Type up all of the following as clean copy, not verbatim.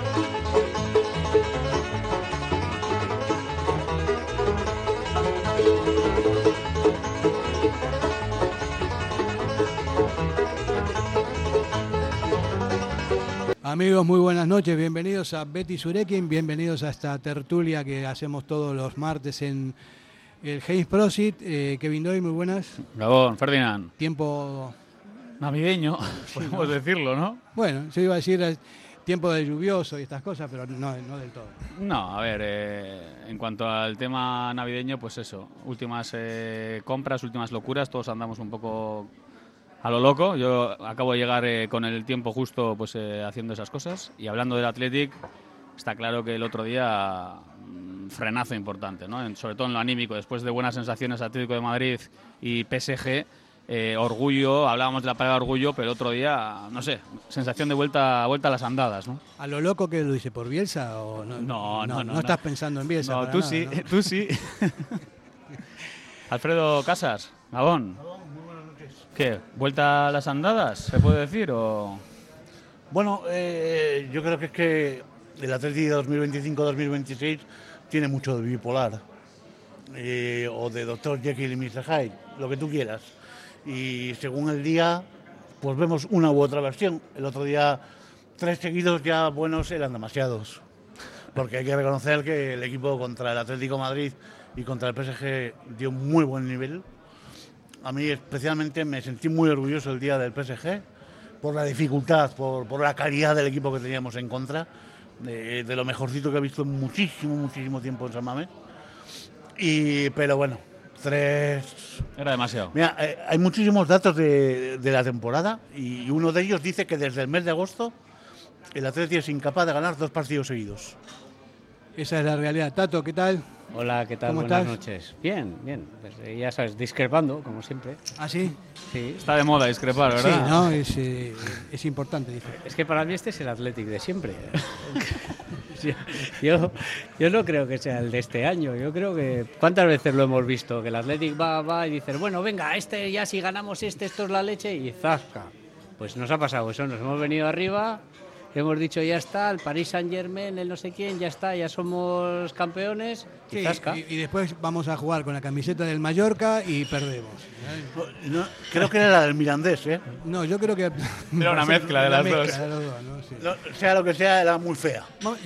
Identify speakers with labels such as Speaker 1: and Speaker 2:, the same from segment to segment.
Speaker 1: Amigos, muy buenas noches, bienvenidos a Betty Surekin, bienvenidos a esta tertulia que hacemos todos los martes en el Heinz Prosit. Kevin Doy, muy buenas.
Speaker 2: Gabón, Ferdinand.
Speaker 1: Tiempo
Speaker 2: navideño, podemos decirlo, ¿no?
Speaker 1: Bueno, yo iba a decir tiempo de lluvioso y estas cosas, pero no del todo.
Speaker 2: No, a ver, en cuanto al tema navideño, pues eso, últimas compras, últimas locuras, todos andamos un poco a lo loco. Yo acabo de llegar con el tiempo justo pues haciendo esas cosas. Y hablando del Athletic, está claro que el otro día frenazo importante, ¿no? Sobre todo en lo anímico, después de buenas sensaciones Atlético de Madrid y PSG, orgullo, hablábamos de la palabra orgullo, pero el otro día, no sé, sensación de vuelta a las andadas, ¿no?
Speaker 1: ¿A lo loco que lo dice por Bielsa o no? No estás pensando en Bielsa.
Speaker 2: No, tú nada, sí, ¿no? Tú sí. Alfredo Casas, Gabón. ¿Qué? ¿Vuelta a las andadas, se puede decir? O...
Speaker 3: Bueno, yo creo que es que el Atlético 2025-2026 tiene mucho de bipolar. O de Dr. Jekyll y Mr. Hyde, lo que tú quieras. Y según el día, pues vemos una u otra versión. El otro día, 3 seguidos ya buenos eran demasiados. Porque hay que reconocer que el equipo contra el Atlético de Madrid y contra el PSG dio un muy buen nivel. A mí especialmente me sentí muy orgulloso el día del PSG por la dificultad, por la calidad del equipo que teníamos en contra, de lo mejorcito que he visto en muchísimo tiempo en San Mamés. Pero bueno, 3...
Speaker 2: Era demasiado.
Speaker 3: Mira, hay muchísimos datos de la temporada y uno de ellos dice que desde el mes de agosto el Atlético es incapaz de ganar 2 partidos seguidos.
Speaker 1: Esa es la realidad. Tato, ¿qué tal?
Speaker 4: Hola, ¿qué tal?
Speaker 1: ¿Cómo
Speaker 4: Buenas
Speaker 1: estás?
Speaker 4: Noches. Bien. Pues, ya sabes, discrepando, como siempre.
Speaker 1: ¿Ah, sí?
Speaker 4: Sí.
Speaker 2: Está de moda discrepar, ¿verdad?
Speaker 1: Sí, no, es importante. Dice.
Speaker 4: Es que para mí este es el Athletic de siempre. yo no creo que sea el de este año. Yo creo que... ¿Cuántas veces lo hemos visto? Que el Athletic va y dice, bueno, venga, ya si ganamos esto es la leche, y zasca. Pues nos ha pasado eso, nos hemos venido arriba... Hemos dicho ya está, el Paris Saint-Germain, el no sé quién, ya está, ya somos campeones.
Speaker 1: Sí, y después vamos a jugar con la camiseta del Mallorca y perdemos.
Speaker 3: No, creo que era la del Mirandés, ¿eh?
Speaker 1: No, yo creo que...
Speaker 2: Era una mezcla de las dos.
Speaker 1: ¿no? Sí.
Speaker 3: No, sea lo que sea, era muy fea.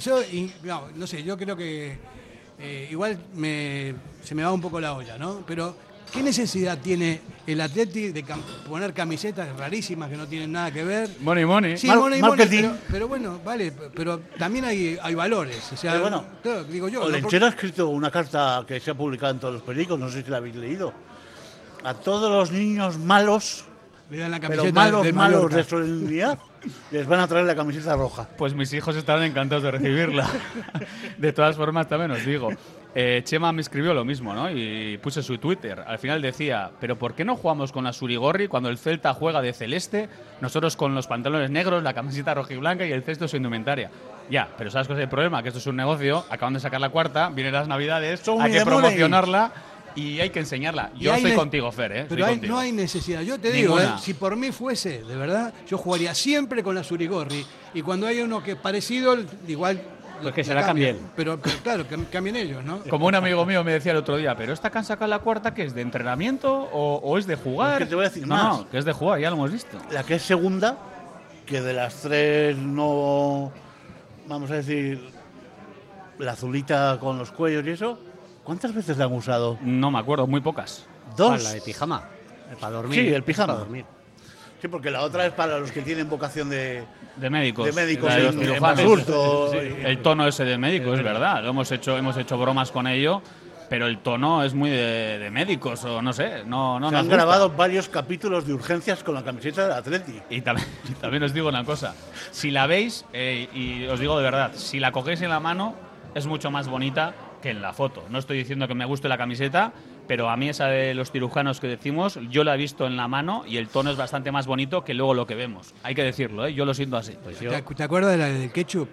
Speaker 1: No sé, yo creo que igual se me va un poco la olla, ¿no? Pero... ¿qué necesidad tiene el Athletic de poner camisetas rarísimas que no tienen nada que ver?
Speaker 2: Money.
Speaker 1: Sí, money, pero bueno, vale, pero también hay valores. O sea,
Speaker 3: pero bueno,
Speaker 1: claro, digo yo.
Speaker 3: Olenchero ha escrito una carta que se ha publicado en todos los periódicos, no sé si la habéis leído. A todos los niños malos,
Speaker 1: le dan la camiseta
Speaker 3: malos de solemnidad, les van a traer la camiseta roja.
Speaker 2: Pues mis hijos estarán encantados de recibirla. De todas formas, también os digo... Chema me escribió lo mismo, ¿no? Y puse su Twitter. Al final decía, ¿pero por qué no jugamos con la Surigorri cuando el Celta juega de celeste? Nosotros con los pantalones negros, la camiseta rojiblanca y el cesto su indumentaria. Ya, pero ¿sabes cuál es el problema? Que esto es un negocio, acaban de sacar la cuarta, vienen las Navidades, hay que promocionarla y hay que enseñarla. Yo estoy contigo, Fer, ¿eh?
Speaker 1: Pero no hay necesidad. Yo te digo, si por mí fuese, de verdad, yo jugaría siempre con la Surigorri. Y cuando hay uno que es parecido, igual...
Speaker 4: Pues que se la cambien.
Speaker 1: Pero claro, que cambien ellos, ¿no?
Speaker 2: Como un amigo mío me decía el otro día, ¿pero esta que han sacado la cuarta qué es? ¿De entrenamiento o es de jugar?
Speaker 3: Es que te voy a decir más.
Speaker 2: No, que es de jugar, ya lo hemos visto.
Speaker 3: La que es segunda, que de las 3 no... Vamos a decir... La azulita con los cuellos y eso... ¿Cuántas veces la han usado?
Speaker 2: No me acuerdo, muy pocas.
Speaker 3: 2.
Speaker 4: La de pijama. Para dormir.
Speaker 3: Sí, el pijama.
Speaker 4: Para dormir.
Speaker 3: Sí, porque la otra es para los que tienen vocación de
Speaker 2: médicos.
Speaker 3: De médicos,
Speaker 2: de los cirujanos.
Speaker 3: Sí.
Speaker 2: El tono ese de médico, es verdad. Lo hemos hecho bromas con ello, pero el tono es muy de médicos, o no sé. No
Speaker 3: Se han grabado varios capítulos de urgencias con la camiseta del Atleti.
Speaker 2: Y también os digo una cosa. Si la veis, y os digo de verdad, si la cogéis en la mano, es mucho más bonita que en la foto. No estoy diciendo que me guste la camiseta, pero a mí esa de los cirujanos que decimos, yo la he visto en la mano y el tono es bastante más bonito que luego lo que vemos. Hay que decirlo, ¿eh? Yo lo siento así.
Speaker 4: Pues
Speaker 1: ¿Te acuerdas de la del ketchup?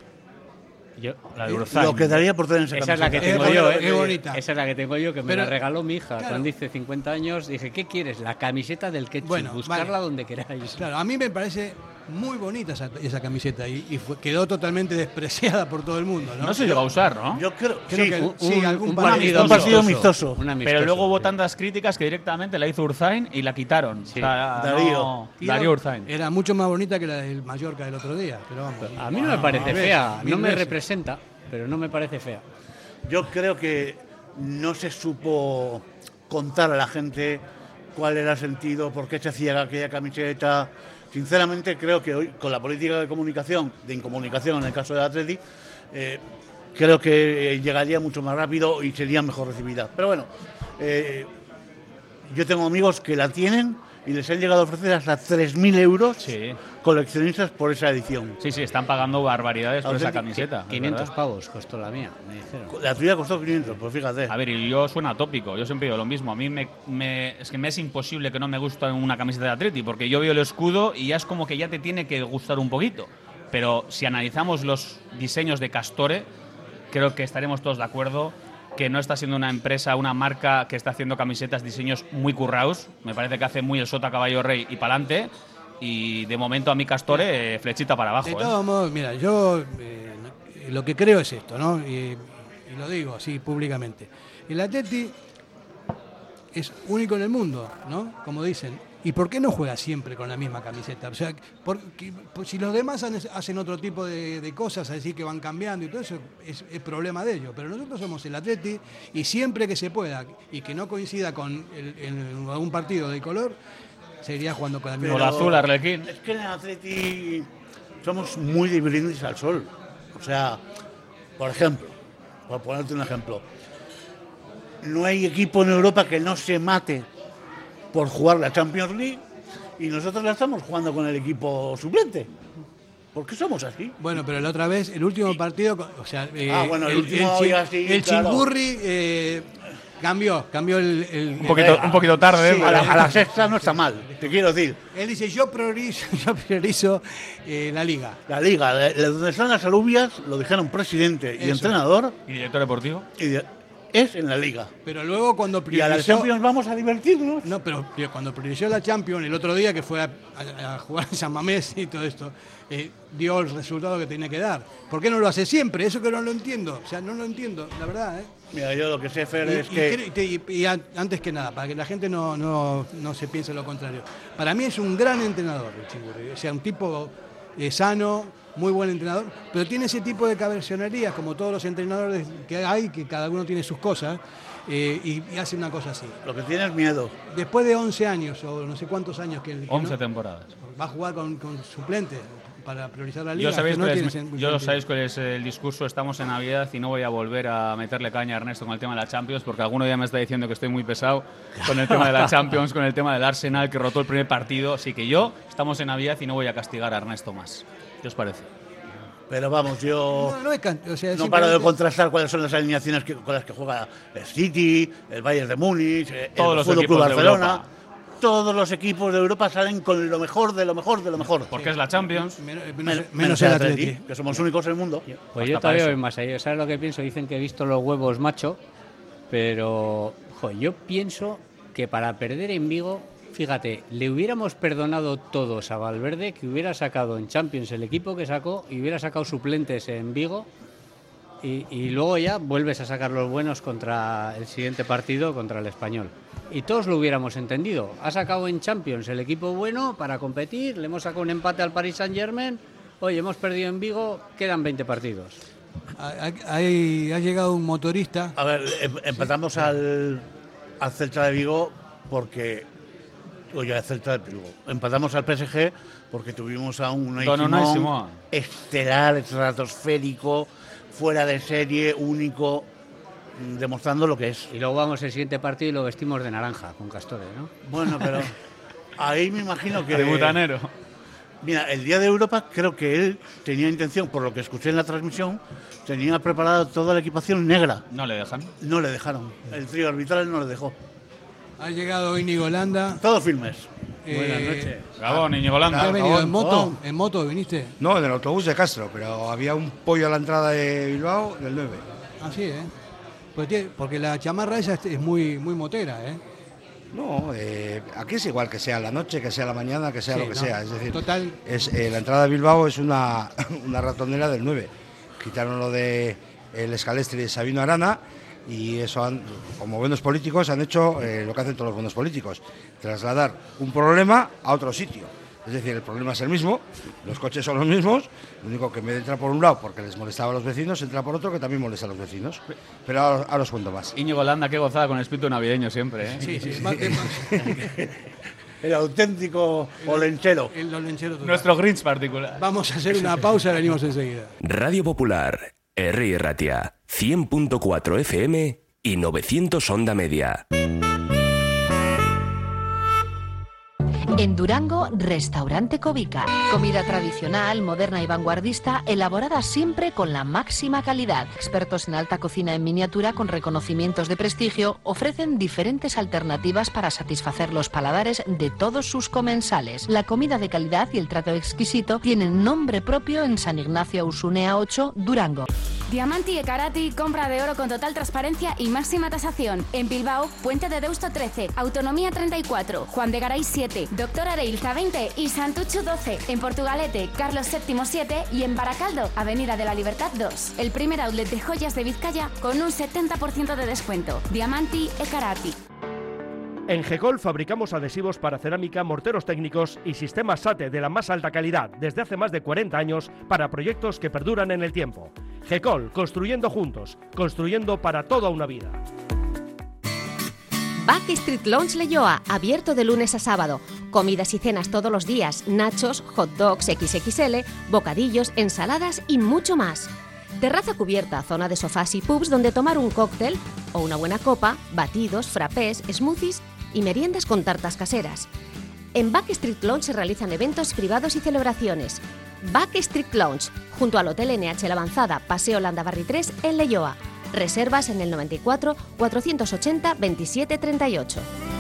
Speaker 2: La de Urzay.
Speaker 3: Lo que daría por tener esa
Speaker 4: es la que
Speaker 3: camiseta.
Speaker 4: tengo yo,
Speaker 1: Qué bonita.
Speaker 4: Esa es la que tengo yo, que me la regaló mi hija.
Speaker 1: Claro.
Speaker 4: Cuando hice 50 años, dije, ¿qué quieres? La camiseta del ketchup. Buscarla donde queráis.
Speaker 1: Claro, a mí me parece muy bonita esa camiseta y quedó totalmente despreciada por todo el mundo, ¿no?
Speaker 2: No se llegó a usar, ¿no?
Speaker 3: Yo creo
Speaker 1: que sí, algún
Speaker 3: un
Speaker 1: partido
Speaker 3: partido amistoso.
Speaker 4: Un amistoso,
Speaker 2: Pero luego hubo
Speaker 4: sí.
Speaker 2: tantas críticas que directamente la hizo Urzain y la quitaron.
Speaker 4: Sí.
Speaker 2: O sea,
Speaker 3: Darío.
Speaker 2: Darío Urzain.
Speaker 1: Era mucho más bonita que la del Mallorca del otro día, pero vamos.
Speaker 4: A mí no me parece
Speaker 1: mil
Speaker 4: fea,
Speaker 1: veces,
Speaker 4: no
Speaker 1: mil
Speaker 4: me
Speaker 1: veces.
Speaker 4: representa, pero no me parece fea.
Speaker 3: Yo creo que no se supo contar a la gente cuál era el sentido, por qué se hacía aquella camiseta. Sinceramente creo que hoy, con la política de comunicación, de incomunicación en el caso del Atleti, creo que llegaría mucho más rápido y sería mejor recibida. Pero bueno, yo tengo amigos que la tienen y les han llegado a ofrecer hasta 3.000 euros
Speaker 2: Sí.
Speaker 3: coleccionistas por esa edición.
Speaker 2: Sí, están pagando barbaridades por esa
Speaker 3: Auténtica-
Speaker 2: camiseta. es
Speaker 4: 500
Speaker 2: verdad.
Speaker 4: pavos costó la mía, me dijeron.
Speaker 3: La tuya costó 500, pues fíjate.
Speaker 2: A ver, y yo suena tópico, yo siempre digo lo mismo. A mí es que me es imposible que no me guste una camiseta de Atleti, porque yo veo el escudo y ya es como que ya te tiene que gustar un poquito. Pero si analizamos los diseños de Castore, creo que estaremos todos de acuerdo que no está siendo una empresa, una marca que está haciendo camisetas, diseños muy curraos. Me parece que hace muy el sota caballo rey y pa'lante. Y de momento a mí Castore, flechita para abajo.
Speaker 1: De todos modos, mira, yo lo que creo es esto, ¿no? Y lo digo así públicamente. El Atleti es único en el mundo, ¿no? Como dicen. ¿Y por qué no juega siempre con la misma camiseta? O sea, si los demás hacen otro tipo de cosas, a decir que van cambiando y todo eso, es problema de ellos. Pero nosotros somos el Atleti y siempre que se pueda y que no coincida con en algún partido de color, seguiría jugando con la misma.
Speaker 2: Con la azul, Arlequín.
Speaker 3: Es que en el Atleti somos muy de brindis al sol. O sea, por ejemplo, por ponerte un ejemplo, no hay equipo en Europa que no se mate por jugar la Champions League y nosotros la estamos jugando con el equipo suplente. ¿Por qué somos así?
Speaker 1: Bueno, pero la otra vez, el último partido, o sea,
Speaker 3: bueno, el último día sí,
Speaker 1: el
Speaker 3: claro.
Speaker 1: Chingurri cambió el
Speaker 2: Un poquito tarde,
Speaker 1: Sí,
Speaker 2: ¿eh?
Speaker 3: A la sexta no está mal, te quiero decir.
Speaker 1: Él dice, yo priorizo la liga.
Speaker 3: La liga, donde están las alubias, lo dijeron presidente y
Speaker 1: Eso.
Speaker 3: entrenador,
Speaker 2: ¿Y director deportivo?
Speaker 3: es en la liga.
Speaker 1: Pero luego cuando
Speaker 3: Y a la
Speaker 1: priorizó...
Speaker 3: Champions vamos a divertirnos.
Speaker 1: No, pero cuando priorizó la Champions, el otro día que fue a jugar en San Mamés y todo esto, dio el resultado que tenía que dar. ¿Por qué no lo hace siempre? Eso que no lo entiendo. O sea, no lo entiendo, la verdad, ¿eh?
Speaker 3: Mira, yo lo que sé, Fer, es que...
Speaker 1: Antes que nada, para que la gente no se piense lo contrario. Para mí es un gran entrenador, el Chingurri. O sea, un tipo sano, muy buen entrenador, pero tiene ese tipo de cabezonerías, como todos los entrenadores que hay, que cada uno tiene sus cosas, y hace una cosa así.
Speaker 3: Lo que tiene es miedo.
Speaker 1: Después de 11 años, o no sé cuántos años que
Speaker 2: 11
Speaker 1: no,
Speaker 2: temporadas.
Speaker 1: va a jugar con suplentes para priorizar la liga.
Speaker 2: Yo sabéis,
Speaker 1: que no
Speaker 2: cuál
Speaker 1: tiene
Speaker 2: es,
Speaker 1: sentido.
Speaker 2: yo sabéis cuál es el discurso. Estamos en Navidad y no voy a volver a meterle caña a Ernesto con el tema de la Champions, porque alguno ya me está diciendo que estoy muy pesado con el tema de la Champions, con el tema del Arsenal que rotó el primer partido. Así que estamos en Navidad y no voy a castigar a Ernesto más. ¿Qué os parece?
Speaker 3: Pero vamos, yo
Speaker 1: No es o sea,
Speaker 3: no paro de
Speaker 1: simplemente-
Speaker 3: contrastar cuáles son las alineaciones con las que juega el City, el Bayern de Múnich,
Speaker 2: Todos
Speaker 3: el
Speaker 2: los
Speaker 3: Fútbol Club
Speaker 2: equipos de
Speaker 3: Barcelona.
Speaker 2: Europa.
Speaker 3: Todos los equipos de Europa salen con lo mejor de lo mejor de lo mejor.
Speaker 2: Porque es la Champions.
Speaker 1: Menos el Atleti.
Speaker 3: que somos únicos en el mundo.
Speaker 4: Pues yo
Speaker 2: Hasta para
Speaker 4: todavía
Speaker 2: eso.
Speaker 4: voy más allá. ¿Sabes lo que pienso? Dicen que he visto los huevos macho, pero yo pienso que para perder en Vigo, fíjate, le hubiéramos perdonado todos a Valverde que hubiera sacado en Champions el equipo que sacó y hubiera sacado suplentes en Vigo y luego ya vuelves a sacar los buenos contra el siguiente partido, contra el Español. Y todos lo hubiéramos entendido. Ha sacado en Champions el equipo bueno para competir, le hemos sacado un empate al Paris Saint-Germain, oye, hemos perdido en Vigo, quedan 20 partidos.
Speaker 1: Ha llegado un motorista.
Speaker 3: A ver, empatamos al Celta de Vigo porque... Oye, al Celta de Vigo. Empatamos al PSG porque tuvimos a un Unai
Speaker 2: Don Unai
Speaker 3: Simón
Speaker 2: Simón.
Speaker 3: estelar, estratosférico, fuera de serie, único, demostrando lo que es.
Speaker 4: Y luego vamos el siguiente partido y lo vestimos de naranja con Castore, ¿no?
Speaker 3: Bueno, pero ahí me imagino que...
Speaker 2: De butanero.
Speaker 3: Mira, el Día de Europa creo que él tenía intención, por lo que escuché en la transmisión, tenía preparada toda la equipación negra.
Speaker 2: No le dejan.
Speaker 3: No le dejaron. El trío arbitral no le dejó.
Speaker 1: Ha llegado Íñigo Landa.
Speaker 3: Todos firmes.
Speaker 4: Buenas noches.
Speaker 2: Gabón, Íñigo
Speaker 1: ¿Has
Speaker 2: Landa.
Speaker 1: venido en moto?
Speaker 3: Gabón.
Speaker 1: ¿En moto viniste?
Speaker 5: No, en el autobús de Castro, pero había un pollo a la entrada de Bilbao del 9.
Speaker 1: Así, ¿eh? Pues porque la chamarra esa es muy, muy motera, ¿eh?
Speaker 5: No, aquí es igual que sea la noche, que sea la mañana, que sea
Speaker 1: Sí,
Speaker 5: lo que
Speaker 1: no,
Speaker 5: sea. Es decir,
Speaker 1: total.
Speaker 5: La entrada de Bilbao es una ratonera del 9. Quitaron lo de el Scalestri de Sabino Arana y eso, como buenos políticos, han hecho lo que hacen todos los buenos políticos: trasladar un problema a otro sitio. Es decir, el problema es el mismo, los coches son los mismos, lo único que en vez de entrar por un lado porque les molestaba a los vecinos, entra por otro que también molesta a los vecinos. Pero ahora os cuento más.
Speaker 2: Íñigo Landa, qué gozada con el espíritu navideño siempre, ¿eh?
Speaker 1: Sí, sí.
Speaker 3: El auténtico olenchero.
Speaker 1: El olenchero total.
Speaker 2: Nuestro Grinch particular.
Speaker 1: Vamos a hacer una pausa y venimos enseguida.
Speaker 6: Radio Popular, Herri Ratia, 100.4 FM y 900 onda media.
Speaker 7: En Durango, Restaurante Cobica. Comida tradicional, moderna y vanguardista, elaborada siempre con la máxima calidad. Expertos en alta cocina en miniatura con reconocimientos de prestigio ofrecen diferentes alternativas para satisfacer los paladares de todos sus comensales. La comida de calidad y el trato exquisito tienen nombre propio en San Ignacio Usunea 8, Durango.
Speaker 8: Diamanti e Karati, compra de oro con total transparencia y máxima tasación. En Bilbao, Puente de Deusto 13, Autonomía 34, Juan de Garay 7, Doctor Areilza 20 y Santucho 12. En Portugalete, Carlos VII 7 y en Baracaldo, Avenida de la Libertad 2. El primer outlet de joyas de Vizcaya con un 70% de descuento. Diamanti e Karati.
Speaker 9: En Gecol fabricamos adhesivos para cerámica, morteros técnicos y sistemas SATE de la más alta calidad desde hace más de 40 años para proyectos que perduran en el tiempo. Gecol, construyendo juntos, construyendo para toda una vida.
Speaker 10: Backstreet Lounge Leioa, abierto de lunes a sábado. Comidas y cenas todos los días, nachos, hot dogs XXL, bocadillos, ensaladas y mucho más. Terraza cubierta, zona de sofás y pubs donde tomar un cóctel o una buena copa, batidos, frappés, smoothies y meriendas con tartas caseras. En Backstreet Lounge se realizan eventos privados y celebraciones. Backstreet Lounge, junto al Hotel NH La Avanzada, Paseo Landabarri 3 en Leioa. Reservas en el 94 480 27 38.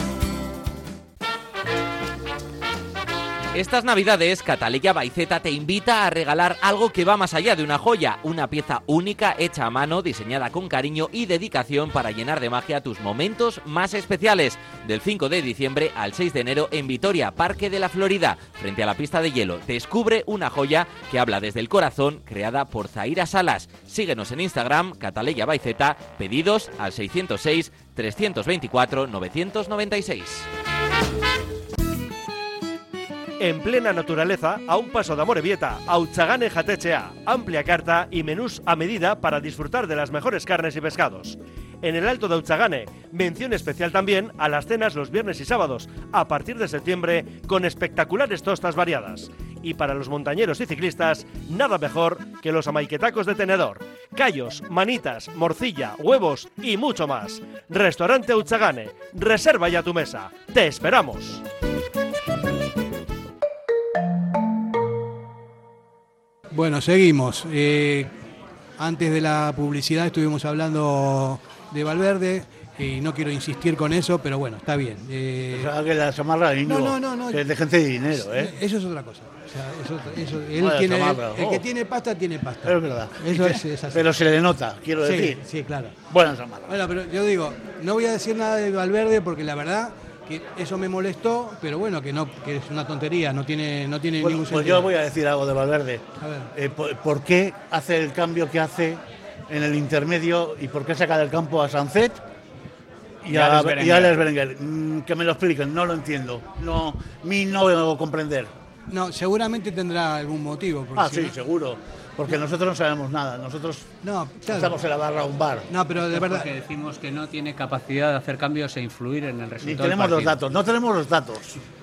Speaker 11: Estas navidades, Cataleya Baiceta te invita a regalar algo que va más allá de una joya, una pieza única hecha a mano, diseñada con cariño y dedicación para llenar de magia tus momentos más especiales. Del 5 de diciembre al 6 de enero en Vitoria, Parque de la Florida, frente a la pista de hielo. Descubre una joya que habla desde el corazón, creada por Zaira Salas. Síguenos en Instagram, Cataleya Baiceta, pedidos al 606 324 996.
Speaker 9: En plena naturaleza, a un paso de Amorebieta, Autzagane Jatetxea, amplia carta y menús a medida para disfrutar de las mejores carnes y pescados. En el Alto de Autzagane, mención especial también a las cenas los viernes y sábados, a partir de septiembre, con espectaculares tostas variadas. Y para los montañeros y ciclistas, nada mejor que los amaiquetacos de tenedor. Callos, manitas, morcilla, huevos y mucho más. Restaurante Autzagane, reserva ya tu mesa. ¡Te esperamos!
Speaker 1: Bueno, seguimos. Antes de la publicidad estuvimos hablando de Valverde y no quiero insistir con eso, pero bueno, está bien.
Speaker 3: O sea, que la chamarra
Speaker 1: No.
Speaker 3: que es de gente de dinero, ¿eh?
Speaker 1: Eso es otra cosa. O sea, él
Speaker 3: Vaya
Speaker 1: tiene,
Speaker 3: chamarra,
Speaker 1: el que tiene pasta, tiene pasta.
Speaker 3: Es verdad.
Speaker 1: Eso es así.
Speaker 3: Pero se le nota, quiero
Speaker 1: Sí,
Speaker 3: decir.
Speaker 1: sí, claro.
Speaker 3: Buena chamarra.
Speaker 1: Bueno, pero yo digo, no voy a decir nada de Valverde porque la verdad que eso me molestó, pero bueno, que es una tontería, no tiene ningún sentido.
Speaker 3: Pues yo voy a decir algo de Valverde.
Speaker 1: A ver.
Speaker 3: ¿Por qué hace el cambio que hace en el intermedio y por qué saca del campo a Sancet y a Alex Berenguer? Que me lo expliquen, no lo entiendo. No debo comprender.
Speaker 1: No, seguramente tendrá algún motivo. Porque
Speaker 3: Sí, seguro. Porque nosotros no sabemos nada. Nosotros
Speaker 1: claro.
Speaker 3: estamos en la barra a un bar.
Speaker 1: No, pero de verdad.
Speaker 4: Porque decimos que no tiene capacidad de hacer cambios e influir en el resultado.
Speaker 3: Ni tenemos los datos, no tenemos los datos.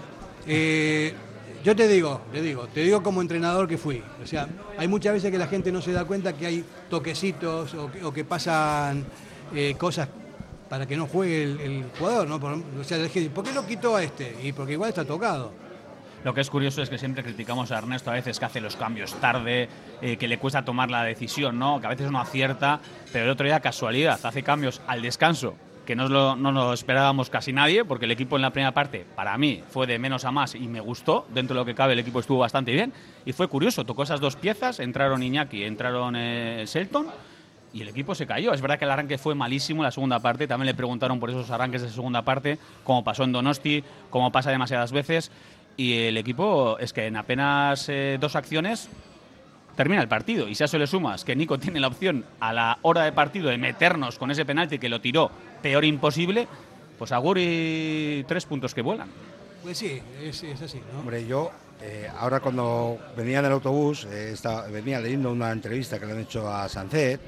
Speaker 1: Yo te digo como entrenador que fui. O sea, hay muchas veces que la gente no se da cuenta que hay toquecitos o que pasan cosas para que no juegue el jugador, ¿no? O sea, ¿por qué lo quitó a este? Y porque igual está tocado.
Speaker 2: Lo que es curioso es que siempre criticamos a Ernesto a veces que hace los cambios tarde, que le cuesta tomar la decisión, ¿no? Que a veces no acierta, pero el otro día, casualidad, hace cambios al descanso, que no lo esperábamos casi nadie, porque el equipo en la primera parte, para mí, fue de menos a más y me gustó. Dentro de lo que cabe, el equipo estuvo bastante bien. Y fue curioso, tocó esas dos piezas, entraron Iñaki, entraron Shelton, y el equipo se cayó. Es verdad que el arranque fue malísimo, la segunda parte, también le preguntaron por esos arranques de segunda parte, como pasó en Donosti, como pasa demasiadas veces, y el equipo es que en apenas 2 acciones termina el partido, y si a eso le sumas que Nico tiene la opción a la hora de partido de meternos con ese penalti que lo tiró peor imposible, pues agur y 3 puntos que vuelan.
Speaker 1: Pues sí, es así, ¿no?
Speaker 5: Hombre, yo ahora cuando venía en el autobús, venía leyendo una entrevista que le han hecho a Sancet.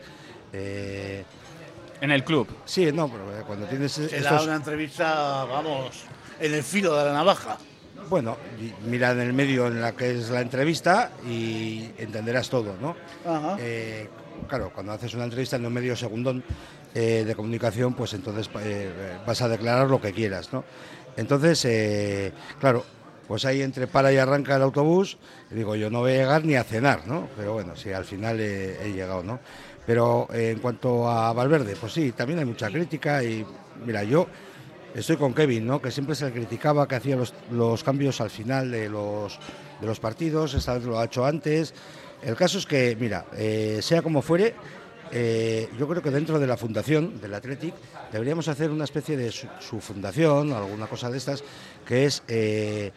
Speaker 2: En el club.
Speaker 5: Sí, no, pero cuando tienes
Speaker 3: Será una entrevista, vamos, en el filo de la navaja.
Speaker 5: Bueno, mira en el medio en la que es la entrevista y entenderás todo, ¿no?
Speaker 3: Ajá.
Speaker 5: Claro, cuando haces una entrevista en un medio segundón de comunicación, pues entonces vas a declarar lo que quieras, ¿no? Entonces, claro, pues ahí entre para y arranca el autobús, y digo, yo no voy a llegar ni a cenar, ¿no? Pero bueno, sí, al final he llegado, ¿no? Pero en cuanto a Valverde, pues sí, también hay mucha crítica y, mira, yo estoy con Kevin, ¿no? Que siempre se le criticaba que hacía los cambios al final de los partidos, esta vez lo ha hecho antes. El caso es que, mira, sea como fuere, yo creo que dentro de la fundación del Athletic deberíamos hacer una especie de su fundación, alguna cosa de estas, que es, que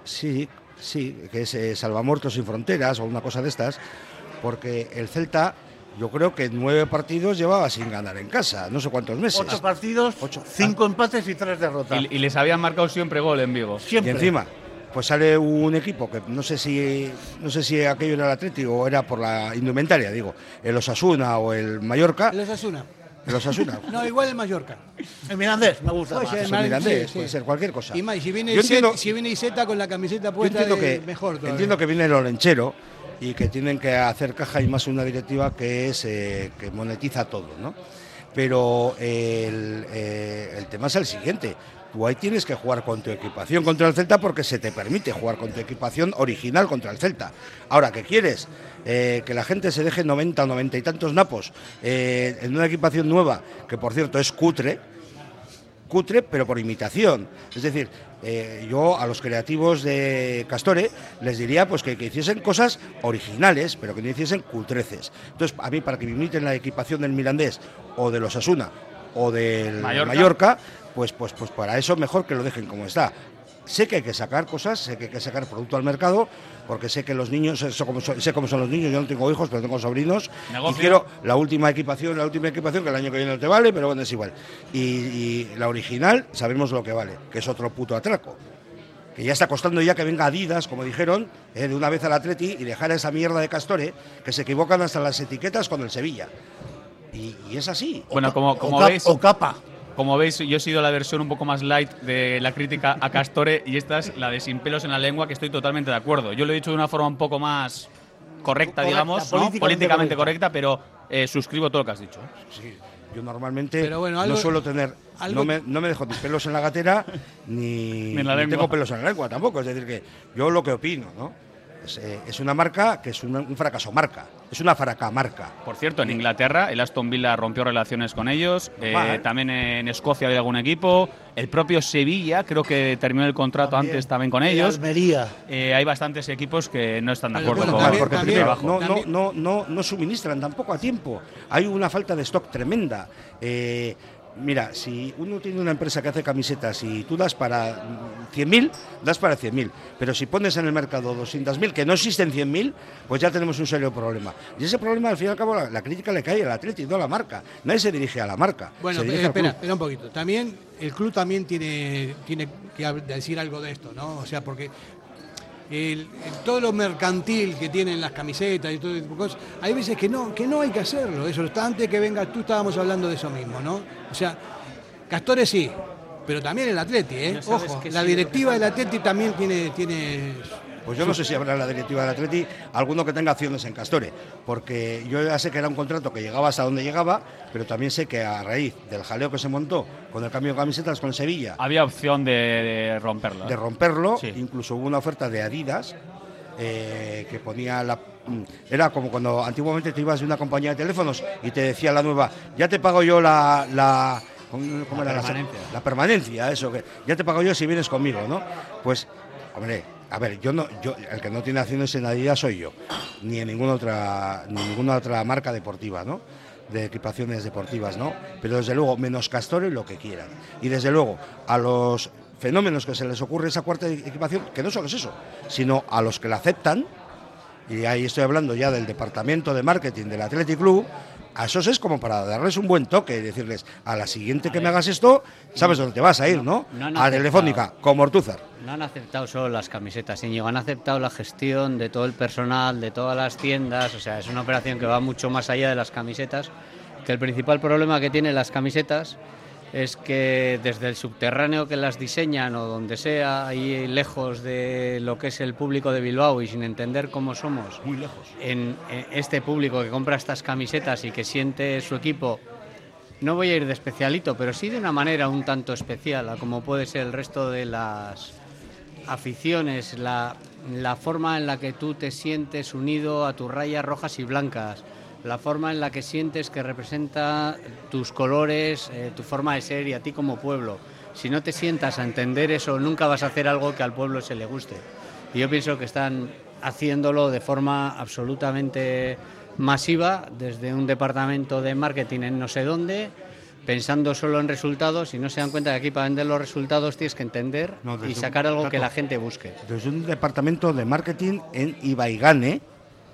Speaker 5: es Salvamuertos sin Fronteras o una cosa de estas, porque el Celta, yo creo que 9 partidos llevaba sin ganar en casa, no sé cuántos meses.
Speaker 3: 8 partidos, 5 empates y 3 derrotas.
Speaker 2: Y les habían marcado siempre gol en Vigo.
Speaker 3: Siempre.
Speaker 5: Y encima, pues sale un equipo que no sé si aquello era el Atlético o era por la indumentaria, digo, el Osasuna o el Mallorca.
Speaker 1: El Osasuna.
Speaker 5: El Osasuna.
Speaker 1: No, igual el Mallorca.
Speaker 3: El Mirandés, me gusta
Speaker 1: Puede
Speaker 3: más.
Speaker 1: ser
Speaker 5: El Mirandés,
Speaker 1: sí,
Speaker 5: puede
Speaker 1: sí.
Speaker 5: ser cualquier cosa.
Speaker 1: Y más, si viene Iseta con la camiseta
Speaker 5: Yo
Speaker 1: puesta,
Speaker 5: entiendo
Speaker 1: mejor todavía.
Speaker 5: entiendo que viene el Olenchero y que tienen que hacer caja y más una directiva que es que monetiza todo, ¿no? Pero el tema es el siguiente. Tú ahí tienes que jugar con tu equipación contra el Celta porque se te permite jugar con tu equipación original contra el Celta. Ahora, ¿qué quieres? Que la gente se deje 90 o 90 y tantos napos en una equipación nueva, que por cierto es cutre, pero por imitación. Es decir, yo a los creativos de Castore les diría pues que hiciesen cosas originales, pero que no hiciesen cutreces. Entonces, a mí, para que me imiten la equipación del Mirandés o del Osasuna o del Mallorca, pues para eso mejor que lo dejen como está. Sé que hay que sacar cosas, sé que hay que sacar producto al mercado, porque sé que los niños, sé cómo son los niños, yo no tengo hijos, pero tengo sobrinos,
Speaker 2: Negocio.
Speaker 5: y quiero la última equipación, que el año que viene no te vale, pero bueno, es igual. Y la original sabemos lo que vale, que es otro puto atraco. Que ya está costando ya que venga Adidas, como dijeron, de una vez al Atleti y dejar a esa mierda de Castore, que se equivocan hasta las etiquetas con el Sevilla. Y es así.
Speaker 2: Bueno, como veis...
Speaker 3: O capa.
Speaker 2: Como veis, yo he sido la versión un poco más light de la crítica a Castore y esta es la de sin pelos en la lengua, que estoy totalmente de acuerdo. Yo lo he dicho de una forma un poco más correcta, digamos, ¿no? Políticamente correcta, pero suscribo todo lo que has dicho.
Speaker 5: Sí, yo normalmente
Speaker 1: Pero bueno, algo-
Speaker 5: no suelo tener,
Speaker 1: algo-
Speaker 5: no me dejo ni pelos en la gatera ni
Speaker 2: en la
Speaker 5: ni
Speaker 2: lengua.
Speaker 5: tengo pelos en la lengua tampoco. Es decir, que yo lo que opino, ¿no? Es una marca que es un fracaso marca, es una fracamarca.
Speaker 2: Por cierto, en Inglaterra el Aston Villa rompió relaciones con ellos, también en Escocia había algún equipo, el propio Sevilla creo que terminó el contrato
Speaker 3: También.
Speaker 2: antes también con
Speaker 3: Y
Speaker 2: ellos.
Speaker 3: Almería.
Speaker 2: Hay bastantes equipos que no están de
Speaker 1: Bueno,
Speaker 2: acuerdo
Speaker 1: bueno,
Speaker 2: con
Speaker 1: también-
Speaker 2: porque
Speaker 1: también-
Speaker 2: trabajo.
Speaker 5: No suministran tampoco a tiempo. Hay una falta de stock tremenda. Mira, si uno tiene una empresa que hace camisetas y tú das para 100.000, das para 100.000. Pero si pones en el mercado 200.000, que no existen 100.000, pues ya tenemos un serio problema. Y ese problema, al fin y al cabo, la crítica le cae al Atleti, no a la marca. Nadie se dirige a la marca.
Speaker 1: Bueno,
Speaker 5: se dirige al club.
Speaker 1: espera un poquito. También el club también tiene que decir algo de esto, ¿no? O sea, porque todo lo mercantil que tienen las camisetas y todo ese tipo de cosas, hay veces que no hay que hacerlo. Eso está antes que venga tú, estábamos hablando de eso mismo, ¿no? O sea, Castore sí, pero también el Atleti, ¿eh?
Speaker 4: Ya sabes
Speaker 1: Ojo,
Speaker 4: que
Speaker 1: la
Speaker 4: sí,
Speaker 1: directiva del Atleti también tiene
Speaker 5: Pues yo no sé si habrá en la directiva del Atleti alguno que tenga acciones en Castore, porque yo ya sé que era un contrato que llegaba hasta donde llegaba, pero también sé que a raíz del jaleo que se montó con el cambio de camisetas con Sevilla,
Speaker 2: Había opción de romperlo.
Speaker 5: de romperlo,
Speaker 2: Sí.
Speaker 5: incluso hubo una oferta de Adidas que ponía era como cuando antiguamente te ibas de una compañía de teléfonos y te decía la nueva, ya te pago yo ¿cómo era?
Speaker 2: permanencia.
Speaker 5: La permanencia, eso, que ya te pago yo si vienes conmigo, ¿no? Pues, hombre, a ver, el que no tiene acciones en Adidas soy yo, ni en ninguna otra marca deportiva, ¿no? de equipaciones deportivas, ¿no? Pero desde luego, menos castores lo que quieran. Y desde luego, a los fenómenos que se les ocurre esa cuarta equipación, que no solo es eso, sino a los que la aceptan, y ahí estoy hablando ya del departamento de marketing del Athletic Club, a esos es como para darles un buen toque y decirles, a la siguiente que me hagas esto, sabes dónde te vas a ir, ¿no? A Telefónica, como Ortúzar.
Speaker 4: No han aceptado solo las camisetas, Íñigo, han aceptado la gestión de todo el personal, de todas las tiendas, o sea, es una operación que va mucho más allá de las camisetas, que el principal problema que tienen las camisetas es que desde el subterráneo que las diseñan o donde sea, ahí lejos de lo que es el público de Bilbao y sin entender cómo somos,
Speaker 5: muy lejos,
Speaker 4: en este público que compra estas camisetas y que siente su equipo, no voy a ir de especialito, pero sí de una manera un tanto especial, a como puede ser el resto de las aficiones, la forma en la que tú te sientes unido a tus rayas rojas y blancas, la forma en la que sientes que representa tus colores, tu forma de ser y a ti como pueblo. Si no te sientas a entender eso, nunca vas a hacer algo que al pueblo se le guste. Y yo pienso que están haciéndolo de forma absolutamente masiva, desde un departamento de marketing en no sé dónde, pensando solo en resultados, y no se dan cuenta que aquí para vender los resultados tienes que entender y sacar algo que la gente busque.
Speaker 5: Desde un departamento de marketing en Ibaigane,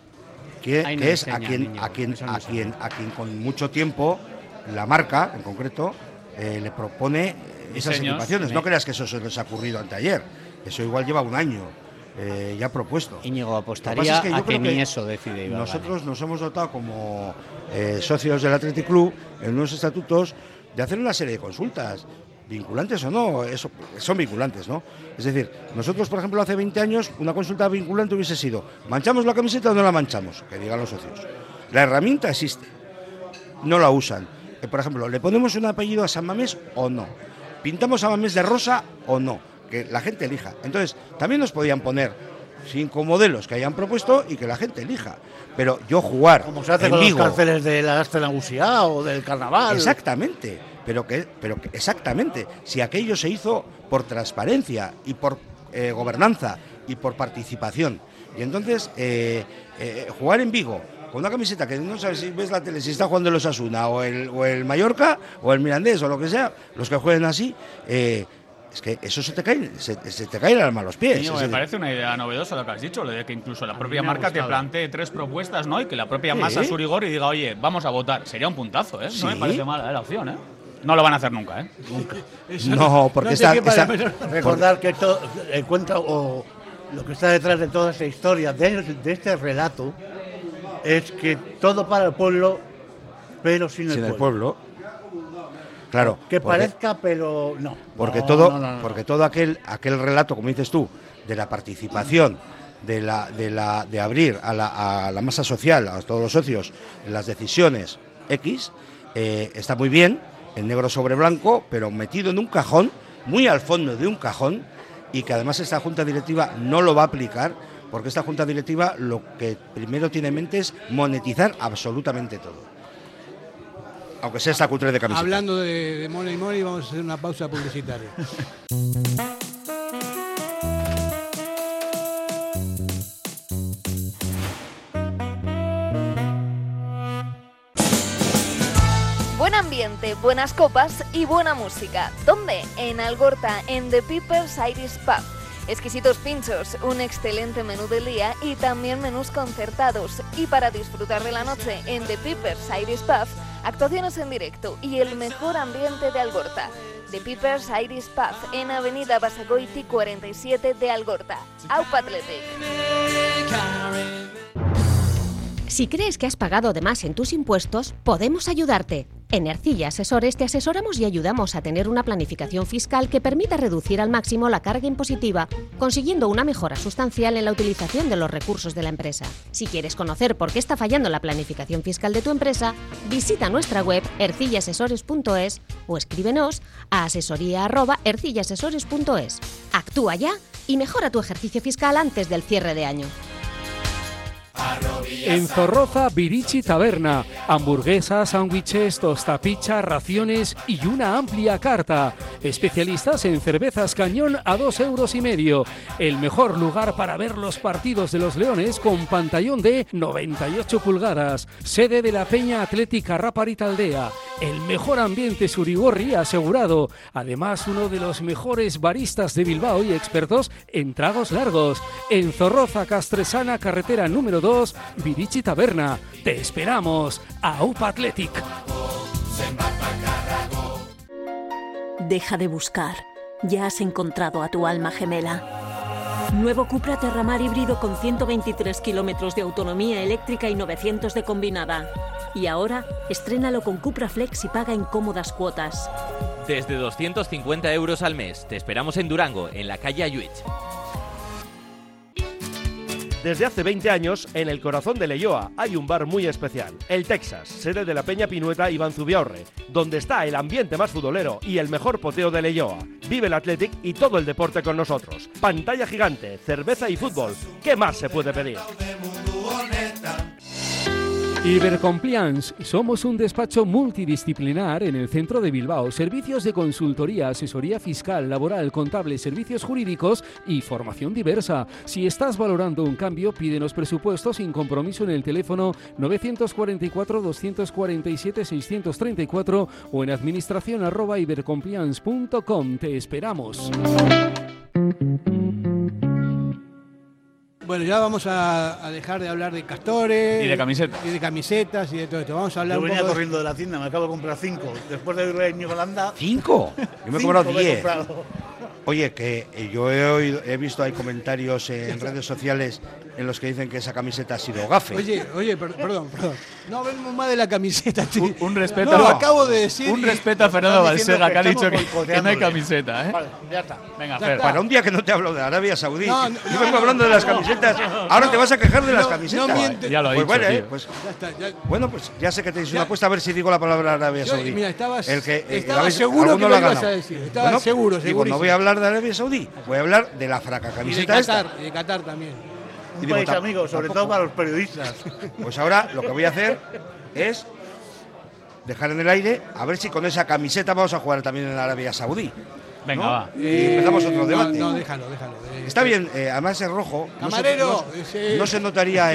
Speaker 5: que es a quien con mucho tiempo la marca en concreto le propone esas equipaciones. No creas que eso se les ha ocurrido anteayer, eso igual lleva un año ya propuesto.
Speaker 4: Íñigo, apostaría a que ni eso decide Ibaigane.
Speaker 5: Nosotros nos hemos dotado como socios del Athletic Club en unos estatutos de hacer una serie de consultas, vinculantes o no, son vinculantes, ¿no? Es decir, nosotros, por ejemplo, hace 20 años, una consulta vinculante hubiese sido, ¿manchamos la camiseta o no la manchamos? Que digan los socios. La herramienta existe, no la usan. Por ejemplo, ¿le ponemos un apellido a San Mamés o no? ¿Pintamos a Mamés de rosa o no? Que la gente elija. Entonces, también nos podían poner 5 modelos que hayan propuesto y que la gente elija. Pero yo jugar
Speaker 3: como se hace con
Speaker 5: Vigo,
Speaker 3: los carteles de la Gastelagusia o del Carnaval.
Speaker 5: Exactamente. Pero que exactamente, si aquello se hizo por transparencia y por gobernanza y por participación. Y entonces, jugar en Vigo con una camiseta que no sabes si ves la tele, si está jugando el Osasuna o el Mallorca o el Mirandés o lo que sea, los que jueguen así, es que eso se te cae el alma a los pies.
Speaker 2: Sí, me parece una idea novedosa lo que has dicho, lo de que incluso la propia marca te plantee 3 propuestas, ¿no? Y que la propia masa Surigor y diga, oye, vamos a votar. Sería un puntazo, ¿eh?
Speaker 5: Sí.
Speaker 2: No me parece mala la opción, ¿eh? No lo van a hacer nunca, ¿eh?
Speaker 3: Nunca.
Speaker 5: No, porque
Speaker 3: recordar que esto cuenta o lo que está detrás de toda esta historia, de este relato, es que todo para el pueblo, pero sin el pueblo.
Speaker 5: Claro.
Speaker 3: Que parezca, pero no.
Speaker 5: Porque porque todo aquel relato, como dices tú, de la participación, de abrir a la masa social, a todos los socios, en las decisiones X, está muy bien, en negro sobre blanco, pero metido en un cajón, muy al fondo de un cajón, y que además esta junta directiva no lo va a aplicar, porque esta junta directiva lo que primero tiene en mente es monetizar absolutamente todo. Aunque sea esta cultura de camiseta.
Speaker 1: Hablando de Money, vamos a hacer una pausa publicitaria.
Speaker 12: Buen ambiente, buenas copas y buena música. ¿Dónde? En Algorta, en The People's Irish Pub. Exquisitos pinchos, un excelente menú del día y también menús concertados. Y para disfrutar de la noche en The People's Irish Pub, actuaciones en directo y el mejor ambiente de Algorta. The People's Irish Pub en Avenida Basagoiti 47 de Algorta. Aupa Athletic.
Speaker 10: Si crees que has pagado de más en tus impuestos, podemos ayudarte. En Ercilla Asesores te asesoramos y ayudamos a tener una planificación fiscal que permita reducir al máximo la carga impositiva, consiguiendo una mejora sustancial en la utilización de los recursos de la empresa. Si quieres conocer por qué está fallando la planificación fiscal de tu empresa, visita nuestra web ercillaasesores.es o escríbenos a asesoría@ercillaasesores.es. Actúa ya y mejora tu ejercicio fiscal antes del cierre de año.
Speaker 13: En Zorroza, Virici Taberna. Hamburguesas, sándwiches, tostapicha, raciones y una amplia carta. Especialistas en cervezas Cañón a 2,5 €. El mejor lugar para ver los partidos de los Leones con pantallón de 98 pulgadas. Sede de la Peña Atlética Raparita Aldea. El mejor ambiente surigorri asegurado. Además, uno de los mejores baristas de Bilbao y expertos en tragos largos. En Zorroza, Castresana, carretera número 2, Virici Taberna. Te esperamos. AUPA Athletic.
Speaker 14: Deja de buscar. Ya has encontrado a tu alma gemela. Nuevo Cupra Terramar híbrido con 123 kilómetros de autonomía eléctrica y 900 de combinada. Y ahora, estrénalo con Cupra Flex y paga en cómodas cuotas.
Speaker 11: Desde 250 € al mes. Te esperamos en Durango, en la calle Ayuich.
Speaker 9: Desde hace 20 años, en el corazón de Leioa hay un bar muy especial, el Texas, sede de la Peña Pinueta Iván Zubiaurre, donde está el ambiente más futbolero y el mejor poteo de Leioa. Vive el Athletic y todo el deporte con nosotros. Pantalla gigante, cerveza y fútbol. ¿Qué más se puede pedir?
Speaker 13: Ibercompliance. Somos un despacho multidisciplinar en el centro de Bilbao. Servicios de consultoría, asesoría fiscal, laboral, contable, servicios jurídicos y formación diversa. Si estás valorando un cambio, pídenos presupuesto sin compromiso en el teléfono 944-247-634 o en administración@ibercompliance.com. Te esperamos.
Speaker 1: Bueno, ya vamos a dejar de hablar de castores.
Speaker 2: Y de camisetas.
Speaker 1: Y de camisetas y de todo esto. Vamos a hablar
Speaker 3: Yo
Speaker 1: un
Speaker 3: venía
Speaker 1: poco
Speaker 3: corriendo de la tienda, me acabo de comprar 5. Después de ir a New Holanda.
Speaker 5: ¿5? Yo me he comprado 10.
Speaker 3: comprado.
Speaker 5: Oye, que yo he visto, hay comentarios en redes sociales en los que dicen que esa camiseta ha sido gafe.
Speaker 1: Oye, perdón. No hablemos más de la camiseta, tío.
Speaker 2: Un respeto.
Speaker 1: No, lo acabo de decir.
Speaker 2: Un respeto a Fernando Balsega, que ha dicho que no hay
Speaker 3: boicoteándole.
Speaker 2: camiseta, ¿eh?
Speaker 3: Vale, ya está.
Speaker 2: Venga,
Speaker 1: Ya
Speaker 2: Fer.
Speaker 1: está.
Speaker 5: Para un día que no te hablo de Arabia Saudí,
Speaker 1: No,
Speaker 5: yo vengo hablando de las camisetas. Ahora te vas a quejar de las camisetas.
Speaker 1: no miente.
Speaker 2: Ya lo ha
Speaker 5: Pues
Speaker 2: dicho,
Speaker 5: bueno,
Speaker 2: tío.
Speaker 5: pues,
Speaker 1: Ya está, ya.
Speaker 5: bueno, pues ya sé que tenéis
Speaker 1: Ya.
Speaker 5: una apuesta a ver si digo la palabra Arabia
Speaker 1: Yo,
Speaker 5: Saudí.
Speaker 1: mira, estaba
Speaker 5: ¿habéis-
Speaker 1: seguro
Speaker 5: alguno
Speaker 1: que
Speaker 5: lo
Speaker 1: lo
Speaker 5: ha
Speaker 1: ibas
Speaker 5: ganado?
Speaker 1: a decir. Estaba
Speaker 5: Bueno,
Speaker 1: seguro,
Speaker 5: digo,
Speaker 1: segurísimo.
Speaker 5: no voy a hablar de Arabia Saudí, voy a hablar de la fraca
Speaker 1: Y de
Speaker 5: camiseta esta.
Speaker 1: Qatar, y de Qatar también.
Speaker 3: Un
Speaker 5: digo,
Speaker 3: país amigo, sobre todo para los periodistas.
Speaker 5: Pues ahora lo que voy a hacer es dejar en el aire a ver si con esa camiseta vamos a jugar también en Arabia Saudí.
Speaker 2: Venga,
Speaker 5: ¿no?
Speaker 2: va.
Speaker 5: Y empezamos otro debate.
Speaker 1: No, déjalo.
Speaker 5: Está bien, además es rojo.
Speaker 1: Camarero,
Speaker 5: no se notaría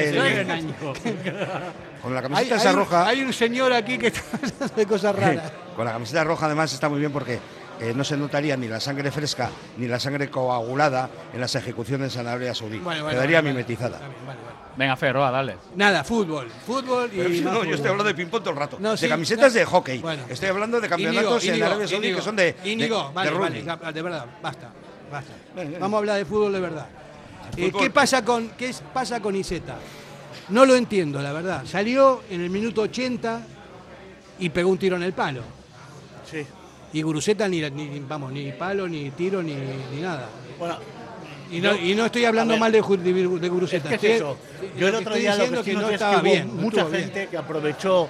Speaker 5: con la camiseta esa roja.
Speaker 1: Hay un señor aquí que está hablando de cosas raras.
Speaker 5: Con la camiseta roja además está muy bien porque no se notaría ni la sangre fresca ni la sangre coagulada en las ejecuciones en Arabia Saudí. Quedaría mimetizada.
Speaker 2: Venga, Fer, va, dale.
Speaker 1: Nada, fútbol y
Speaker 5: Pero si
Speaker 1: más
Speaker 5: no,
Speaker 1: fútbol.
Speaker 5: yo estoy hablando de ping-pong todo el rato.
Speaker 1: No,
Speaker 5: de
Speaker 1: sí,
Speaker 5: camisetas
Speaker 1: no.
Speaker 5: de hockey.
Speaker 1: Bueno.
Speaker 5: Estoy hablando de campeonatos en Arabia Saudí que son de
Speaker 1: vale,
Speaker 5: rugby.
Speaker 1: de verdad, basta. Vamos a hablar de fútbol de verdad.
Speaker 5: Fútbol.
Speaker 1: ¿Qué pasa con Iseta? No lo entiendo, la verdad. Salió en el minuto 80 y pegó un tiro en el palo.
Speaker 3: Sí.
Speaker 1: Y Guruceta ni palo, ni tiro, ni nada.
Speaker 3: Bueno,
Speaker 1: y no estoy hablando mal de Guruceta.
Speaker 3: es que es eso. Yo el otro día lo que
Speaker 1: que no
Speaker 3: noté
Speaker 1: estaba
Speaker 3: es que
Speaker 1: bien.
Speaker 3: hubo
Speaker 1: no
Speaker 3: mucha
Speaker 1: estuvo bien.
Speaker 3: gente que aprovechó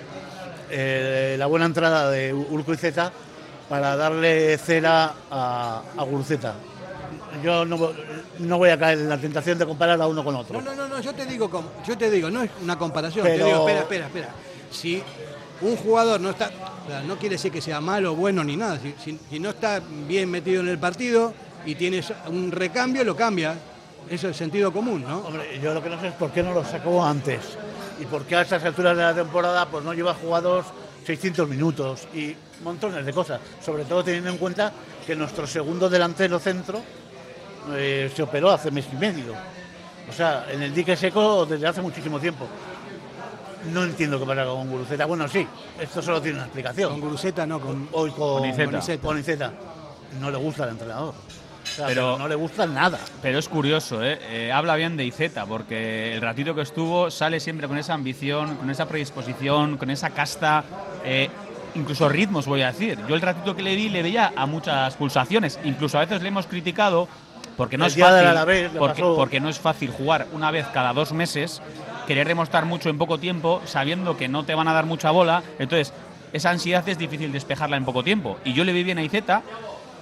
Speaker 3: la buena entrada de Urco y Zeta para darle cera a Guruceta. Yo no voy a caer en la tentación de comparar a uno con otro.
Speaker 1: No, yo te digo, no es una comparación.
Speaker 3: Pero-
Speaker 1: Te digo, espera. Si un jugador no está, o sea, no quiere decir que sea malo, bueno ni nada. Si no está bien metido en el partido y tienes un recambio, lo cambia. Eso es sentido común, ¿no?
Speaker 3: Hombre, yo lo que no sé es por qué no lo sacó antes y por qué a estas alturas de la temporada pues no lleva jugados 600 minutos y montones de cosas. Sobre todo teniendo en cuenta que nuestro segundo delantero centro se operó hace mes y medio. O sea, en el dique seco desde hace muchísimo tiempo. No entiendo qué pasa con Guruceta. Bueno, sí, esto solo tiene una explicación.
Speaker 1: Con Guruceta no, con
Speaker 3: Iceta. No le gusta al entrenador. O sea,
Speaker 2: Pero-
Speaker 3: no le gusta nada.
Speaker 2: Pero es curioso, habla bien de Iceta, porque el ratito que estuvo sale siempre con esa ambición, con esa predisposición, con esa casta, incluso ritmos, voy a decir. Yo el ratito que le vi le veía a muchas pulsaciones, incluso a veces le hemos criticado porque no
Speaker 3: El
Speaker 2: es
Speaker 3: día del
Speaker 2: fácil,
Speaker 3: Alavés le pasó.
Speaker 2: porque no es fácil jugar una vez cada 2 meses, querer demostrar mucho en poco tiempo, sabiendo que no te van a dar mucha bola, entonces esa ansiedad es difícil despejarla en poco tiempo. Y yo le vi bien a Iceta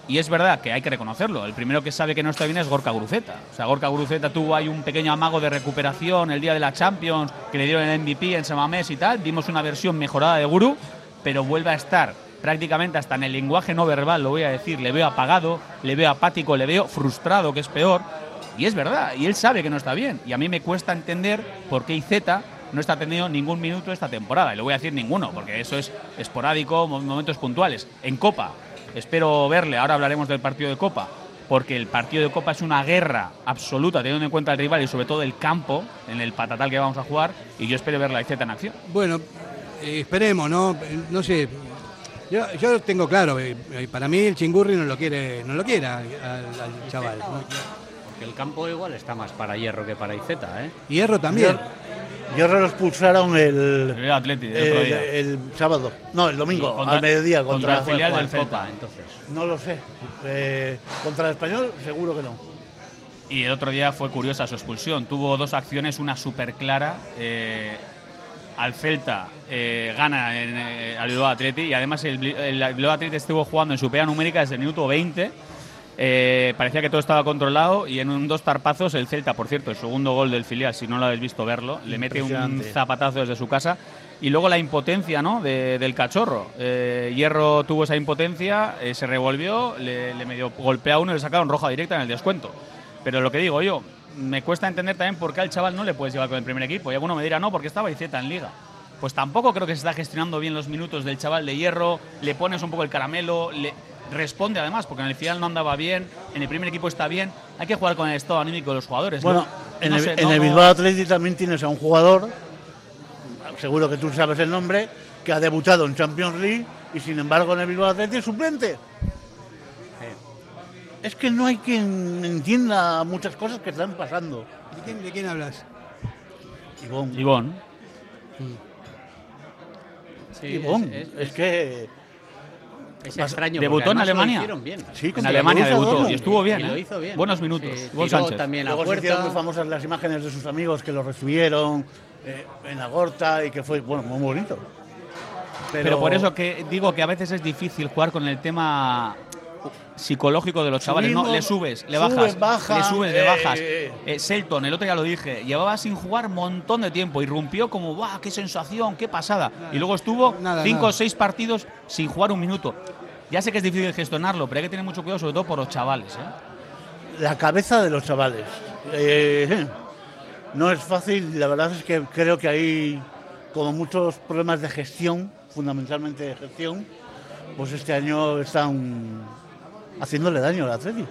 Speaker 2: Y es verdad que hay que reconocerlo. El primero que sabe que no está bien es Gorka Guruceta. O sea, Gorka Guruceta tuvo ahí un pequeño amago de recuperación el día de la Champions, que le dieron el MVP en San Mamés y tal. Vimos una versión mejorada de Guru, pero vuelve a estar prácticamente hasta en el lenguaje no verbal, lo voy a decir. Le veo apagado, le veo apático, le veo frustrado, que es peor. Y es verdad, y él sabe que no está bien. Y a mí me cuesta entender por qué IZ no está teniendo ningún minuto esta temporada. Y le voy a decir ninguno, porque eso es esporádico, momentos puntuales. En Copa, espero verle, ahora hablaremos del partido de Copa, porque el partido de Copa es una guerra absoluta, teniendo en cuenta el rival y sobre todo el campo, en el patatal que vamos a jugar, y yo espero verle a IZ en acción.
Speaker 1: Bueno, esperemos, ¿no? No sé, yo tengo claro, para mí el Chingurri no lo quiere al chaval, ¿no?
Speaker 4: El campo igual está más para Hierro que para IZ, ¿eh?
Speaker 1: Hierro también.
Speaker 3: Hierro lo expulsaron el
Speaker 2: Atleti
Speaker 3: el sábado. No, el domingo, al mediodía
Speaker 2: contra el filial del Celta,
Speaker 4: entonces.
Speaker 3: No lo sé. Contra el Español, seguro que no.
Speaker 2: Y el otro día fue curiosa su expulsión. Tuvo dos acciones, una súper clara. Al Celta gana al Bilbao Athletic, y además el Bilbao Athletic estuvo jugando en su pega numérica desde el minuto 20. Parecía que todo estaba controlado, y en dos tarpazos el Celta, por cierto, el segundo gol del filial, si no lo habéis visto verlo, le mete un zapatazo desde su casa. Y luego la impotencia, ¿no?, del cachorro. Hierro tuvo esa impotencia, se revolvió, le medio golpea a uno y le sacaron roja directa en el descuento. Pero lo que digo yo, me cuesta entender también por qué al chaval no le puedes llevar con el primer equipo. Y alguno me dirá, no, porque estaba IZ en Liga. Pues tampoco creo que se está gestionando bien los minutos del chaval de Hierro. Le pones un poco el caramelo, responde además, porque en el final no andaba bien, en el primer equipo está bien. Hay que jugar con el estado anímico de los jugadores.
Speaker 3: Bueno, en el Bilbao Athletic también tienes a un jugador, seguro que tú sabes el nombre, que ha debutado en Champions League y sin embargo en el Bilbao Athletic es suplente. Es que no hay quien entienda muchas cosas que están pasando.
Speaker 1: ¿De quién hablas?
Speaker 2: Ivón.
Speaker 3: Sí, Ivón, es que...
Speaker 4: Es extraño.
Speaker 2: Debutó en Alemania.
Speaker 3: Sí,
Speaker 2: en Alemania debutó y estuvo bien.
Speaker 4: Y lo hizo bien.
Speaker 2: Buenos minutos.
Speaker 4: Tiró
Speaker 2: Sánchez.
Speaker 4: también a
Speaker 3: Luego se
Speaker 4: puerta.
Speaker 3: hicieron muy famosas las imágenes de sus amigos que lo recibieron en Agorta y que fue, bueno, muy bonito.
Speaker 2: Pero por eso que digo que a veces es difícil jugar con el tema psicológico de los chavales, ¿no? Le subes, le bajas, le subes, le bajas. Selton, el otro ya lo dije, llevaba sin jugar un montón de tiempo, irrumpió como, ¡guau! ¡Qué sensación! ¡Qué pasada! Y luego estuvo 5 o 6 partidos sin jugar un minuto. Ya sé que es difícil gestionarlo, pero hay que tener mucho cuidado, sobre todo por los chavales,
Speaker 3: La cabeza de los chavales. No es fácil, la verdad es que creo que hay como muchos problemas de gestión, fundamentalmente de gestión, pues este año están haciéndole daño al Atleti.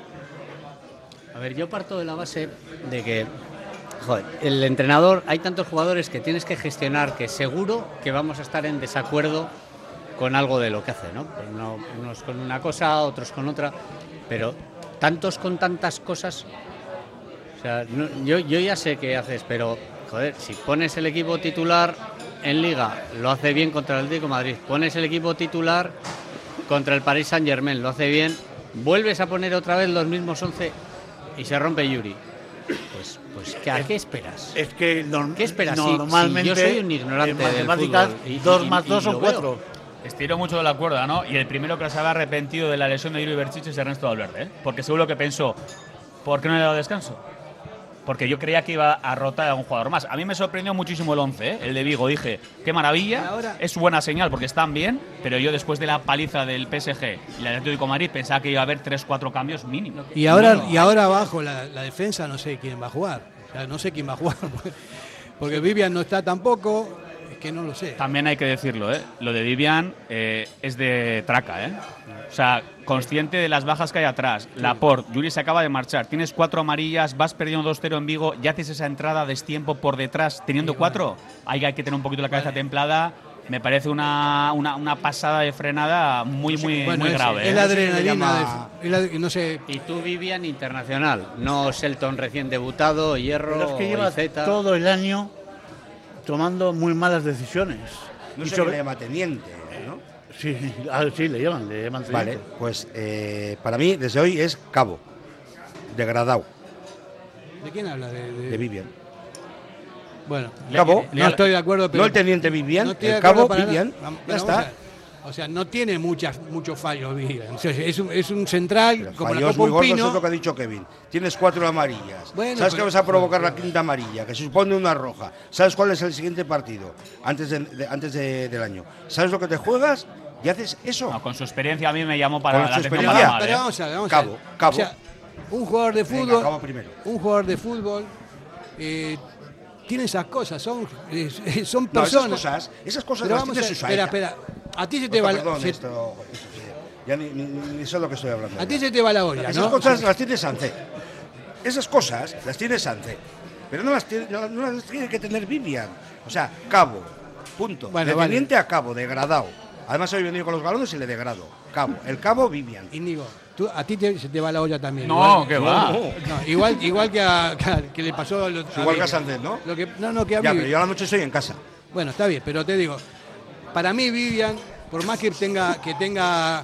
Speaker 4: A ver, yo parto de la base de que, joder, el entrenador, hay tantos jugadores que tienes que gestionar que seguro que vamos a estar en desacuerdo con algo de lo que hace, ¿no? Unos con una cosa, otros con otra, pero tantos con tantas cosas. O sea, yo ya sé qué haces, pero, joder, si pones el equipo titular en Liga, lo hace bien contra el Atlético de Madrid, pones el equipo titular contra el Paris Saint-Germain, lo hace bien, vuelves a poner otra vez los mismos 11 y se rompe Yuri. Pues ¿a qué esperas?
Speaker 3: Es que
Speaker 4: ¿qué esperas?
Speaker 3: Normalmente
Speaker 4: si yo soy un ignorante
Speaker 3: en matemáticas,
Speaker 4: del fútbol,
Speaker 3: 2 más 2 son 4.
Speaker 2: Estiró mucho de la cuerda, ¿no? Y el primero que se había arrepentido de la lesión de Yuri Berchiche es Ernesto Valverde, ¿eh? Porque seguro que pensó, ¿por qué no le he dado descanso? Porque yo creía que iba a rotar a un jugador más. A mí me sorprendió muchísimo el 11, ¿eh? El de Vigo. Dije, qué maravilla, es buena señal porque están bien, pero yo después de la paliza del PSG y el Atlético de Madrid pensaba que iba a haber 3-4 cambios mínimo.
Speaker 1: Y ahora abajo la defensa no sé quién va a jugar. O sea, no sé quién va a jugar. Porque Vivian no está tampoco, es que no lo sé.
Speaker 2: También hay que decirlo, ¿eh? Lo de Vivian es de traca, ¿eh? O sea, consciente de las bajas que hay atrás. Laporte, Yuri se acaba de marchar, tienes 4 amarillas, vas perdiendo 2-0 en Vigo, ya haces esa entrada a destiempo por detrás, teniendo 4. Hay que tener un poquito la cabeza templada. Me parece una pasada de frenada muy grave.
Speaker 1: Es la adrenalina, no sé.
Speaker 4: Y tú, Vivian, internacional, no Selton recién debutado, Hierro.
Speaker 3: Pero es que lleva
Speaker 4: Zeta.
Speaker 3: todo el año tomando muy malas decisiones.
Speaker 5: No sé qué le llama teniente, ¿no?
Speaker 3: Sí, le llaman teniente.
Speaker 5: Vale, pues para mí desde hoy es cabo, degradado.
Speaker 1: ¿De quién habla?
Speaker 5: De Vivian.
Speaker 1: Bueno,
Speaker 5: cabo,
Speaker 1: no estoy de acuerdo, pero
Speaker 5: no el teniente Vivian,
Speaker 1: no
Speaker 5: el cabo Vivian, ya está.
Speaker 1: O sea, no tiene muchos fallos Vivian. O sea, es un central
Speaker 5: Pero
Speaker 1: como la
Speaker 5: fallos
Speaker 1: Copa
Speaker 5: muy
Speaker 1: un
Speaker 5: gordos
Speaker 1: pino.
Speaker 5: es lo que ha dicho Kevin. Tienes 4 amarillas.
Speaker 1: Bueno,
Speaker 5: ¿Sabes que
Speaker 1: pero-
Speaker 5: vas a provocar la quinta amarilla? Que se supone una roja. ¿Sabes cuál es el siguiente partido? Antes del año. ¿Sabes lo que te juegas? Y haces eso.
Speaker 2: No, con su experiencia a mí me llamó para
Speaker 5: Con
Speaker 2: la
Speaker 5: su
Speaker 2: atención
Speaker 5: experiencia.
Speaker 2: para mal,
Speaker 1: Pero
Speaker 2: ¿eh?
Speaker 1: vamos a ver,
Speaker 5: Cabo.
Speaker 1: O sea, un jugador de
Speaker 5: Venga,
Speaker 1: fútbol,
Speaker 5: Cabo primero.
Speaker 1: Tiene esas cosas, son
Speaker 5: No,
Speaker 1: personas.
Speaker 5: esas cosas
Speaker 1: Pero
Speaker 5: las
Speaker 1: vamos
Speaker 5: tiene
Speaker 1: a-
Speaker 5: Susaeta.
Speaker 1: espera. A ti se te va la,
Speaker 5: Perdón,
Speaker 1: se-
Speaker 5: esto sí. Ya ni sé lo que estoy hablando.
Speaker 1: a ti se te va la olla,
Speaker 5: Esas
Speaker 1: ¿no?
Speaker 5: cosas las tiene Sánchez. Esas cosas las tiene Sánchez. Pero no las tiene que tener Vivian. O sea, Cabo. Punto.
Speaker 1: Bueno,
Speaker 5: De teniente a Cabo, degradado. Además, hoy he venido con los galones y le degrado. Cabo. El Cabo, Vivian.
Speaker 1: Íñigo, a ti se te va la olla también.
Speaker 2: No,
Speaker 1: igual,
Speaker 2: que va.
Speaker 1: No, igual que le pasó a
Speaker 5: Igual que a
Speaker 1: Vivian.
Speaker 5: Sánchez, ¿no?
Speaker 1: Lo que, no, que a
Speaker 5: Ya,
Speaker 1: Vivian.
Speaker 5: pero yo a la noche estoy en casa.
Speaker 1: Bueno, está bien, pero te digo, para mí Vivian, por más que tenga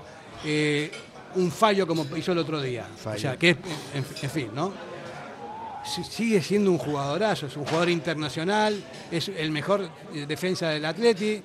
Speaker 1: un fallo como hizo el otro día,
Speaker 5: Fallo.
Speaker 1: o sea, que es, en fin, ¿no? Sigue siendo un jugadorazo, es un jugador internacional, es el mejor defensa del Atleti.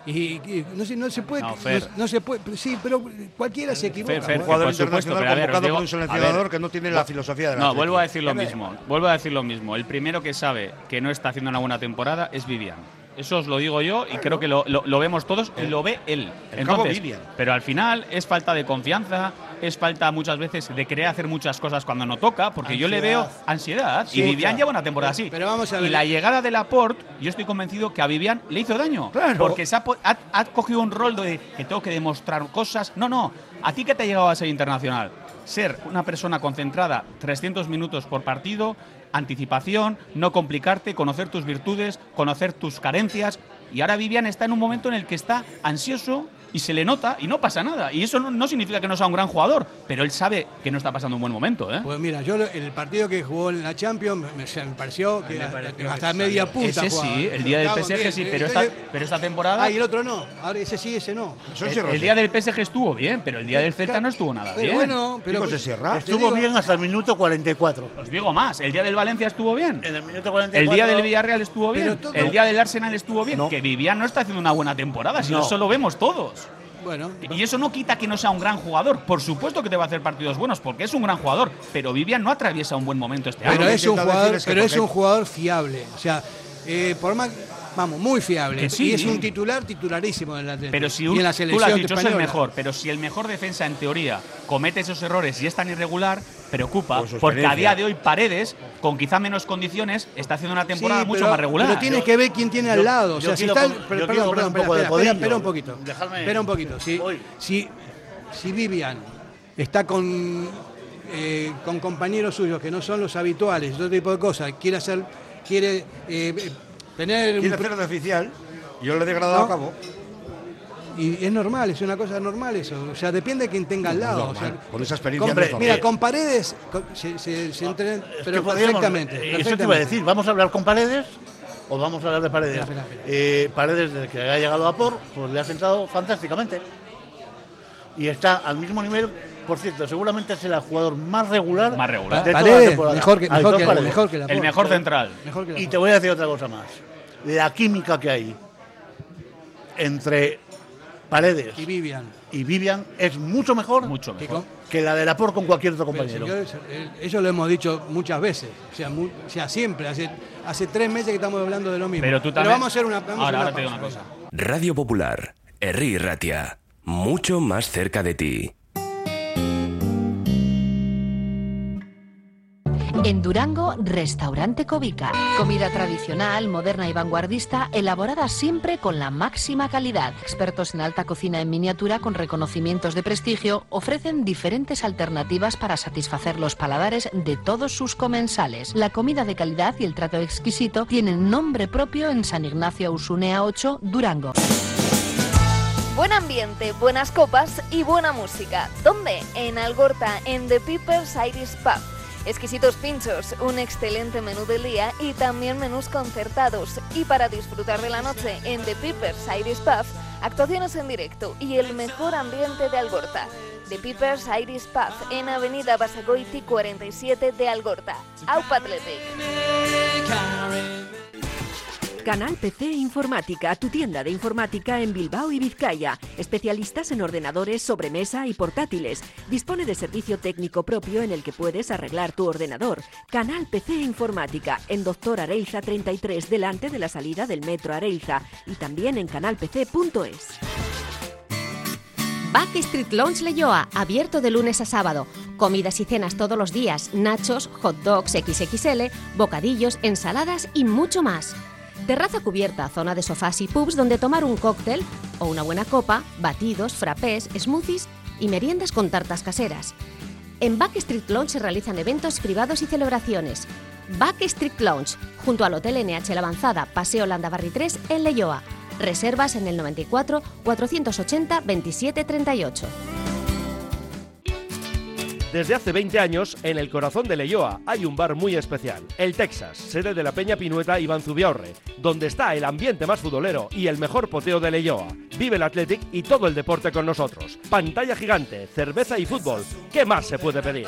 Speaker 1: Y no se puede,
Speaker 2: No, Fer.
Speaker 1: no se puede, sí, pero cualquiera se equivoca.
Speaker 2: Fer,
Speaker 5: Un jugador
Speaker 2: por supuesto,
Speaker 5: internacional
Speaker 2: pero a ver,
Speaker 5: convocado
Speaker 2: os digo-
Speaker 5: por un seleccionador
Speaker 2: a ver,
Speaker 5: que no tiene la filosofía de la
Speaker 2: No,
Speaker 5: Atleti.
Speaker 2: vuelvo a decir lo
Speaker 5: A ver.
Speaker 2: mismo. Vuelvo a decir lo mismo. El primero que sabe que no está haciendo una buena temporada es Vivian. Eso os lo digo yo y creo que lo vemos todos y lo ve él.
Speaker 5: El Cabo Vivian.
Speaker 2: Pero al final es falta de confianza, es falta muchas veces de querer hacer muchas cosas cuando no toca, porque yo le veo ansiedad.
Speaker 1: Sí,
Speaker 2: y Vivian
Speaker 1: claro.
Speaker 2: lleva una temporada así.
Speaker 1: Pero vamos a
Speaker 2: Y
Speaker 1: ver.
Speaker 2: la llegada de Laporte, yo estoy convencido que a Vivian le hizo daño.
Speaker 5: Claro.
Speaker 2: Porque ha cogido un rol de que tengo que demostrar cosas. No. ¿A ti qué te ha llegado a ser internacional? Ser una persona concentrada 300 minutos por partido, anticipación, no complicarte, conocer tus virtudes, conocer tus carencias. Y ahora Vivian está en un momento en el que está ansioso y se le nota y no pasa nada. Y eso no significa que no sea un gran jugador, pero él sabe que no está pasando un buen momento, ¿eh?
Speaker 1: Pues mira, yo el partido que jugó en la Champions me pareció que hasta media punta
Speaker 2: Ese
Speaker 1: jugaba.
Speaker 2: sí, el día del
Speaker 1: Cago en
Speaker 2: PSG
Speaker 1: diez.
Speaker 2: sí, pero esta temporada…
Speaker 1: Ah, y el otro no. Ahora ese sí, ese no.
Speaker 2: El día del PSG estuvo bien, pero el día del Celta no estuvo nada bien.
Speaker 1: Bueno, pero
Speaker 5: Chicos de Sierra.
Speaker 3: Estuvo bien hasta el minuto 44.
Speaker 2: Os digo más, el día del Valencia estuvo bien.
Speaker 3: En el minuto 44.
Speaker 2: El día del Villarreal estuvo
Speaker 1: Pero
Speaker 2: bien.
Speaker 1: todo-
Speaker 2: El día del Arsenal estuvo bien.
Speaker 5: No.
Speaker 2: Que Vivian no está haciendo una buena temporada, si no,
Speaker 3: No.
Speaker 2: eso lo vemos todos.
Speaker 1: bueno,
Speaker 2: Y eso no quita que no sea un gran jugador. Por supuesto que te va a hacer partidos buenos, porque es un gran jugador. Pero Vivian no atraviesa un buen momento este
Speaker 1: pero
Speaker 2: año.
Speaker 1: es un
Speaker 5: intentado
Speaker 1: jugador,
Speaker 5: decir es que
Speaker 1: pero es
Speaker 5: porque-
Speaker 1: un jugador fiable. O sea, por más, vamos, muy fiable.
Speaker 2: Que sí.
Speaker 1: Y es un titularísimo del Atlético.
Speaker 2: Pero si
Speaker 1: y en la
Speaker 2: tú lo has
Speaker 1: selección
Speaker 2: dicho, es el
Speaker 1: española.
Speaker 2: mejor. Pero si el mejor defensa, en teoría, comete esos errores y es tan irregular, preocupa.
Speaker 5: Por su
Speaker 2: Porque a
Speaker 5: experiencia.
Speaker 2: día de hoy Paredes, con quizá menos condiciones, está haciendo una temporada
Speaker 1: Sí,
Speaker 2: mucho
Speaker 1: pero-
Speaker 2: más regular.
Speaker 1: Pero tienes que ver quién tiene al lado. O sea, si
Speaker 3: quiero
Speaker 1: está,
Speaker 3: com- yo
Speaker 1: perdón,
Speaker 3: quiero comer un poco de codillo.
Speaker 1: espera un poquito.
Speaker 3: Dejadme-
Speaker 1: Espera un poquito.
Speaker 3: Voy.
Speaker 1: Si Vivian está con compañeros suyos que no son los habituales, otro tipo de cosas, quiere tener
Speaker 5: Quiere hacer de oficial. Yo le he degradado
Speaker 1: No.
Speaker 5: a Cabo.
Speaker 1: y es normal, es una cosa normal eso. O sea, depende de quién tenga al lado. O sea,
Speaker 5: Normal. Con esa experiencia
Speaker 1: con-
Speaker 5: no es normal.
Speaker 1: mira, con Paredes se entrenan,
Speaker 3: Es
Speaker 1: pero
Speaker 3: que podríamos-
Speaker 1: perfectamente.
Speaker 3: Eso te iba a
Speaker 1: perfectamente.
Speaker 3: decir. ¿Vamos a hablar con Paredes o vamos a hablar de Paredes?
Speaker 1: Espera.
Speaker 3: Paredes, desde que ha llegado a Por, pues le ha sentado fantásticamente. Y está al mismo nivel. Por cierto, seguramente es el jugador más regular.
Speaker 2: Más regular.
Speaker 3: de toda
Speaker 1: Paredes,
Speaker 3: la temporada.
Speaker 1: mejor que
Speaker 3: Aitor Paredes.
Speaker 1: la
Speaker 2: El mejor central.
Speaker 1: Mejor que la
Speaker 3: Y te voy a decir otra cosa más. La química que hay entre Paredes
Speaker 1: y Vivian.
Speaker 3: y Vivian es mucho mejor,
Speaker 2: Mucho
Speaker 1: Que
Speaker 2: mejor.
Speaker 1: con-
Speaker 3: que la de Laporte con cualquier otro
Speaker 1: Pero,
Speaker 3: compañero.
Speaker 1: señores, eso lo hemos dicho muchas veces. O sea, siempre. Hace 3 meses que estamos hablando de lo mismo.
Speaker 2: Pero tú también.
Speaker 1: vamos a hacer una.
Speaker 2: Ahora te digo una cosa.
Speaker 6: Radio Popular, Herri Ratia, mucho más cerca de ti.
Speaker 7: En Durango, Restaurante Covica. Comida tradicional, moderna y vanguardista, elaborada siempre con la máxima calidad. Expertos en alta cocina en miniatura con reconocimientos de prestigio ofrecen diferentes alternativas para satisfacer los paladares de todos sus comensales. La comida de calidad y el trato exquisito tienen nombre propio en San Ignacio Ausunea 8, Durango.
Speaker 12: Buen ambiente, buenas copas y buena música. ¿Dónde? En Algorta, en The People's Irish Pub. Exquisitos pinchos, un excelente menú del día y también menús concertados. Y para disfrutar de la noche en The People's Irish Pub, actuaciones en directo y el mejor ambiente de Algorta. The People's Irish Pub en Avenida Basagoiti 47 de Algorta. Aupa Athletic.
Speaker 15: Canal PC Informática, tu tienda de informática en Bilbao y Vizcaya. Especialistas en ordenadores, sobremesa y portátiles. Dispone de servicio técnico propio en el que puedes arreglar tu ordenador. Canal PC Informática, en Doctor Areilza 33, delante de la salida del Metro Areilza. Y también en canalpc.es.
Speaker 10: Backstreet Lounge Leioa, abierto de lunes a sábado. Comidas y cenas todos los días, nachos, hot dogs XXL, bocadillos, ensaladas y mucho más. Terraza cubierta, zona de sofás y pubs donde tomar un cóctel o una buena copa, batidos, frappés, smoothies y meriendas con tartas caseras. En Backstreet Lounge se realizan eventos privados y celebraciones. Backstreet Lounge, junto al Hotel NH La Avanzada, Paseo Landabarri 3 en Leioa. Reservas en el 94 480 27 38.
Speaker 9: Desde hace 20 años, en el corazón de Leioa hay un bar muy especial, el Texas, sede de la Peña Pinueta Iván Zubiaurre, donde está el ambiente más futbolero y el mejor poteo de Leioa. Vive el Athletic y todo el deporte con nosotros. Pantalla gigante, cerveza y fútbol. ¿Qué más se puede pedir?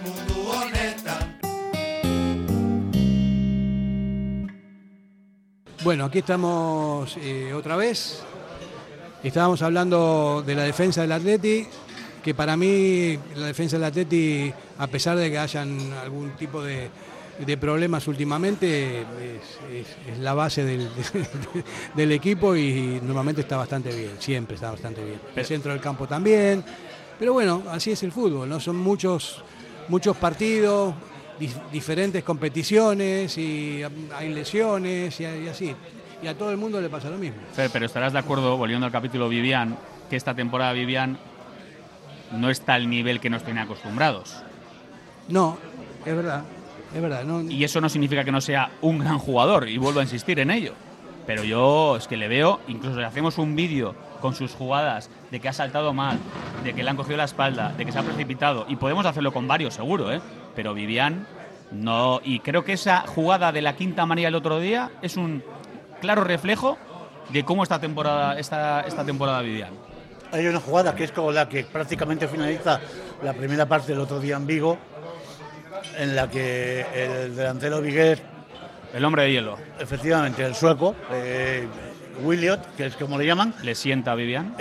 Speaker 1: Bueno, aquí estamos otra vez. Estábamos hablando de la defensa del Atleti, que para mí la defensa del Atleti, a pesar de que hayan algún tipo de problemas últimamente, es la base del equipo y normalmente está bastante bien, siempre está bastante bien. El centro del campo también, pero bueno, así es el fútbol, ¿no? Son muchos partidos, diferentes competiciones y hay lesiones y así. Y a todo el mundo le pasa lo mismo.
Speaker 2: Pero estarás de acuerdo, volviendo al capítulo Vivian, que esta temporada Vivian no está al nivel que nos tiene acostumbrados.
Speaker 1: No, es verdad. No.
Speaker 2: Y eso no significa que no sea un gran jugador, y vuelvo a insistir en ello. Pero yo es que le veo, incluso si hacemos un vídeo con sus jugadas, de que ha saltado mal, de que le han cogido la espalda, de que se ha precipitado, y podemos hacerlo con varios seguro, pero Vivian no. Y creo que esa jugada de la quinta amarilla el otro día es un claro reflejo de cómo esta temporada Vivian.
Speaker 3: Hay una jugada que es con la que prácticamente finaliza la primera parte del otro día en Vigo, en la que el delantero vigués,
Speaker 2: el hombre de hielo,
Speaker 3: efectivamente, el sueco, Williot, que es como le llaman,
Speaker 2: le sienta a Vivian.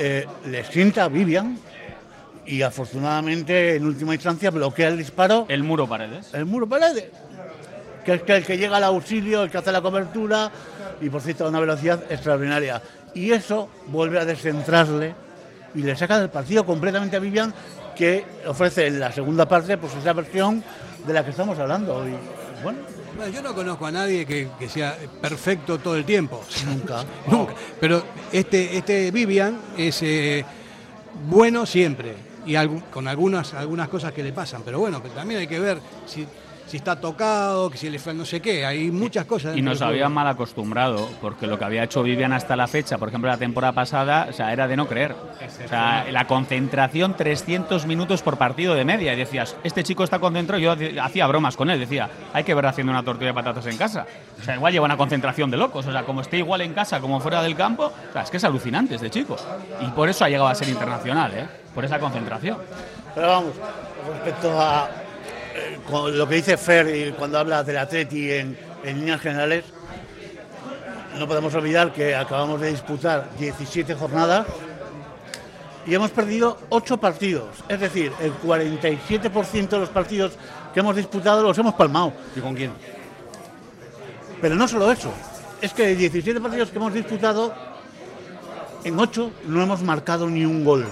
Speaker 3: Y afortunadamente en última instancia bloquea el disparo.
Speaker 2: El muro Paredes,
Speaker 3: que es el que llega al auxilio, el que hace la cobertura y por cierto a una velocidad extraordinaria. Y eso vuelve a descentrarle y le saca del partido completamente a Vivian, que ofrece en la segunda parte pues esa versión de la que estamos hablando. Y bueno,
Speaker 1: yo no conozco a nadie que sea perfecto todo el tiempo.
Speaker 3: Nunca.
Speaker 1: Pero este Vivian es bueno siempre y con algunas cosas que le pasan. Pero bueno, pero también hay que ver si está tocado, que si le fue no sé qué, hay muchas cosas.
Speaker 2: Y nos habían mal acostumbrado, porque lo que había hecho Vivian hasta la fecha, por ejemplo la temporada pasada, o sea, era de no creer. O sea, la concentración 300 minutos por partido de media, y decías, este chico está concentrado, yo hacía bromas con él, decía, hay que ver haciendo una tortilla de patatas en casa. O sea, igual lleva una concentración de locos, o sea, como esté igual en casa como fuera del campo, o sea, es que es alucinante este chico. Y por eso ha llegado a ser internacional, por esa concentración.
Speaker 3: Pero vamos, respecto a con lo que dice Fer cuando habla del Atleti en líneas generales, no podemos olvidar que acabamos de disputar 17 jornadas y hemos perdido 8 partidos. Es decir, el 47% de los partidos que hemos disputado los hemos palmado.
Speaker 5: ¿Y con quién?
Speaker 3: Pero no solo eso, es que de 17 partidos que hemos disputado, en 8 no hemos marcado ni un gol.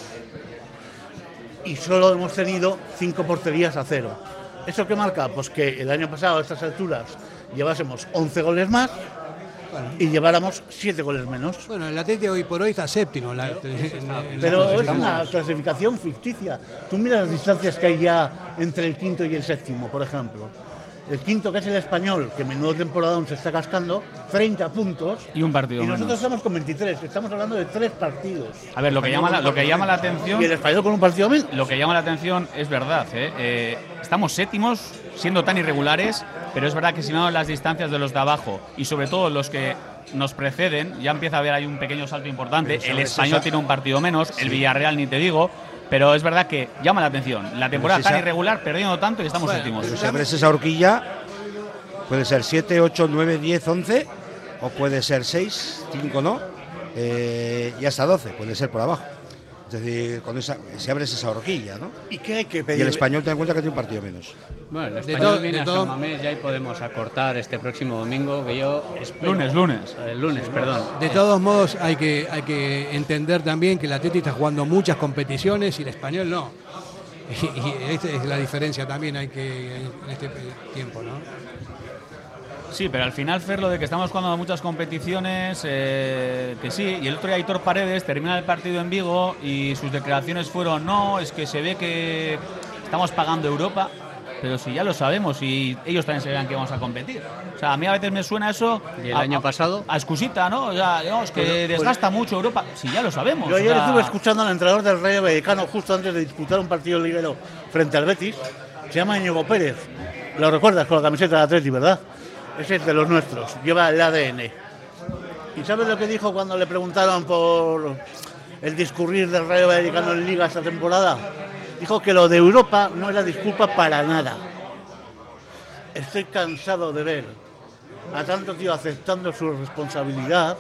Speaker 3: Y solo hemos tenido 5 porterías a 0. ¿Eso qué marca? Pues que el año pasado a estas alturas llevásemos 11 goles más y lleváramos 7 goles menos.
Speaker 1: Bueno, el Atlético hoy por hoy está séptimo.
Speaker 3: Pero es una clasificación ficticia. Tú miras las distancias que hay ya entre el quinto y el séptimo, por ejemplo. El quinto, que es el Español, que menudo temporada aún se está cascando, 30 puntos.
Speaker 2: Y un partido
Speaker 3: y nosotros
Speaker 2: menos.
Speaker 3: Estamos con 23, estamos hablando de 3 partidos.
Speaker 2: A ver, lo que llama la atención...
Speaker 3: Y el Español con un partido menos.
Speaker 2: Lo que llama la atención es verdad, estamos séptimos, siendo tan irregulares, pero es verdad que si no las distancias de los de abajo, y sobre todo los que nos preceden, ya empieza a haber ahí un pequeño salto importante. El Español tiene un partido menos, el Villarreal ni te digo... Pero es verdad que llama la atención. La temporada tan irregular, perdiendo tanto y estamos séptimos.
Speaker 5: Pero si abres esa horquilla, puede ser 7, 8, 9, 10, 11 o puede ser 6, 5 no, y hasta 12, puede ser por abajo. Es decir, si abres esa horquilla, ¿no?
Speaker 3: ¿Y qué hay que pedir?
Speaker 5: Y el Español, ten en cuenta que tiene un partido menos.
Speaker 4: Bueno, el Español viene a San Mamés, ya ahí podemos acortar este próximo domingo, que yo espero...
Speaker 2: Lunes.
Speaker 4: El lunes, perdón.
Speaker 1: De todos modos, hay que entender también que el Atleti está jugando muchas competiciones y el Español no. Y esta es la diferencia también en este tiempo, ¿no?
Speaker 2: Sí, pero al final, Fer, lo de que estamos jugando muchas competiciones, que sí, y el otro día Aitor Paredes termina el partido en Vigo y sus declaraciones fueron: no, es que se ve que estamos pagando Europa, pero si ya lo sabemos y ellos también se vean que vamos a competir. O sea, a mí a veces me suena eso...
Speaker 4: ¿Y el año pasado?
Speaker 2: A excusita, ¿no? O sea, no, es que desgasta mucho Europa, si ya lo sabemos.
Speaker 3: Yo ayer estuve escuchando al entrenador del Rayo Vallecano justo antes de disputar un partido liguero frente al Betis, se llama Íñigo Pérez. Lo recuerdas con la camiseta de Atleti, ¿verdad? Ese es de los nuestros, lleva el ADN. ¿Y sabes lo que dijo cuando le preguntaron por el discurrir del Rayo Vallecano en Liga esta temporada? Dijo que lo de Europa no era disculpa para nada. Estoy cansado de ver a tanto tío aceptando su responsabilidad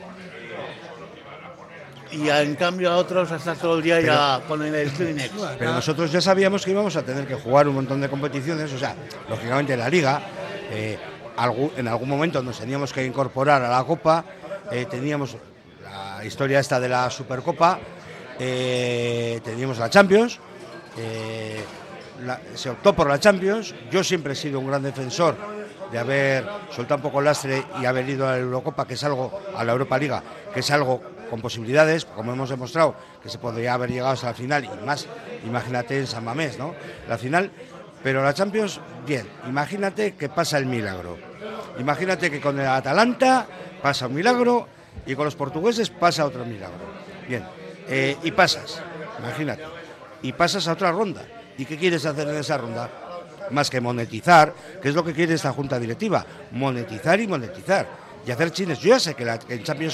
Speaker 3: y en cambio a otros hasta todo el día ya con el Kleenex.
Speaker 5: Pero nosotros ya sabíamos que íbamos a tener que jugar un montón de competiciones, o sea, lógicamente la Liga... en algún momento nos teníamos que incorporar a la Copa, teníamos la historia esta de la Supercopa, teníamos la Champions, se optó por la Champions. Yo siempre he sido un gran defensor de haber soltado un poco el lastre y haber ido a la Eurocopa, que es algo, a la Europa Liga, que es algo con posibilidades, como hemos demostrado que se podría haber llegado hasta la final, y más, imagínate en San Mamés, ¿no? La final. Pero la Champions, bien, imagínate que pasa el milagro. Imagínate que con el Atalanta pasa un milagro y con los portugueses pasa otro milagro. Bien, y pasas, imagínate, y pasas a otra ronda. ¿Y qué quieres hacer en esa ronda? Más que monetizar, que es lo que quiere esta junta directiva, monetizar y monetizar. Y hacer chines. Yo ya sé que en Champions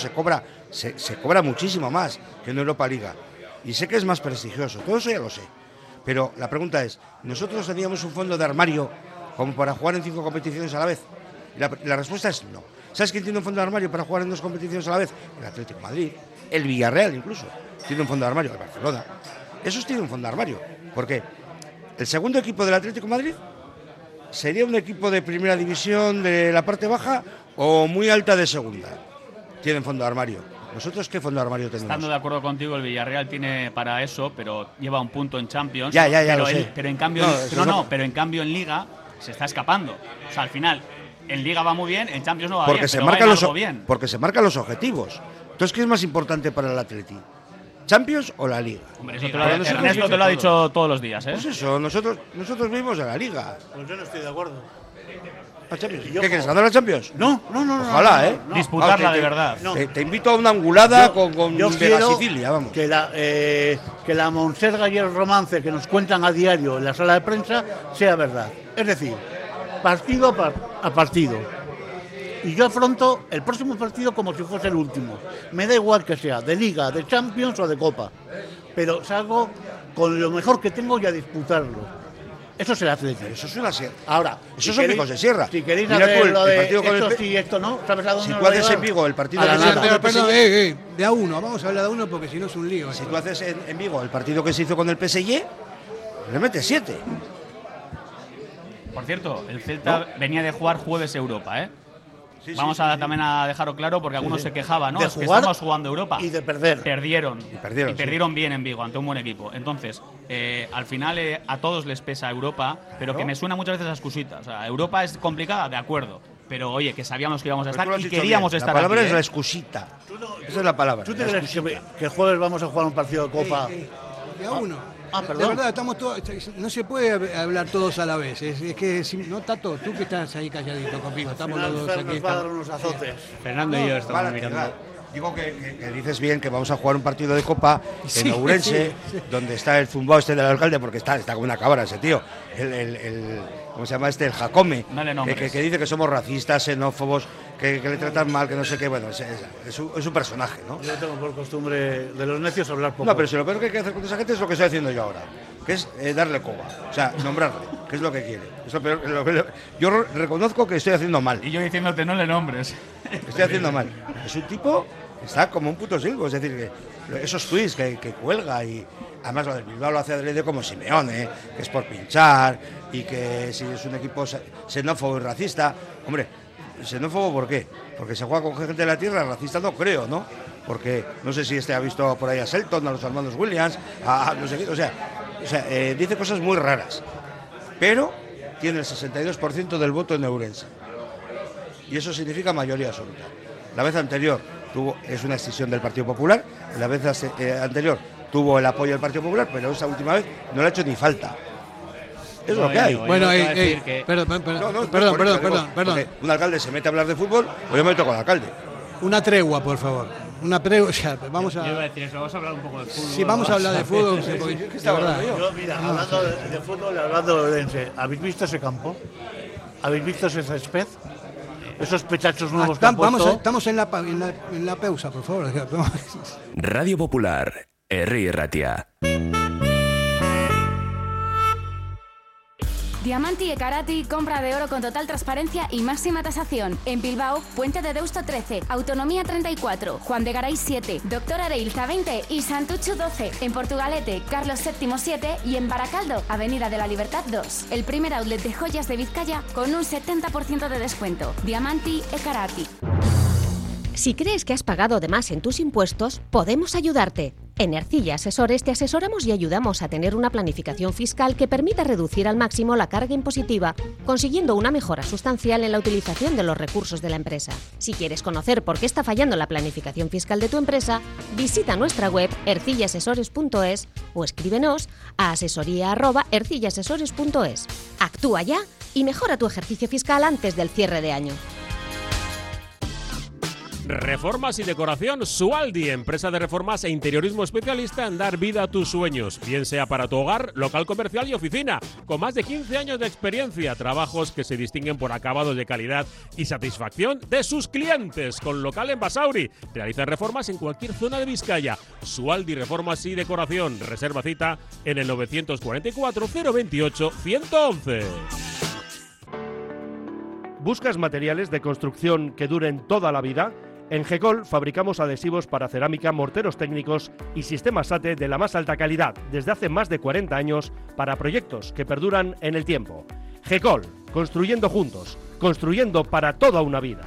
Speaker 5: se cobra muchísimo más que en Europa Liga. Y sé que es más prestigioso, todo eso ya lo sé. Pero la pregunta es, ¿nosotros teníamos un fondo de armario como para jugar en 5 competiciones a la vez? La respuesta es no. ¿Sabes quién tiene un fondo de armario para jugar en 2 competiciones a la vez? El Atlético de Madrid, el Villarreal incluso, tiene un fondo de armario, el Barcelona. Esos tienen un fondo de armario. ¿Por qué? El segundo equipo del Atlético de Madrid sería un equipo de primera división de la parte baja o muy alta de segunda. Tienen fondo de armario. ¿Nosotros qué fondo de armario tenemos?
Speaker 2: Estando de acuerdo contigo, el Villarreal tiene para eso, pero lleva un punto en Champions.
Speaker 5: Ya lo sé.
Speaker 2: Pero en cambio, pero en cambio en Liga se está escapando. O sea, al final, en Liga va muy bien, en Champions no va
Speaker 5: porque
Speaker 2: bien,
Speaker 5: se
Speaker 2: pero
Speaker 5: marcan
Speaker 2: va algo bien.
Speaker 5: Porque se marcan los objetivos. Entonces, ¿qué es más importante para el Atleti? ¿Champions o la Liga?
Speaker 2: Hombre, eso Ernesto te lo ha dicho todos los días, ¿eh?
Speaker 5: Pues eso, nosotros vivimos en la Liga.
Speaker 3: Pues yo no estoy de acuerdo.
Speaker 5: ¿Qué quieres, ganar la Champions?
Speaker 3: No.
Speaker 5: Ojalá, ¿eh?
Speaker 2: Disputarla de verdad.
Speaker 5: Te invito a una angulada con
Speaker 3: yo
Speaker 5: de
Speaker 3: quiero
Speaker 5: la Sicilia, vamos.
Speaker 3: Que la Monserga y el romance que nos cuentan a diario en la sala de prensa sea verdad. Es decir, partido a partido. Y yo afronto el próximo partido como si fuese el último. Me da igual que sea de Liga, de Champions o de Copa. Pero salgo con lo mejor que tengo y a disputarlo. Eso es el Atlético.
Speaker 5: Eso es una sierra.
Speaker 3: Ahora,
Speaker 5: eso son picos de sierra.
Speaker 3: Si queréis
Speaker 5: mira
Speaker 3: hacer
Speaker 5: tú
Speaker 3: lo de
Speaker 5: partido con
Speaker 3: esto sí y esto no, ¿sabes a dónde
Speaker 5: si
Speaker 3: nos
Speaker 5: tú
Speaker 3: va a
Speaker 5: haces
Speaker 3: llevar?
Speaker 5: en Vigo el partido
Speaker 3: A la nada.
Speaker 1: Perdón, de a uno, vamos a hablar de a uno porque si no es un lío.
Speaker 5: Si tú haces en Vigo el partido que se hizo con el PSG, le metes 7.
Speaker 2: Por cierto, el Celta venía de jugar jueves Europa, ¿eh?
Speaker 5: Sí,
Speaker 2: Vamos también a dejarlo claro porque algunos se quejaban, ¿no?
Speaker 3: De
Speaker 2: Es que
Speaker 3: jugar
Speaker 2: estamos jugando Europa.
Speaker 3: y de perder.
Speaker 2: Perdieron.
Speaker 5: Y perdieron
Speaker 2: Bien en Vigo, ante un buen equipo. Entonces, al final a todos les pesa Europa, pero que me suena muchas veces a excusitas. O sea, Europa es complicada, de acuerdo. Pero oye, que sabíamos que íbamos a estar y queríamos estar aquí.
Speaker 5: La palabra es la excusita. Esa es la palabra.
Speaker 3: ¿Tú te crees que el jueves vamos a jugar un partido de Copa?
Speaker 1: De a uno.
Speaker 3: Perdón.
Speaker 1: De verdad, estamos todos, no se puede hablar todos a la vez. Es que, no, Tato, tú que estás ahí calladito conmigo, estamos los dos aquí.
Speaker 3: Nos va a dar unos azotes.
Speaker 4: Fernando y yo estamos mirando.
Speaker 5: Digo que dices bien que vamos a jugar un partido de Copa en Ourense, donde está el zumbao del alcalde, porque está como una cabra ese tío. ¿Cómo se llama el Jacome? Que dice que somos racistas, xenófobos, que le tratan mal, que no sé qué. Bueno, es un personaje, ¿no?
Speaker 3: Yo tengo por costumbre de los necios hablar poco.
Speaker 5: No, pero si lo peor que hay que hacer con esa gente es lo que estoy haciendo yo ahora, que es darle coba, o sea, nombrarle, que es lo que quiere. Es lo peor, yo reconozco que estoy haciendo mal.
Speaker 2: Y yo diciéndote no le nombres.
Speaker 5: estoy haciendo mal. Es un tipo que está como un puto silbo, es decir, que esos tweets que cuelga y además lo del Bilbao lo hace adrede como Simeone, que es por pinchar y que si es un equipo xenófobo y racista. Hombre, xenófobo ¿por qué? Porque se juega con gente de la tierra, racista no creo, ¿no? Porque no sé si ha visto por ahí a Shelton, a los hermanos Williams, a no sé qué, o sea, dice cosas muy raras, pero tiene el 62% del voto en Ourense y eso significa mayoría absoluta. La vez anterior es una escisión del Partido Popular, la vez anterior tuvo el apoyo del Partido Popular, pero esa última vez no le ha hecho ni falta. Es lo que hay.
Speaker 1: Bueno, perdón.
Speaker 5: Un alcalde se mete a hablar de fútbol, o yo me meto con el alcalde.
Speaker 1: Una tregua, por favor. Una tregua. Vamos a.
Speaker 4: Yo iba a decir eso, vamos a hablar un poco de fútbol.
Speaker 1: Sí, vamos a hablar de fútbol.
Speaker 3: Mira, hablando de fútbol, hablando de Ourense, ¿habéis visto ese campo? ¿Habéis visto ese césped? Esos pechachos nuevos que han puesto.
Speaker 1: Estamos en la pausa, por favor.
Speaker 6: Radio Popular, Herri Ratia.
Speaker 8: Diamanti e Karati, compra de oro con total transparencia y máxima tasación. En Bilbao, Puente de Deusto 13, Autonomía 34, Juan de Garay 7, Doctor Areilza 20 y Santucho 12. En Portugalete, Carlos VII 7 y en Baracaldo, Avenida de la Libertad 2. El primer outlet de joyas de Vizcaya con un 70% de descuento. Diamanti e Karati.
Speaker 10: Si crees que has pagado de más en tus impuestos, podemos ayudarte. En Ercilla Asesores te asesoramos y ayudamos a tener una planificación fiscal que permita reducir al máximo la carga impositiva, consiguiendo una mejora sustancial en la utilización de los recursos de la empresa. Si quieres conocer por qué está fallando la planificación fiscal de tu empresa, visita nuestra web ercillaasesores.es o escríbenos a asesoría@ercillaasesores.es. Actúa ya y mejora tu ejercicio fiscal antes del cierre de año.
Speaker 16: Reformas y decoración Sualdi, empresa de reformas e interiorismo especialista en dar vida a tus sueños, bien sea para tu hogar, local comercial y oficina, con más de 15 años de experiencia, trabajos que se distinguen por acabados de calidad y satisfacción de sus clientes, con local en Basauri. Realizan reformas en cualquier zona de Vizcaya. Sualdi Reformas y Decoración, reserva cita en el 944 028 111.
Speaker 9: ¿Buscas materiales de construcción que duren toda la vida? En GECOL fabricamos adhesivos para cerámica, morteros técnicos y sistemas SATE de la más alta calidad desde hace más de 40 años para proyectos que perduran en el tiempo. GECOL, construyendo juntos, construyendo para toda una vida.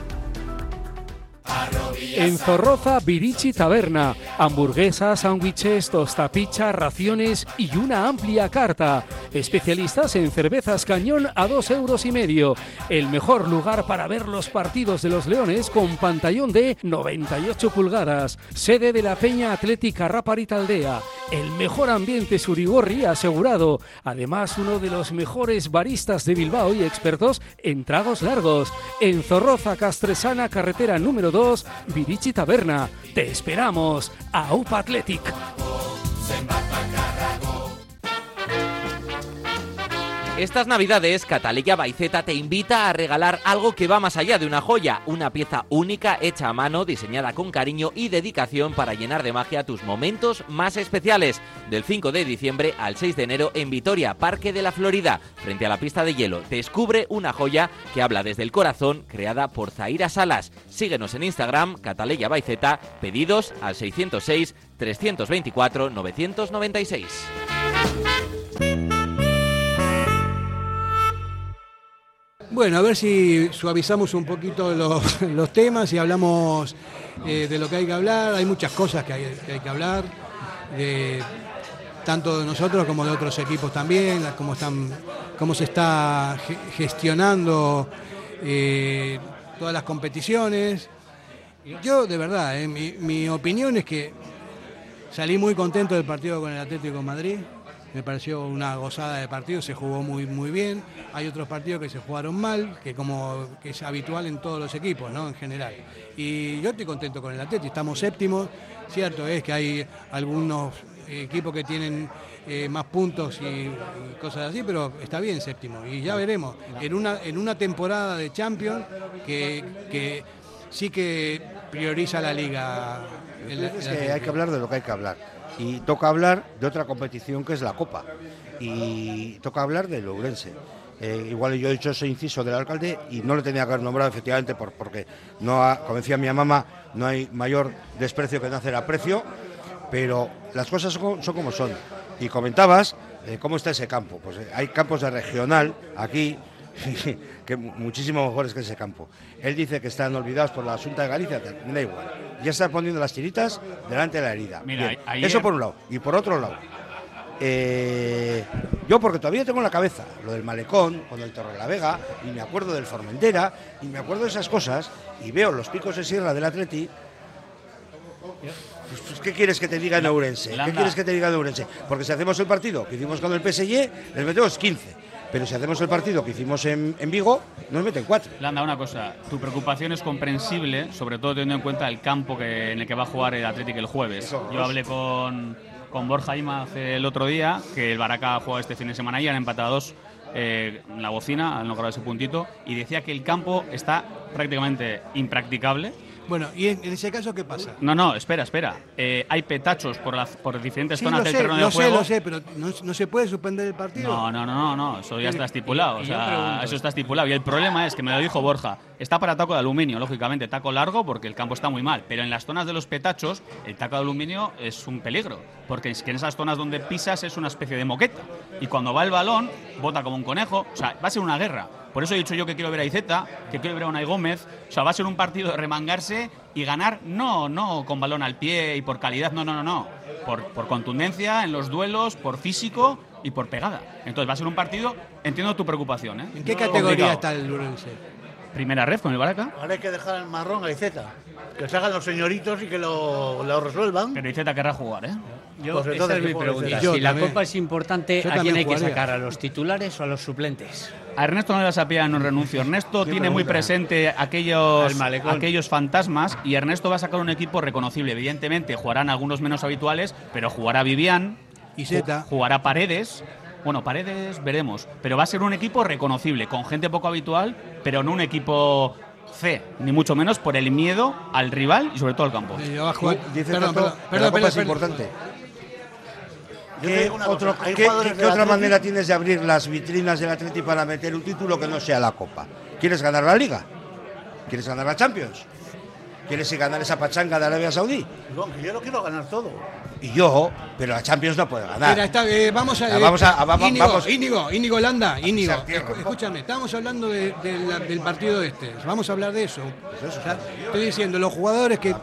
Speaker 13: En Zorroza, Birichi Taberna. Hamburguesas, sándwiches, tostapizza, raciones y una amplia carta. Especialistas en cervezas Cañón a 2,5 €. El mejor lugar para ver los partidos de los Leones con pantallón de 98 pulgadas. Sede de la Peña Atlética Raparita Aldea. El mejor ambiente surigorri asegurado. Además, uno de los mejores baristas de Bilbao y expertos en tragos largos. En Zorroza, Castresana, carretera número 2, Birichi Taberna. Te esperamos. AUPA Athletic.
Speaker 11: Estas navidades, Cataleya Baiceta te invita a regalar algo que va más allá de una joya, una pieza única hecha a mano, diseñada con cariño y dedicación para llenar de magia tus momentos más especiales. Del 5 de diciembre al 6 de enero en Vitoria, Parque de la Florida, frente a la pista de hielo. Descubre una joya que habla desde el corazón, creada por Zaira Salas. Síguenos en Instagram, Cataleya Baiceta, pedidos al 606 324 996.
Speaker 1: Bueno, a ver si suavizamos un poquito los temas y hablamos de lo que hay que hablar. Hay muchas cosas que hay que hablar, tanto de nosotros como de otros equipos también, cómo se está gestionando todas las competiciones. Yo, de verdad, mi opinión es que salí muy contento del partido con el Atlético de Madrid. Me pareció una gozada de partido, se jugó muy, muy bien. Hay otros partidos que se jugaron mal, que es habitual en todos los equipos, ¿no? En general. Y yo estoy contento con el Atlético, estamos séptimos. Cierto es que hay algunos equipos que tienen más puntos y cosas así, pero está bien séptimo. Y ya veremos. En una temporada de Champions que sí que prioriza la Liga.
Speaker 5: Es que hay que hablar de lo que hay que hablar. Y toca hablar de otra competición que es la Copa. Y toca hablar del Ourense. igual yo he dicho ese inciso del alcalde y no le tenía que haber nombrado efectivamente porque como decía mi mamá, no hay mayor desprecio que no hacer aprecio, pero las cosas son como son. Y comentabas cómo está ese campo. Pues hay campos de regional aquí que muchísimo mejores que ese campo. Él dice que están olvidados por la Xunta de Galicia, me da igual. Ya están poniendo las tiritas delante de la herida.
Speaker 2: Mira,
Speaker 5: Bien,
Speaker 2: ayer...
Speaker 5: Eso por un lado. Y por otro lado, yo porque todavía tengo en la cabeza lo del Malecón, con el Torrelavega, y me acuerdo del Formentera, y me acuerdo de esas cosas, y veo los picos de sierra del Atleti. Pues, ¿qué quieres que te diga en Ourense? ¿Qué quieres que te diga en Ourense? Porque si hacemos el partido que hicimos con el PSG, les metemos 15. Pero si hacemos el partido que hicimos en Vigo, nos meten 4.
Speaker 2: Landa, una cosa, tu preocupación es comprensible, sobre todo teniendo en cuenta el campo en el que va a jugar el Atlético el jueves. Yo hablé con Borja Imaz el otro día, que el Baraka ha jugado este fin de semana y han empatado 2 en la bocina, al no grabar ese puntito, y decía que el campo está prácticamente impracticable.
Speaker 1: Bueno, ¿y en ese caso qué pasa?
Speaker 2: No, espera. Hay petachos por diferentes zonas del terreno de juego.
Speaker 1: Lo sé, pero no se puede suspender el partido.
Speaker 2: No, eso ya está estipulado. Eso está estipulado. Y el problema es que me lo dijo Borja, está para taco de aluminio, lógicamente, taco largo porque el campo está muy mal, pero en las zonas de los petachos el taco de aluminio es un peligro, porque es que en esas zonas donde pisas es una especie de moqueta, y cuando va el balón, bota como un conejo, o sea, va a ser una guerra. Por eso he dicho yo que quiero ver a Iceta, que quiero ver a Unai Gómez. O sea, va a ser un partido de remangarse y ganar, no con balón al pie y por calidad, no. Por contundencia en los duelos, por físico y por pegada. Entonces va a ser un partido, entiendo tu preocupación, ¿eh?
Speaker 1: ¿En qué categoría está el Ourense?
Speaker 2: Primera ref con el Baraka.
Speaker 3: Ahora hay que dejar el marrón a Iceta, que se hagan los señoritos y que lo resuelvan.
Speaker 2: Pero Iceta querrá jugar, ¿eh?
Speaker 4: Esa es mi pregunta. Si la Copa es importante, ¿a quién hay que sacar? ¿A los titulares o a los suplentes?
Speaker 2: A Ernesto no le vas a pillar en un renuncio. Ernesto tiene muy presente aquellos fantasmas y Ernesto va a sacar un equipo reconocible. Evidentemente jugarán algunos menos habituales, pero jugará Vivian, jugará Paredes. Bueno, Paredes veremos, pero va a ser un equipo reconocible, con gente poco habitual, pero no un equipo C, ni mucho menos por el miedo al rival y sobre todo al campo.
Speaker 5: Perdón, es importante. ¿Qué otra manera tienes de abrir las vitrinas del Atleti para meter un título que no sea la Copa? ¿Quieres ganar la Liga? ¿Quieres ganar la Champions? ¿Quieres ganar esa pachanga de Arabia Saudí?
Speaker 3: No, que yo lo quiero ganar todo.
Speaker 5: Y yo, pero la Champions no puede ganar.
Speaker 1: Mira, vamos. Íñigo Landa, escúchame, estamos hablando del partido este. Vamos a hablar de eso. Estoy diciendo, los jugadores que...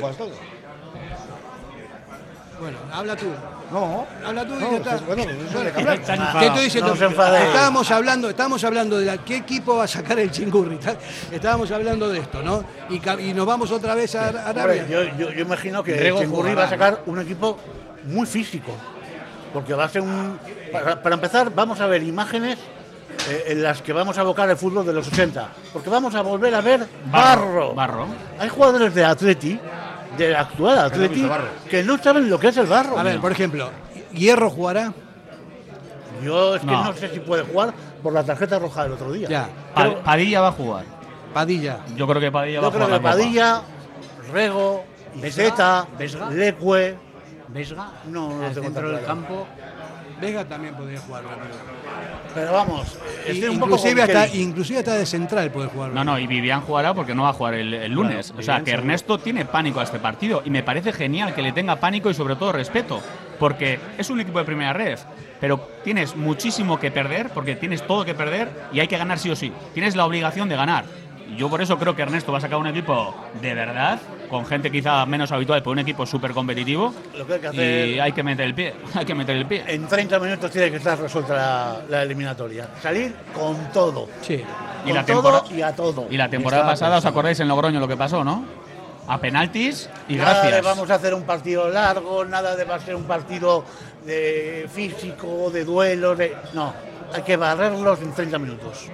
Speaker 1: Bueno, habla tú. Habla tú y ya está. Te estoy diciendo, estábamos hablando de qué equipo va a sacar el Chingurri. Estábamos hablando de esto, ¿no? Y nos vamos otra vez a Arabia.
Speaker 3: Yo imagino que el Chingurri va a sacar un equipo muy físico. Porque va a ser para empezar, vamos a ver imágenes en las que vamos a abocar el fútbol de los 80. Porque vamos a volver a ver barro. Hay jugadores de Atleti, del actual Atleti, que no saben lo que es el barro.
Speaker 1: A ver, por ejemplo, ¿Hierro jugará?
Speaker 3: Yo es que no sé si puede jugar por la tarjeta roja del otro día.
Speaker 2: Ya. Padilla va a jugar.
Speaker 1: Padilla.
Speaker 2: Yo creo que Padilla va a jugar.
Speaker 3: Yo creo que Padilla, Rego, Iceta, Leque.
Speaker 4: ¿Vesga?
Speaker 3: No tengo
Speaker 4: centro del campo.
Speaker 1: Vega también podría jugar.
Speaker 3: Pero vamos,
Speaker 1: inclusive hasta de central puede jugar.
Speaker 2: No, y Vivian jugará porque no va a jugar el lunes. O sea, que Ernesto tiene pánico a este partido y me parece genial que le tenga pánico y sobre todo respeto, porque es un equipo de primera red, pero tienes muchísimo que perder, porque tienes todo que perder y hay que ganar sí o sí. Tienes la obligación de ganar. Yo por eso creo que Ernesto va a sacar un equipo de verdad, con gente quizá menos habitual, pero un equipo súper competitivo.
Speaker 3: Lo que hay que hacer,
Speaker 2: y hay que meter el pie.
Speaker 3: En 30 minutos tiene que estar resuelta la eliminatoria. Salir con todo.
Speaker 1: Sí.
Speaker 2: Y la temporada pasada, ¿os acordáis en Logroño lo que pasó, no? A penaltis y
Speaker 3: nada
Speaker 2: gracias.
Speaker 3: Vamos a hacer un partido largo, nada de va a ser un partido de físico, de duelos. No, hay que barrerlos en 30 minutos.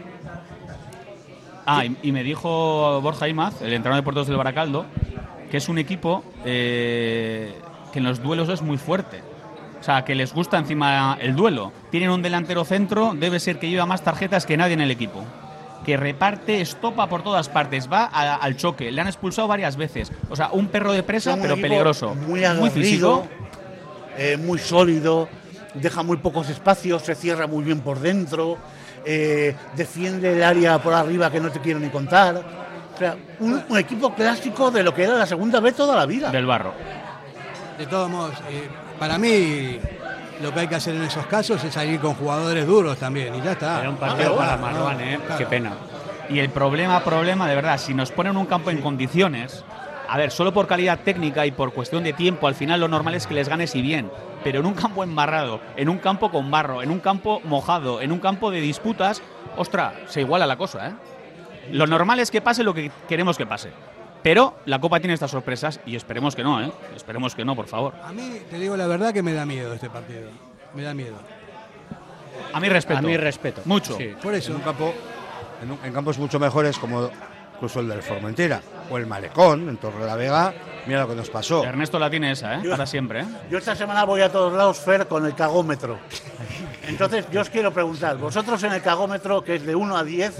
Speaker 2: Y me dijo Borja Imaz, el entrenador de porteros del Baracaldo, que es un equipo que en los duelos es muy fuerte. O sea, que les gusta encima el duelo. Tienen un delantero centro, debe ser que lleva más tarjetas que nadie en el equipo. Que reparte, estopa por todas partes, va al choque. Le han expulsado varias veces. O sea, un perro de presa, pero peligroso.
Speaker 3: Muy físico. Muy sólido, deja muy pocos espacios, se cierra muy bien por dentro. defiende el área por arriba que no te quiero ni contar. O sea, un equipo clásico de lo que era la segunda vez toda la vida.
Speaker 2: Del Barro.
Speaker 1: De todos modos, para mí lo que hay que hacer en esos casos es salir con jugadores duros también y ya está.
Speaker 4: Era un partido para Marwan,
Speaker 1: claro.
Speaker 4: Qué pena.
Speaker 2: Y el problema, de verdad, si nos ponen un campo en condiciones, a ver, solo por calidad técnica y por cuestión de tiempo, al final lo normal es que les ganes y bien. Pero en un campo embarrado, en un campo con barro, en un campo mojado, en un campo de disputas, ostras, se iguala la cosa, ¿eh? Lo normal es que pase lo que queremos que pase. Pero la Copa tiene estas sorpresas y esperemos que no, ¿eh? Esperemos que no, por favor.
Speaker 1: A mí, te digo la verdad, que me da miedo este partido. Me da miedo.
Speaker 2: A mi respeto.
Speaker 4: A mi respeto.
Speaker 2: Mucho.
Speaker 4: Sí.
Speaker 1: Por eso.
Speaker 5: En campos mucho mejores como incluso el del Formentera o el Malecón, en Torrelavega, mira lo que nos pasó.
Speaker 2: Ernesto la tiene esa, para siempre, ¿eh?
Speaker 3: Yo esta semana voy a todos lados, Fer, con el cagómetro. Entonces, yo os quiero preguntar, vosotros en el cagómetro, que es de 1 a 10,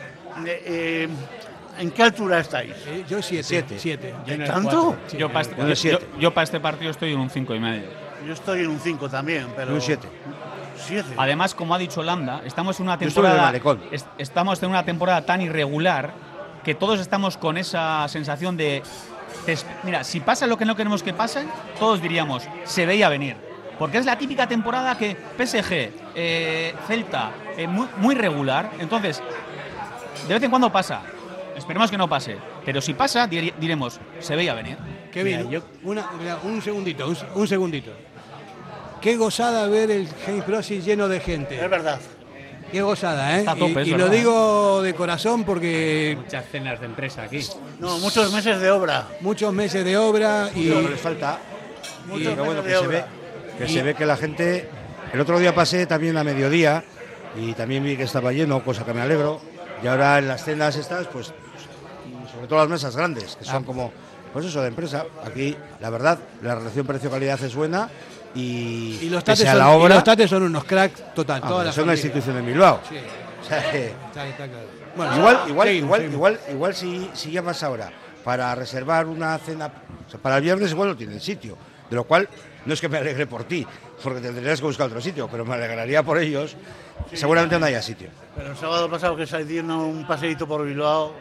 Speaker 3: ¿en qué altura estáis?
Speaker 1: Yo 7.
Speaker 3: ¿Tanto?
Speaker 1: Sí.
Speaker 2: Yo para este partido estoy en un 5,5.
Speaker 3: Yo estoy en un 5 también, pero...
Speaker 5: Un 7.
Speaker 3: 7.
Speaker 2: Además, como ha dicho Landa, estamos en una
Speaker 5: Yo estuve en el
Speaker 2: temporada
Speaker 5: Malecón.
Speaker 2: estamos en una temporada tan irregular que todos estamos con esa sensación de mira, si pasa lo que no queremos que pase, todos diríamos, se veía venir. Porque es la típica temporada que PSG, Celta, muy regular. Entonces, de vez en cuando pasa. Esperemos que no pase. Pero si pasa, diremos, se veía venir.
Speaker 1: Kevin, un segundito. Qué gozada ver el James Crossing lleno de gente.
Speaker 3: Es verdad.
Speaker 1: Qué gozada, ¿eh?
Speaker 2: Está a tope,
Speaker 1: y lo digo de corazón porque...
Speaker 4: Muchas cenas de empresa aquí.
Speaker 3: No, muchos meses de obra.
Speaker 1: Muchos meses de obra y...
Speaker 5: Lo que les falta.
Speaker 3: Muchos
Speaker 5: Pero bueno,
Speaker 3: meses de obra.
Speaker 5: se ve que la gente... El otro día pasé también a mediodía y también vi que estaba lleno, cosa que me alegro. Y ahora en las cenas estas, pues, sobre todo las mesas grandes, que son como, pues eso, de empresa. Aquí, la verdad, la relación precio-calidad es buena y
Speaker 1: los
Speaker 5: pese
Speaker 1: tates
Speaker 5: a la obra...
Speaker 1: los tates son unos cracks total. Toda la
Speaker 5: son una
Speaker 1: familia.
Speaker 5: institución de Bilbao.
Speaker 1: Sí.
Speaker 5: O sea, que
Speaker 1: Está claro. Bueno,
Speaker 5: igual si llamas ahora para reservar una cena, o sea, para el viernes igual no tienen sitio, de lo cual no es que me alegre por ti, porque tendrías que buscar otro sitio, pero me alegraría por ellos. Sí. Seguramente no haya sitio.
Speaker 3: Pero el sábado pasado que salí un paseíto por Bilbao,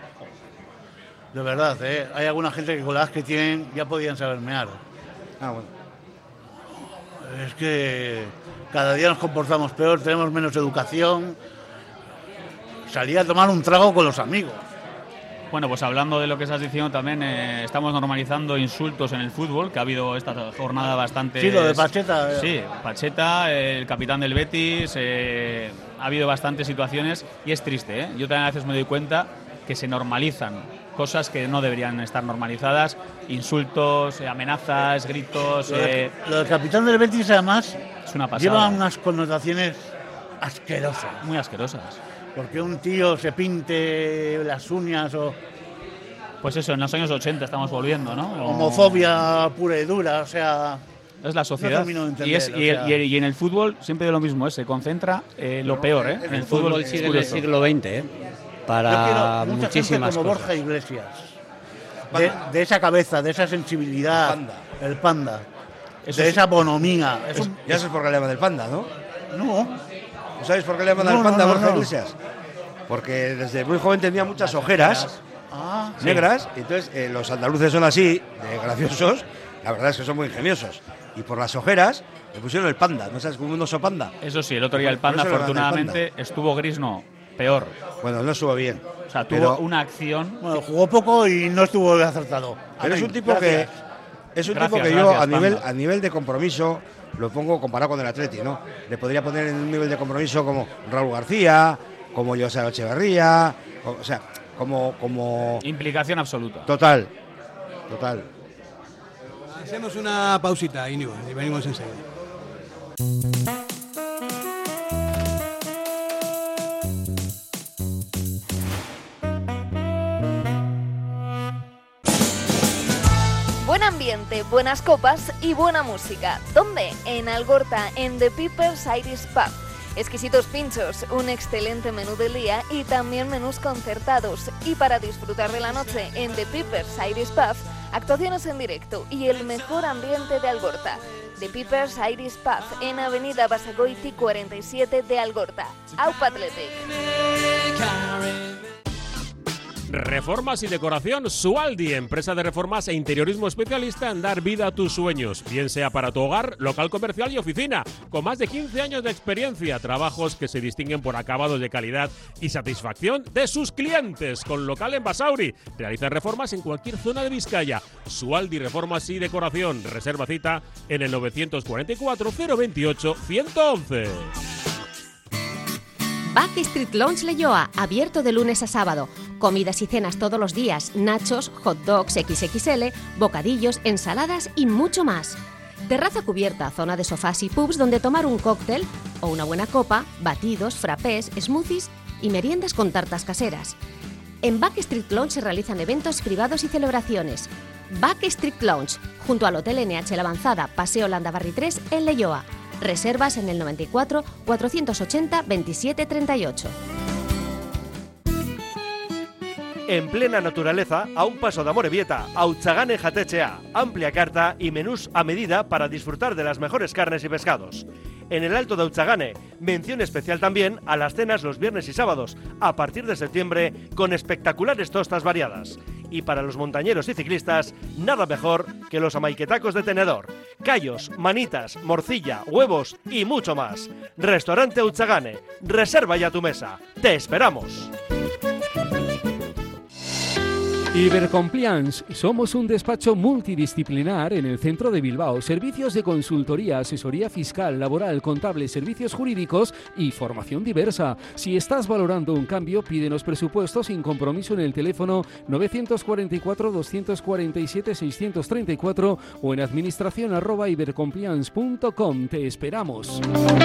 Speaker 3: de verdad, hay alguna gente que con las que tienen ya podían saber mear.
Speaker 5: Ah, bueno.
Speaker 3: Es que cada día nos comportamos peor, tenemos menos educación. Salí a tomar un trago con los amigos.
Speaker 2: Bueno, pues hablando de lo que estás diciendo también, estamos normalizando insultos en el fútbol, que ha habido esta jornada bastante...
Speaker 3: Sí, lo de Pacheta.
Speaker 2: Sí, Pacheta, el capitán del Betis, ha habido bastantes situaciones y es triste, ¿eh? Yo también a veces me doy cuenta que se normalizan cosas que no deberían estar normalizadas, insultos, amenazas, gritos...
Speaker 3: Lo del capitán del Betis, además,
Speaker 2: es una pasada.
Speaker 3: Lleva unas connotaciones asquerosas.
Speaker 2: Muy asquerosas.
Speaker 3: Porque un tío se pinte las uñas o...
Speaker 2: Pues eso, en los años 80 estamos volviendo, ¿no?
Speaker 3: Homofobia pura y dura, o sea...
Speaker 2: Es la sociedad.
Speaker 3: No termino de entender,
Speaker 2: y en el fútbol siempre de lo mismo, se concentra lo peor, ¿eh? En el fútbol
Speaker 4: sigue en el siglo XX, ¿eh? Para muchísimas
Speaker 3: como
Speaker 4: cosas.
Speaker 3: Borja Iglesias. De esa cabeza, de esa sensibilidad. El panda. De esa bonomía.
Speaker 5: Ya sabes por qué le llaman el panda, ¿no?
Speaker 3: No.
Speaker 5: ¿No sabéis por qué le llaman el panda a Borja Iglesias? Porque desde muy joven tenía muchas ojeras negras, y entonces los andaluces son así, de graciosos, la verdad es que son muy ingeniosos. Y por las ojeras le pusieron el panda, ¿no sabes cómo un oso panda?
Speaker 2: Eso sí, el otro día el panda afortunadamente estuvo gris, no, peor.
Speaker 5: Bueno, no estuvo bien.
Speaker 2: O sea, tuvo una acción...
Speaker 3: Bueno, jugó poco y no estuvo acertado.
Speaker 5: Pero es un tipo que... Es un tipo que yo a nivel de compromiso lo pongo comparado con el Atleti, ¿no? Le podría poner en un nivel de compromiso como Raúl García, como José Echeverría, o sea, como...
Speaker 2: Implicación absoluta.
Speaker 5: Total.
Speaker 1: Hacemos una pausita, Íñigo, y venimos enseguida.
Speaker 12: Buen ambiente, buenas copas y buena música. ¿Dónde? En Algorta, en The People's Irish Pub. Exquisitos pinchos, un excelente menú del día y también menús concertados. Y para disfrutar de la noche en The People's Irish Pub, actuaciones en directo y el mejor ambiente de Algorta. The Peepers Irish Pub, en Avenida Basagoiti 47 de Algorta. Aupa Athletic.
Speaker 16: Reformas y decoración Sualdi, empresa de reformas e interiorismo especialista en dar vida a tus sueños, bien sea para tu hogar, local comercial y oficina, con más de 15 años de experiencia, trabajos que se distinguen por acabados de calidad y satisfacción de sus clientes, con local en Basauri. Realizan reformas en cualquier zona de Vizcaya. Sualdi Reformas y Decoración. Reserva cita en el 944 028 111.
Speaker 10: Backstreet Lounge Leyoa, abierto de lunes a sábado. Comidas y cenas todos los días, nachos, hot dogs XXL, bocadillos, ensaladas y mucho más. Terraza cubierta, zona de sofás y pubs donde tomar un cóctel o una buena copa, batidos, frappés, smoothies y meriendas con tartas caseras. En Backstreet Lounge se realizan eventos privados y celebraciones. Backstreet Lounge, junto al Hotel NH La Avanzada, Paseo Landabarri 3 en Leyoa. Reservas en el 94 480 27 38.
Speaker 9: En plena naturaleza, a un paso de Amorebieta, Autzagane Jatetxea, amplia carta y menús a medida para disfrutar de las mejores carnes y pescados. En el Alto de Autzagane, mención especial también a las cenas los viernes y sábados, a partir de septiembre, con espectaculares tostas variadas. Y para los montañeros y ciclistas, nada mejor que los amaiquetacos de tenedor. Callos, manitas, morcilla, huevos y mucho más. Restaurante Autzagane, reserva ya tu mesa. ¡Te esperamos!
Speaker 13: Ibercompliance. Somos un despacho multidisciplinar en el centro de Bilbao. Servicios de consultoría, asesoría fiscal, laboral, contable, servicios jurídicos y formación diversa. Si estás valorando un cambio, pídenos presupuestos sin compromiso en el teléfono 944-247-634 o en administración@ibercompliance.com. Te esperamos.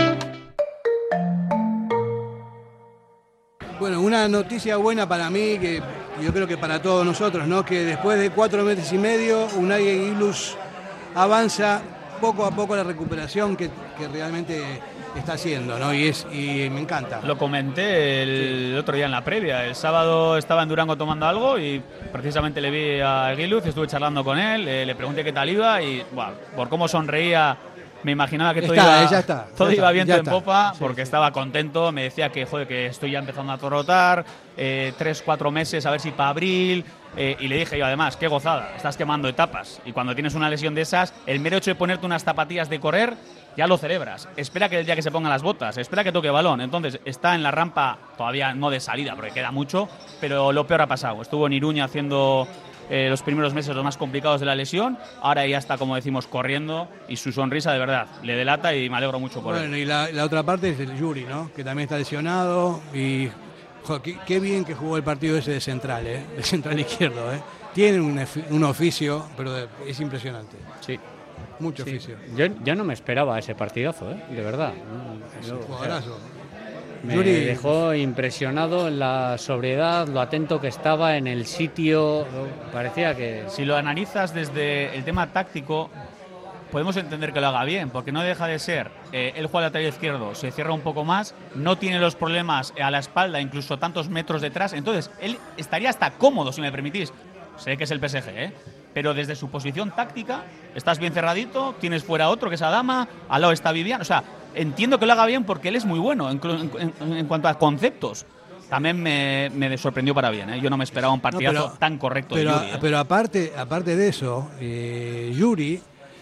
Speaker 1: Bueno, una noticia buena para mí, que yo creo que para todos nosotros, ¿no? Que después de 4 meses y medio, Unai Eguiluz avanza poco a poco la recuperación que realmente está haciendo, ¿no? Y me encanta.
Speaker 2: Lo comenté el otro día en la previa. El sábado estaba en Durango tomando algo y precisamente le vi a Eguiluz, estuve charlando con él, le pregunté qué tal iba y, bueno, por cómo sonreía, me imaginaba que todo iba viento en popa, porque estaba contento. Me decía que, joder, que estoy ya empezando a trotar, 3-4 meses, a ver si para abril. Y le dije yo, además, qué gozada, estás quemando etapas. Y cuando tienes una lesión de esas, el mero hecho de ponerte unas zapatillas de correr, ya lo celebras. Espera que el día que se pongan las botas, espera que toque balón. Entonces, está en la rampa, todavía no de salida, porque queda mucho, pero lo peor ha pasado. Estuvo en Iruña haciendo los primeros meses los más complicados de la lesión, ahora ya está, como decimos, corriendo, y su sonrisa de verdad le delata y me alegro mucho por él.
Speaker 1: Bueno, y la otra parte es el Yuri, ¿no? Que también está lesionado y joder, qué bien que jugó el partido ese de central, de central izquierdo, Tiene un oficio, pero es impresionante.
Speaker 4: Sí.
Speaker 1: Mucho oficio.
Speaker 4: Yo no me esperaba ese partidazo, de verdad.
Speaker 1: Es un jugadorazo.
Speaker 4: Me dejó impresionado en la sobriedad, lo atento que estaba en el sitio. Parecía que...
Speaker 2: Si lo analizas desde el tema táctico, podemos entender que lo haga bien, porque no deja de ser, él juega lateral izquierdo, se cierra un poco más, no tiene los problemas a la espalda, incluso tantos metros detrás, entonces él estaría hasta cómodo, si me permitís. Sé que es el PSG, pero desde su posición táctica, estás bien cerradito, tienes fuera otro que es Adama, al lado está Vivian, o sea, entiendo que lo haga bien porque él es muy bueno en cuanto a conceptos. También me sorprendió para bien, Yo no me esperaba un partidazo tan correcto de Yuri.
Speaker 1: Pero aparte de eso, Yuri,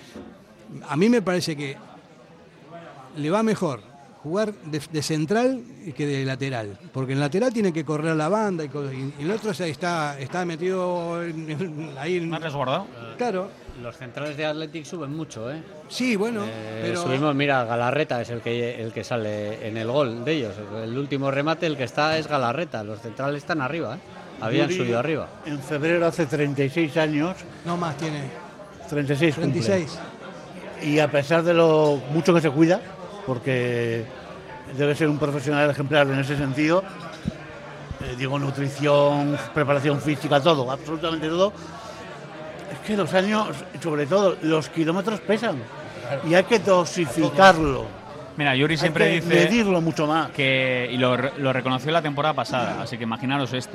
Speaker 1: a mí me parece que le va mejor jugar de central que de lateral, porque en lateral tiene que correr la banda y el otro está metido ahí.
Speaker 2: ¿Más resguardado?
Speaker 1: Claro.
Speaker 4: Los centrales de Athletic suben mucho,
Speaker 1: Sí, bueno, pero...
Speaker 4: Subimos, mira, Galarreta es el que sale en el gol de ellos. El último remate, el que está es Galarreta. Los centrales están arriba, Habían subido arriba.
Speaker 3: En febrero hace 36 años.
Speaker 1: No más tiene.
Speaker 3: 36 cumple.
Speaker 1: 36.
Speaker 3: Y a pesar de lo mucho que se cuida, porque debe ser un profesional ejemplar en ese sentido, digo, nutrición, preparación física, todo, absolutamente todo. Es que los años, sobre todo, los kilómetros pesan y hay que dosificarlo.
Speaker 2: Mira, Yuri siempre
Speaker 3: hay que
Speaker 2: dice
Speaker 3: medirlo mucho más.
Speaker 2: Y lo reconoció la temporada pasada, así que imaginaros esta.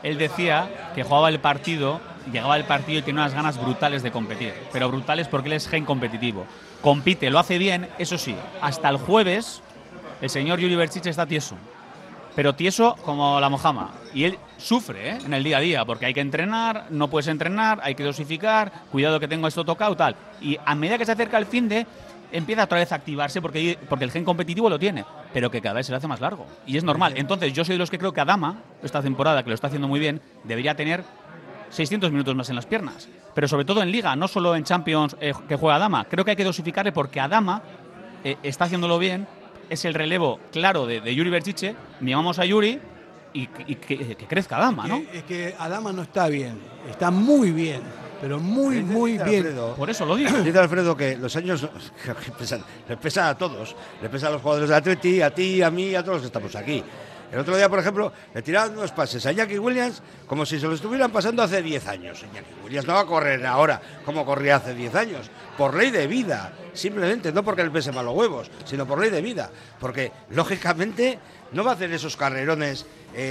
Speaker 2: él decía que jugaba el partido, llegaba el partido y tenía unas ganas brutales de competir, pero brutales porque él es gen competitivo. Compite, lo hace bien, eso sí, hasta el jueves el señor Yuri Berchiche está tieso, pero tieso como la mojama, y él sufre en el día a día, porque hay que entrenar, no puedes entrenar, hay que dosificar, cuidado que tengo esto tocado, tal, y a medida que se acerca el finde, empieza otra vez a activarse porque el gen competitivo lo tiene, pero que cada vez se le hace más largo, y es normal. Entonces yo soy de los que creo que Adama, esta temporada, que lo está haciendo muy bien, debería tener 600 minutos más en las piernas, pero sobre todo en Liga, no solo en Champions que juega Adama. Creo que hay que dosificarle porque Adama está haciéndolo bien, es el relevo claro de Yuri Berchiche, mimamos a Yuri y que crezca Adama, ¿no?
Speaker 1: Es que Adama no está bien, está muy bien, pero muy bien.
Speaker 5: Alfredo,
Speaker 2: por eso lo digo.
Speaker 5: Dice Alfredo que los años les pesan a todos, les pesan a los jugadores del Atleti, a ti, a mí, a todos los que estamos aquí. El otro día, por ejemplo, le tiraban unos pases a Iñaki Williams como si se lo estuvieran pasando hace 10 años. Iñaki Williams no va a correr ahora como corría hace 10 años, por ley de vida, simplemente, no porque le pese mal los huevos, sino por ley de vida, porque lógicamente no va a hacer esos carrerones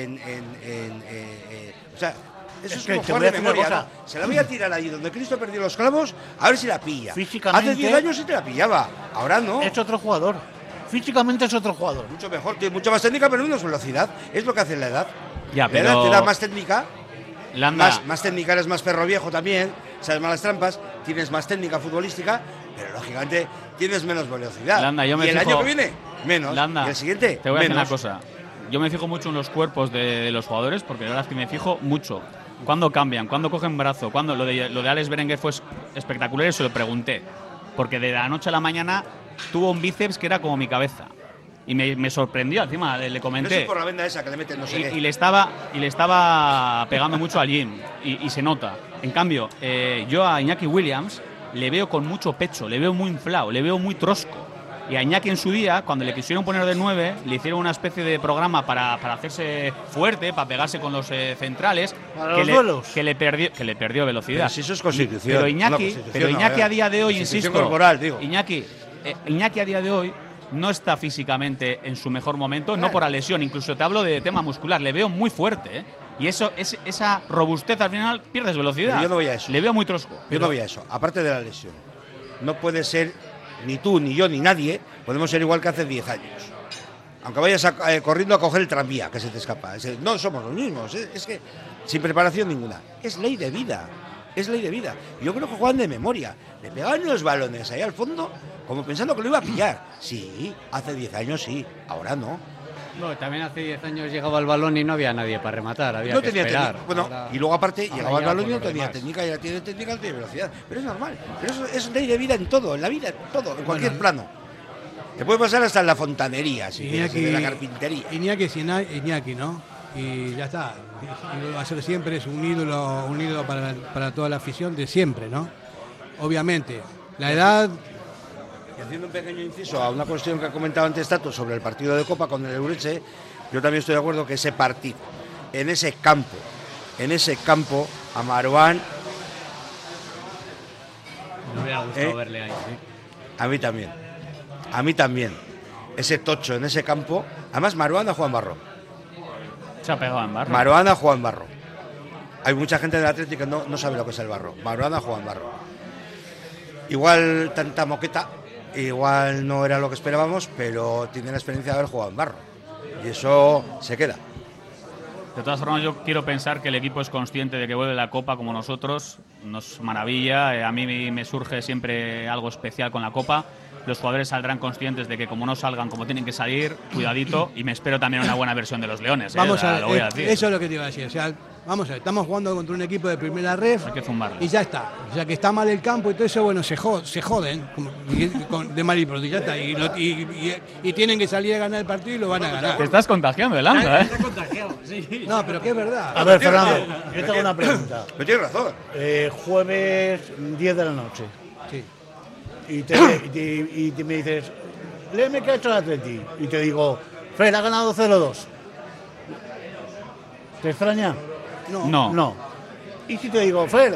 Speaker 5: o sea, eso es como jugar de memoria, ¿no? Se la voy a tirar ahí donde Cristo perdió los clavos, a ver si la pilla.
Speaker 3: Físicamente,
Speaker 5: hace 10 años sí te la pillaba, ahora no.
Speaker 3: Es otro jugador. Físicamente es otro jugador.
Speaker 5: Mucho mejor, tiene mucha más técnica, pero menos velocidad. Es lo que hace la edad.
Speaker 2: Ya,
Speaker 5: la edad te da más técnica.
Speaker 2: Landa.
Speaker 5: Más técnica, eres más perro viejo también. Sabes más las trampas, tienes más técnica futbolística, pero lógicamente tienes menos velocidad.
Speaker 2: Landa, yo me
Speaker 5: y el
Speaker 2: fijo,
Speaker 5: año que viene, menos.
Speaker 2: Landa,
Speaker 5: y el siguiente,
Speaker 2: te voy a decir
Speaker 5: menos.
Speaker 2: una cosa. Yo me fijo mucho en los cuerpos de los jugadores, porque la verdad es que me fijo mucho. Cuándo cambian, cuándo cogen brazo, cuándo lo de Alex Berenguer fue espectacular y se lo pregunté. Porque de la noche a la mañana tuvo un bíceps que era como mi cabeza. Y me sorprendió, encima le comenté.
Speaker 5: No es por la venda esa que le meten, no sé qué.
Speaker 2: Y le estaba pegando mucho al gym, y se nota. En cambio, yo a Iñaki Williams le veo con mucho pecho, le veo muy inflado, le veo muy trosco. Y a Iñaki en su día, cuando le quisieron poner de 9, le hicieron una especie de programa para hacerse fuerte, para pegarse con los centrales, que le perdió velocidad.
Speaker 5: Pero si eso es constitución.
Speaker 2: Pero Iñaki a día de hoy, insisto,
Speaker 5: corporal, digo.
Speaker 2: Iñaki a día de hoy no está físicamente en su mejor momento, no por la lesión, incluso te hablo de tema muscular, le veo muy fuerte, y esa robustez al final pierdes velocidad.
Speaker 5: Pero yo no voy a eso.
Speaker 2: Le veo muy trosco.
Speaker 5: Yo no voy a eso, aparte de la lesión. No puede ser, ni tú, ni yo, ni nadie, podemos ser igual que hace 10 años. Aunque vayas corriendo a coger el tranvía, que se te escapa. No somos los mismos, es que sin preparación ninguna. Es ley de vida. Es ley de vida. Yo creo que juegan de memoria. Le pegaban los balones ahí al fondo como pensando que lo iba a pillar. Sí, hace 10 años sí, ahora no.
Speaker 4: No, también hace 10 años llegaba el balón y no había nadie para rematar, había que esperar.
Speaker 5: Bueno,
Speaker 4: ahora,
Speaker 5: y luego aparte llegaba el balón y no tenía
Speaker 4: demás.
Speaker 5: técnica, y ya tiene técnica, no tiene velocidad. Pero es normal. Pero eso es ley de vida en todo, en la vida, en todo, en cualquier plano. Te puede pasar hasta en la fontanería, si quieres, en la carpintería.
Speaker 1: Iñaki es Iñaki, ¿no? Y ya está. Y va a ser siempre, es un ídolo para toda la afición de siempre, ¿no? Obviamente. La edad.
Speaker 5: Y haciendo un pequeño inciso a una cuestión que ha comentado antes Tato sobre el partido de Copa con el Eureche, yo también estoy de acuerdo que ese partido, en ese campo, a Marouane.
Speaker 4: Me hubiera gustado verle ahí.
Speaker 5: A mí también. Ese tocho en ese campo. Además, Marouane ha jugado en barro.
Speaker 2: Se ha pegado en barro.
Speaker 5: Marouane ha jugado en barro. Hay mucha gente del Atlético que no sabe lo que es el barro. Marouane ha jugado en barro. Igual tanta moqueta, igual no era lo que esperábamos, pero tiene la experiencia de haber jugado en barro. Y eso se queda.
Speaker 2: De todas formas, yo quiero pensar que el equipo es consciente de que vuelve la Copa como nosotros. Nos maravilla. A mí me surge siempre algo especial con la Copa. Los jugadores saldrán conscientes de que como no salgan como tienen que salir, cuidadito, y me espero también una buena versión de los Leones.
Speaker 1: Vamos a ver,
Speaker 2: lo voy a decir.
Speaker 1: eso es lo que te iba a decir. O sea, vamos a ver, estamos jugando contra un equipo de primera ref.
Speaker 2: Hay que zumbarlo.
Speaker 1: Y ya está. O sea, que está mal el campo y todo eso, bueno, se joden de mal y pronto, y ya está. Y tienen que salir a ganar el partido y lo van a ganar.
Speaker 2: Te estás contagiando, Landa,
Speaker 1: Estás contagiado, sí. No, pero que es verdad.
Speaker 3: A ver, Fernando, yo tengo una pregunta.
Speaker 5: Pero tienes razón.
Speaker 3: Jueves 10 de la noche.
Speaker 1: Sí.
Speaker 3: Y me dices, léeme qué ha hecho el Atleti. Y te digo, Fer, ha ganado 0-2. ¿Te extraña? No. ¿Y si te digo, Fer,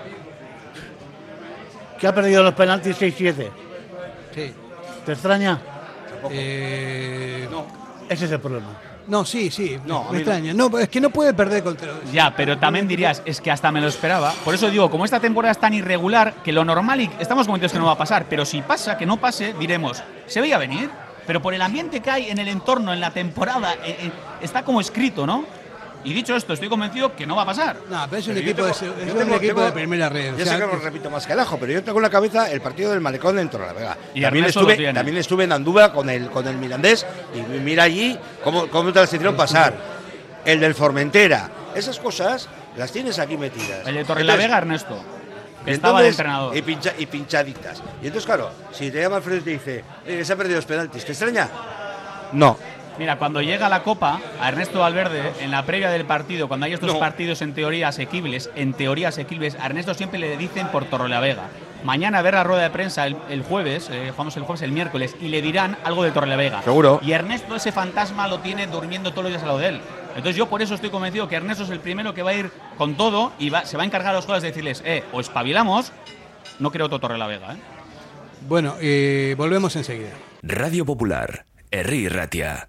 Speaker 3: que ha perdido los penaltis 6-7?
Speaker 1: Sí.
Speaker 3: ¿Te extraña?
Speaker 1: No.
Speaker 3: Ese es el problema.
Speaker 1: No, sí,
Speaker 5: No, a
Speaker 1: me
Speaker 5: mí no.
Speaker 1: extraña. No, es que no puede perder contra...
Speaker 2: Ya, pero también dirías, es que hasta me lo esperaba. Por eso digo, como esta temporada es tan irregular, que lo normal, y estamos convencidos que no va a pasar, pero si pasa, que no pase, diremos, ¿se veía venir? Pero por el ambiente que hay en el entorno, en la temporada, está como escrito, ¿no? Y dicho esto, estoy convencido que no va a pasar.
Speaker 1: No, pero es un
Speaker 5: Pero
Speaker 1: equipo, de primera red.
Speaker 5: Ya sé que lo repito más que el ajo, pero yo tengo en la cabeza el partido del Malecón en Torrelavega.
Speaker 2: Y
Speaker 5: También estuve en Andúba con el Mirandés y mira allí cómo te las hicieron pasar. El del Formentera. Esas cosas las tienes aquí metidas.
Speaker 2: El de Torrelavega, Ernesto, que estaba de entrenador.
Speaker 5: Y pinchaditas. Y entonces, claro, si te llama Alfredo y te dice que se ha perdido los penaltis, ¿te extraña? No.
Speaker 2: Mira, cuando llega la Copa, a Ernesto Valverde, en la previa del partido, cuando hay estos partidos en teoría asequibles, a Ernesto siempre le dicen por Torrelavega. Mañana ver la rueda de prensa el jueves, jugamos el jueves, el miércoles, y le dirán algo de Torrelavega.
Speaker 5: Seguro.
Speaker 2: Y Ernesto ese fantasma lo tiene durmiendo todos los días al lado de él. Entonces yo por eso estoy convencido que Ernesto es el primero que va a ir con todo y se va a encargar a los jugadores de decirles, o espabilamos, no quiero otro Torrelavega.
Speaker 1: Bueno, volvemos enseguida.
Speaker 6: Radio Popular, Herri Ratia.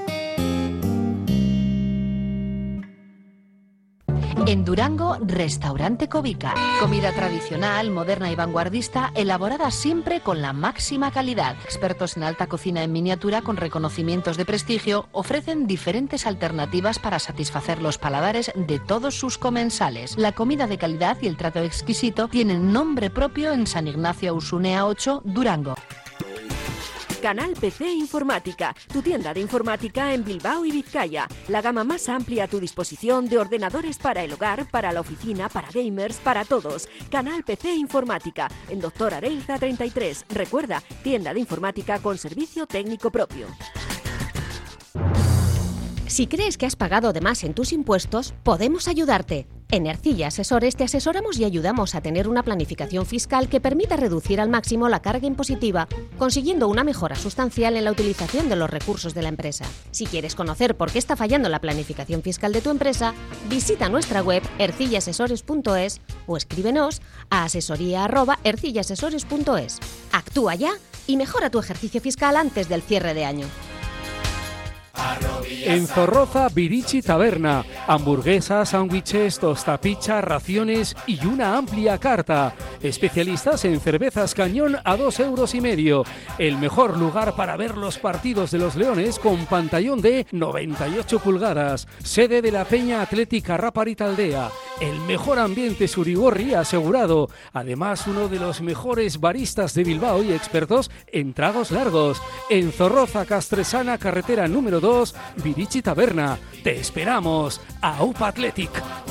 Speaker 7: En Durango, Restaurante Covica. Comida tradicional, moderna y vanguardista, elaborada siempre con la máxima calidad. Expertos en alta cocina en miniatura con reconocimientos de prestigio ofrecen diferentes alternativas para satisfacer los paladares de todos sus comensales. La comida de calidad y el trato exquisito tienen nombre propio en San Ignacio Usunea 8, Durango.
Speaker 15: Canal PC Informática, tu tienda de informática en Bilbao y Vizcaya. La gama más amplia a tu disposición de ordenadores para el hogar, para la oficina, para gamers, para todos. Canal PC Informática, en Doctor Areilza 33. Recuerda, tienda de informática con servicio técnico propio.
Speaker 10: Si crees que has pagado de más en tus impuestos, podemos ayudarte. En Ercilla Asesores te asesoramos y ayudamos a tener una planificación fiscal que permita reducir al máximo la carga impositiva, consiguiendo una mejora sustancial en la utilización de los recursos de la empresa. Si quieres conocer por qué está fallando la planificación fiscal de tu empresa, visita nuestra web ercillaasesores.es o escríbenos a asesoría@ercillaasesores.es. Actúa ya y mejora tu ejercicio fiscal antes del cierre de año.
Speaker 13: En Zorroza, Birichi Taberna. Hamburguesas, sándwiches, tostapicha, raciones y una amplia carta. Especialistas en cervezas cañón a 2,5 euros. El mejor lugar para ver los partidos de los Leones con pantallón de 98 pulgadas. Sede de la Peña Atlética Raparita Aldea. El mejor ambiente surigorri asegurado. Además, uno de los mejores baristas de Bilbao y expertos en tragos largos. En Zorroza, Castresana, carretera número 2, Birichi Taberna. Te esperamos. AUPA Athletic.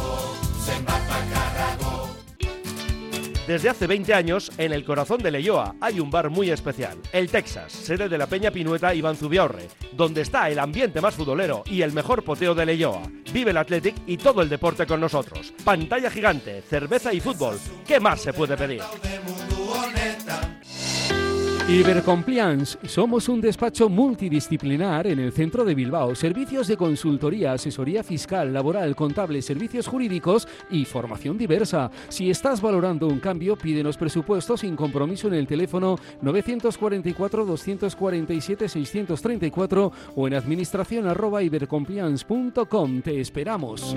Speaker 9: Desde hace 20 años, en el corazón de Leioa hay un bar muy especial, el Texas, sede de la Peña Pinueta Iván Zubiaurre, donde está el ambiente más futbolero y el mejor poteo de Leioa. Vive el Athletic y todo el deporte con nosotros. Pantalla gigante, cerveza y fútbol. ¿Qué más se puede pedir?
Speaker 13: Ibercompliance. Somos un despacho multidisciplinar en el centro de Bilbao. Servicios de consultoría, asesoría fiscal, laboral, contable, servicios jurídicos y formación diversa. Si estás valorando un cambio, pídenos presupuestos sin compromiso en el teléfono 944-247-634 o en administración@ibercompliance.com. Te esperamos.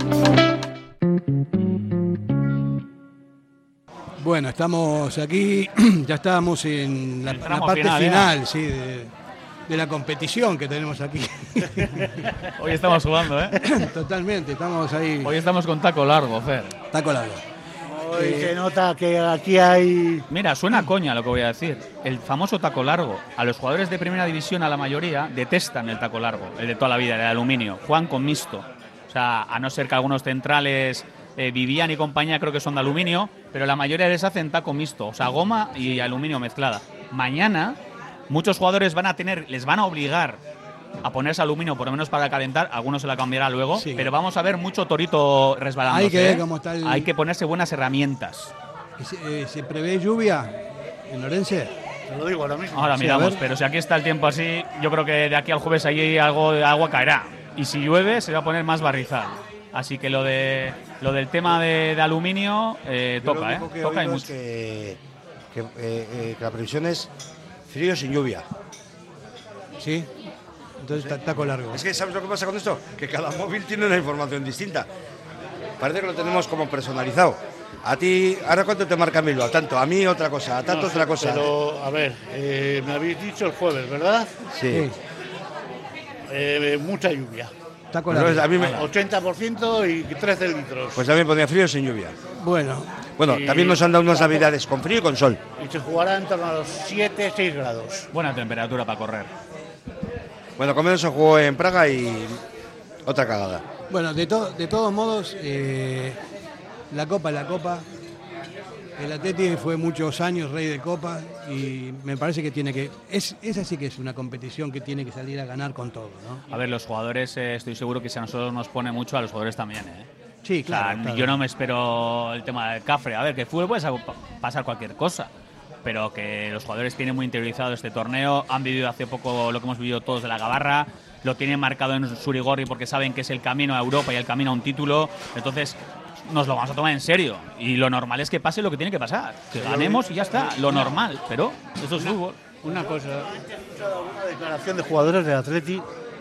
Speaker 1: Bueno, estamos aquí, ya estábamos en la parte final sí, de la competición que tenemos aquí.
Speaker 2: Hoy estamos jugando, ¿eh?
Speaker 1: Totalmente, estamos ahí.
Speaker 2: Hoy estamos con taco largo, Fer.
Speaker 1: Taco largo.
Speaker 3: Hoy se nota que aquí hay...
Speaker 2: Mira, suena coña lo que voy a decir. El famoso taco largo. A los jugadores de primera división, a la mayoría, detestan el taco largo, el de toda la vida, el de aluminio. Juegan con mixto. O sea, a no ser que algunos centrales... Vivian y compañía creo que son de aluminio, pero la mayoría les hacen taco mixto, o sea, goma y aluminio mezclada. Mañana muchos jugadores les van a obligar a ponerse aluminio, por lo menos para calentar, algunos se la cambiará luego, sí. Pero vamos a ver mucho torito resbalándose.
Speaker 1: Hay que ver cómo está
Speaker 2: Hay que ponerse buenas herramientas.
Speaker 1: ¿Se prevé lluvia en Orense?
Speaker 3: Te lo digo ahora mismo.
Speaker 2: Ahora miramos, pero si aquí está el tiempo así, yo creo que de aquí al jueves ahí algo de agua caerá. Y si llueve se va a poner más barrizal. Así que lo del tema de aluminio toca, toca y mucho.
Speaker 5: Que la previsión es frío sin lluvia.
Speaker 1: Sí. Entonces, taco largo.
Speaker 5: Es que, ¿sabes lo que pasa con esto? Que cada móvil tiene una información distinta. Parece que lo tenemos como personalizado. A ti, ¿ahora cuánto te marca Bilbao? Tanto, a mí otra cosa, a tanto otra cosa.
Speaker 3: Pero, a ver, me habéis dicho el jueves, ¿verdad?
Speaker 5: Sí.
Speaker 3: Mucha lluvia.
Speaker 1: Taco largo.
Speaker 5: A mí
Speaker 3: 80% y 13 litros.
Speaker 5: Pues también ponía frío sin lluvia.
Speaker 1: Bueno,
Speaker 5: también nos han dado unas navidades con frío y con sol.
Speaker 3: Y se jugará en torno a los 7-6 grados.
Speaker 2: Buena temperatura para correr.
Speaker 5: Bueno, como menos se jugó en Praga y otra cagada.
Speaker 1: bueno, de todos modos, la Copa es la Copa. El Atleti fue muchos años rey de Copa y me parece que tiene que... Esa sí que es una competición que tiene que salir a ganar con todo, ¿no?
Speaker 2: A ver, los jugadores, estoy seguro que si a nosotros nos pone mucho, a los jugadores también,
Speaker 1: Sí, claro,
Speaker 2: O sea,
Speaker 1: claro.
Speaker 2: Yo no me espero el tema del Cafre. A ver, que fútbol puede pasar cualquier cosa, pero que los jugadores tienen muy interiorizado este torneo, han vivido hace poco lo que hemos vivido todos de la Gabarra, lo tienen marcado en Surigorri porque saben que es el camino a Europa y el camino a un título, entonces nos lo vamos a tomar en serio y lo normal es que pase lo que tiene que pasar, que ganemos y ya está, lo normal, pero eso es fútbol.
Speaker 4: Una cosa,
Speaker 3: Una declaración de jugadores del Atleti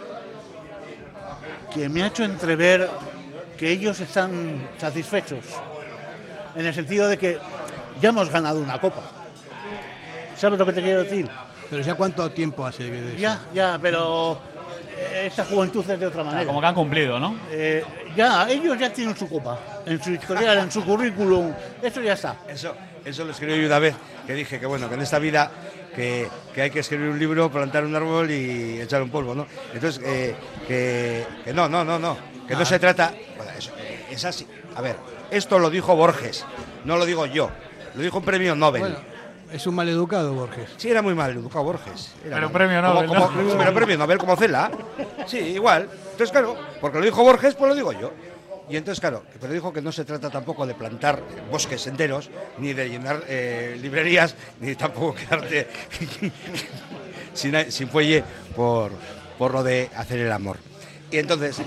Speaker 3: que me ha hecho entrever que ellos están satisfechos, en el sentido de que ya hemos ganado una Copa. ¿Sabes lo que te quiero decir?
Speaker 1: Pero ya cuánto tiempo hace de eso.
Speaker 3: Ya, pero esta juventud es de otra manera.
Speaker 2: Como que han cumplido, ¿no?
Speaker 3: Ellos ya tienen su Copa, en su historial, en su currículum, eso ya está.
Speaker 5: Eso lo escribí yo una vez, que dije que bueno, que en esta vida que hay que escribir un libro, plantar un árbol y echar un polvo, ¿no? Entonces, que no se trata... Bueno, es así. A ver, esto lo dijo Borges, no lo digo yo, lo dijo un premio Nobel.
Speaker 1: Bueno, es un maleducado Borges.
Speaker 5: Sí, era muy mal educado Borges.
Speaker 2: Pero premio Nobel, ¿no?
Speaker 5: Pero premio Nobel como Cela. Sí, igual. Entonces, claro, porque lo dijo Borges, pues lo digo yo. Y entonces, claro, pero dijo que no se trata tampoco de plantar bosques enteros, ni de llenar librerías, ni tampoco quedarte sin fuelle por lo de hacer el amor. Y entonces,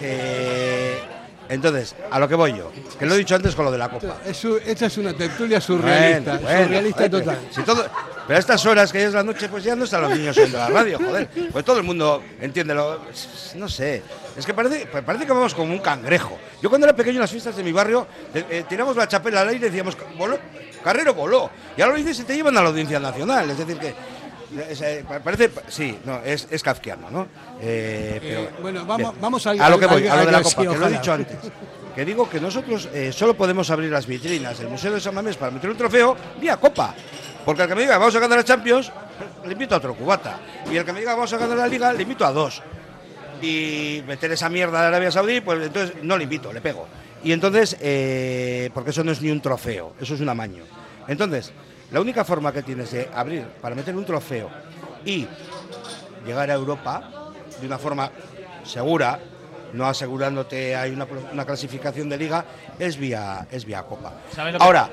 Speaker 5: a lo que voy yo, que lo he dicho antes con lo de la Copa.
Speaker 1: Esta es una tertulia surrealista, surrealista total.
Speaker 5: Pero a estas horas que ya es la noche, pues ya no están los niños oyendo la radio, joder. Pues todo el mundo entiende no sé, es que parece que vamos como un cangrejo. Yo cuando era pequeño en las fiestas de mi barrio, tiramos la chapela al aire y decíamos, Carrero voló. Y ahora lo dices y te llevan a la Audiencia Nacional, es decir que... parece, sí, no, es kafkiano, ¿no? Pero,
Speaker 1: bueno, vamos
Speaker 5: a lo que voy, a lo de la
Speaker 1: sí,
Speaker 5: Copa, que lo he
Speaker 1: ojalá.
Speaker 5: dicho antes. Que digo que nosotros solo podemos abrir las vitrinas del Museo de San Mamés para meter un trofeo vía Copa. Porque al que me diga vamos a ganar la Champions, le invito a otro cubata. Y al que me diga vamos a ganar la Liga, le invito a 2. Y meter esa mierda de Arabia Saudí, pues entonces no le invito, le pego. Y entonces, porque eso no es ni un trofeo, eso es un amaño. Entonces, la única forma que tienes de abrir para meter un trofeo y llegar a Europa de una forma segura, no asegurándote hay una clasificación de liga, es vía Copa. Ahora,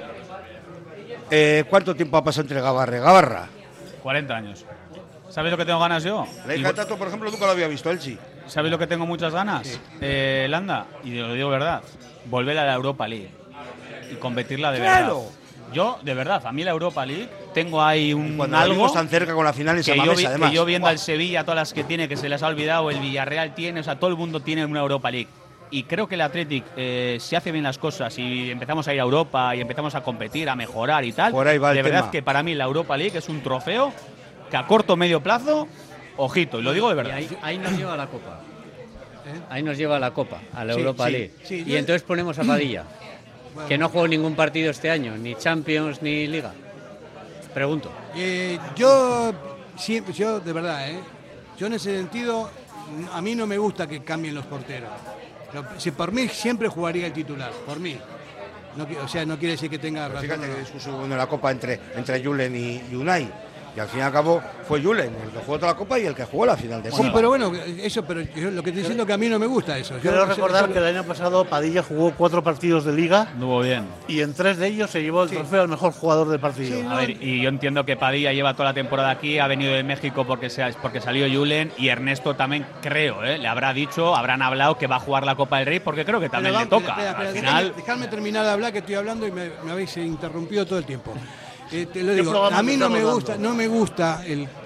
Speaker 5: ¿cuánto tiempo ha pasado entre Gabarra y Gabarra?
Speaker 2: 40 años. ¿Sabes lo que tengo ganas yo?
Speaker 5: La hija de Tato, por ejemplo, nunca lo había visto él, sí.
Speaker 2: ¿Sabes lo que tengo muchas ganas?
Speaker 5: Sí.
Speaker 2: Landa, y te lo digo verdad, volver a la Europa League y competirla de
Speaker 5: ¡Claro!
Speaker 2: verdad. Yo, de verdad, a mí la Europa League tengo ahí
Speaker 5: Cuando
Speaker 2: algo
Speaker 5: vimos tan cerca con la final en San
Speaker 2: que
Speaker 5: Mamés, además.
Speaker 2: que yo viendo al Sevilla, todas las que tiene, que se les ha olvidado, el Villarreal tiene, o sea, todo el mundo tiene una Europa League. Y creo que el Athletic, si hace bien las cosas y empezamos a ir a Europa y empezamos a competir, a mejorar y tal,
Speaker 5: Por ahí va el
Speaker 2: de verdad
Speaker 5: tema.
Speaker 2: que para mí la Europa League es un trofeo que a corto o medio plazo, ojito, y lo digo de verdad.
Speaker 4: Y ahí nos lleva la Copa. Ahí nos lleva la Copa, a la
Speaker 1: Sí,
Speaker 4: Europa
Speaker 1: sí,
Speaker 4: League.
Speaker 1: sí,
Speaker 4: Y entonces ponemos a Padilla, que no jugó ningún partido este año, ni Champions ni Liga. Pregunto.
Speaker 1: Yo de verdad, yo en ese sentido, a mí no me gusta que cambien los porteros. Si por mí siempre jugaría el titular, por mí. No, o sea, no quiere decir que tenga razón.
Speaker 5: Fíjate
Speaker 1: o no.
Speaker 5: que discusión en la Copa entre Julen y Unai. Y al fin y al cabo fue Julen el que jugó toda la Copa y el que jugó la final de Copa.
Speaker 1: Sí, pero bueno, pero yo lo que estoy diciendo es que a mí no me gusta eso.
Speaker 3: Quiero recordar que el año pasado Padilla jugó 4 partidos de Liga.
Speaker 2: Anduvo bien.
Speaker 3: Y en 3 de ellos se llevó el trofeo al mejor jugador del partido.
Speaker 2: A ver, y yo entiendo que Padilla lleva toda la temporada aquí, ha venido de México porque salió Julen, y Ernesto también creo, le habrá dicho, habrán hablado que va a jugar la Copa del Rey porque creo que también le toca.
Speaker 1: Espera,
Speaker 2: Al final,
Speaker 1: dejadme terminar de hablar, que estoy hablando y me habéis interrumpido todo el tiempo. Te lo digo,
Speaker 3: programa
Speaker 1: a mí no me
Speaker 3: estamos
Speaker 1: gusta,
Speaker 3: dando?
Speaker 1: no me gusta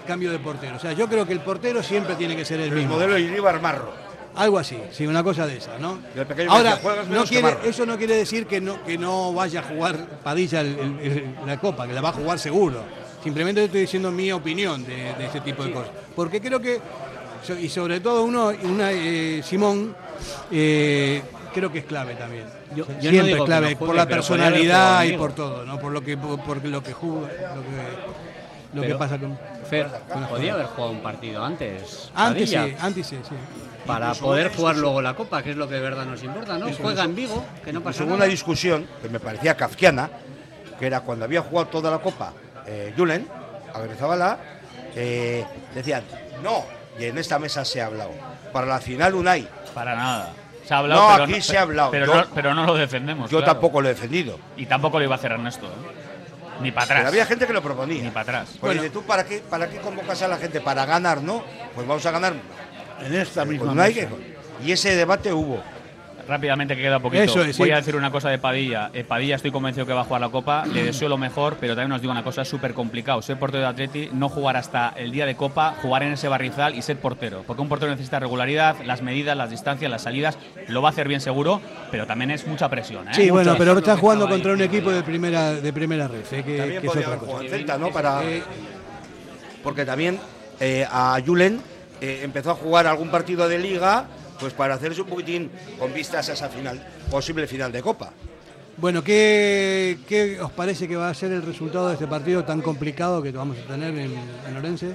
Speaker 1: cambio de portero. O sea, yo creo que el portero siempre tiene que ser el mismo.
Speaker 5: El modelo Iríbar Marro.
Speaker 1: Algo así, sí, una cosa de esa, ¿no?
Speaker 5: Ahora,
Speaker 1: eso no quiere decir que no vaya a jugar Padilla la Copa, que la va a jugar seguro. Simplemente estoy diciendo mi opinión de ese tipo de cosas. Porque creo que, y sobre todo Simón, creo que es clave también.
Speaker 4: Yo
Speaker 1: siempre
Speaker 4: no digo
Speaker 1: es clave,
Speaker 4: que no juegue,
Speaker 1: por la
Speaker 4: pero
Speaker 1: personalidad y
Speaker 4: podría haber
Speaker 1: por todo, ¿no? Por lo que juega, lo que pasa con...
Speaker 4: Fer, podía haber jugado un partido antes.
Speaker 1: Antes
Speaker 4: Padilla,
Speaker 1: sí.
Speaker 4: Para
Speaker 5: Incluso
Speaker 4: poder jugar luego la Copa, que es lo que de verdad nos importa, ¿no? Juega en Vigo, que no pasa
Speaker 5: Hubo
Speaker 4: nada.
Speaker 5: una discusión que me parecía kafkiana, que era cuando había jugado toda la Copa Julen, Agrizabala, decían, no, y en esta mesa se ha hablado. Para la final Unai.
Speaker 2: Para nada. Se ha hablado,
Speaker 5: No,
Speaker 2: pero
Speaker 5: aquí se ha hablado.
Speaker 2: Pero no lo defendemos.
Speaker 5: Yo
Speaker 2: claro.
Speaker 5: tampoco lo he defendido.
Speaker 2: Y tampoco lo iba a hacer Ernesto, ni para atrás.
Speaker 5: Pero había gente que lo proponía.
Speaker 2: Ni para atrás.
Speaker 5: Pues dice, ¿tú para qué convocas a la gente? ¿Para ganar, no? Pues vamos a ganar
Speaker 3: en esta misma
Speaker 5: mesa. Y ese debate hubo.
Speaker 2: Rápidamente, que queda poquito.
Speaker 1: Eso es,
Speaker 2: voy
Speaker 1: sí.
Speaker 2: a decir una cosa de Padilla. Padilla estoy convencido que va a jugar la Copa. Le deseo lo mejor, pero también os digo una cosa, es súper complicado. Ser portero de Atleti, no jugar hasta el día de Copa, jugar en ese barrizal y ser portero. Porque un portero necesita regularidad, las medidas, las distancias, las salidas. Lo va a hacer bien seguro, pero también es mucha presión.
Speaker 1: Sí, bueno, pero está jugando contra un equipo de primera red.
Speaker 5: También
Speaker 1: que
Speaker 5: podría haber jugado en Celta, ¿no? Porque también a Julen empezó a jugar algún partido de Liga, pues para hacerse un poquitín con vistas a esa posible final de Copa.
Speaker 1: Bueno, ¿qué os parece que va a ser el resultado de este partido tan complicado que vamos a tener en Orense?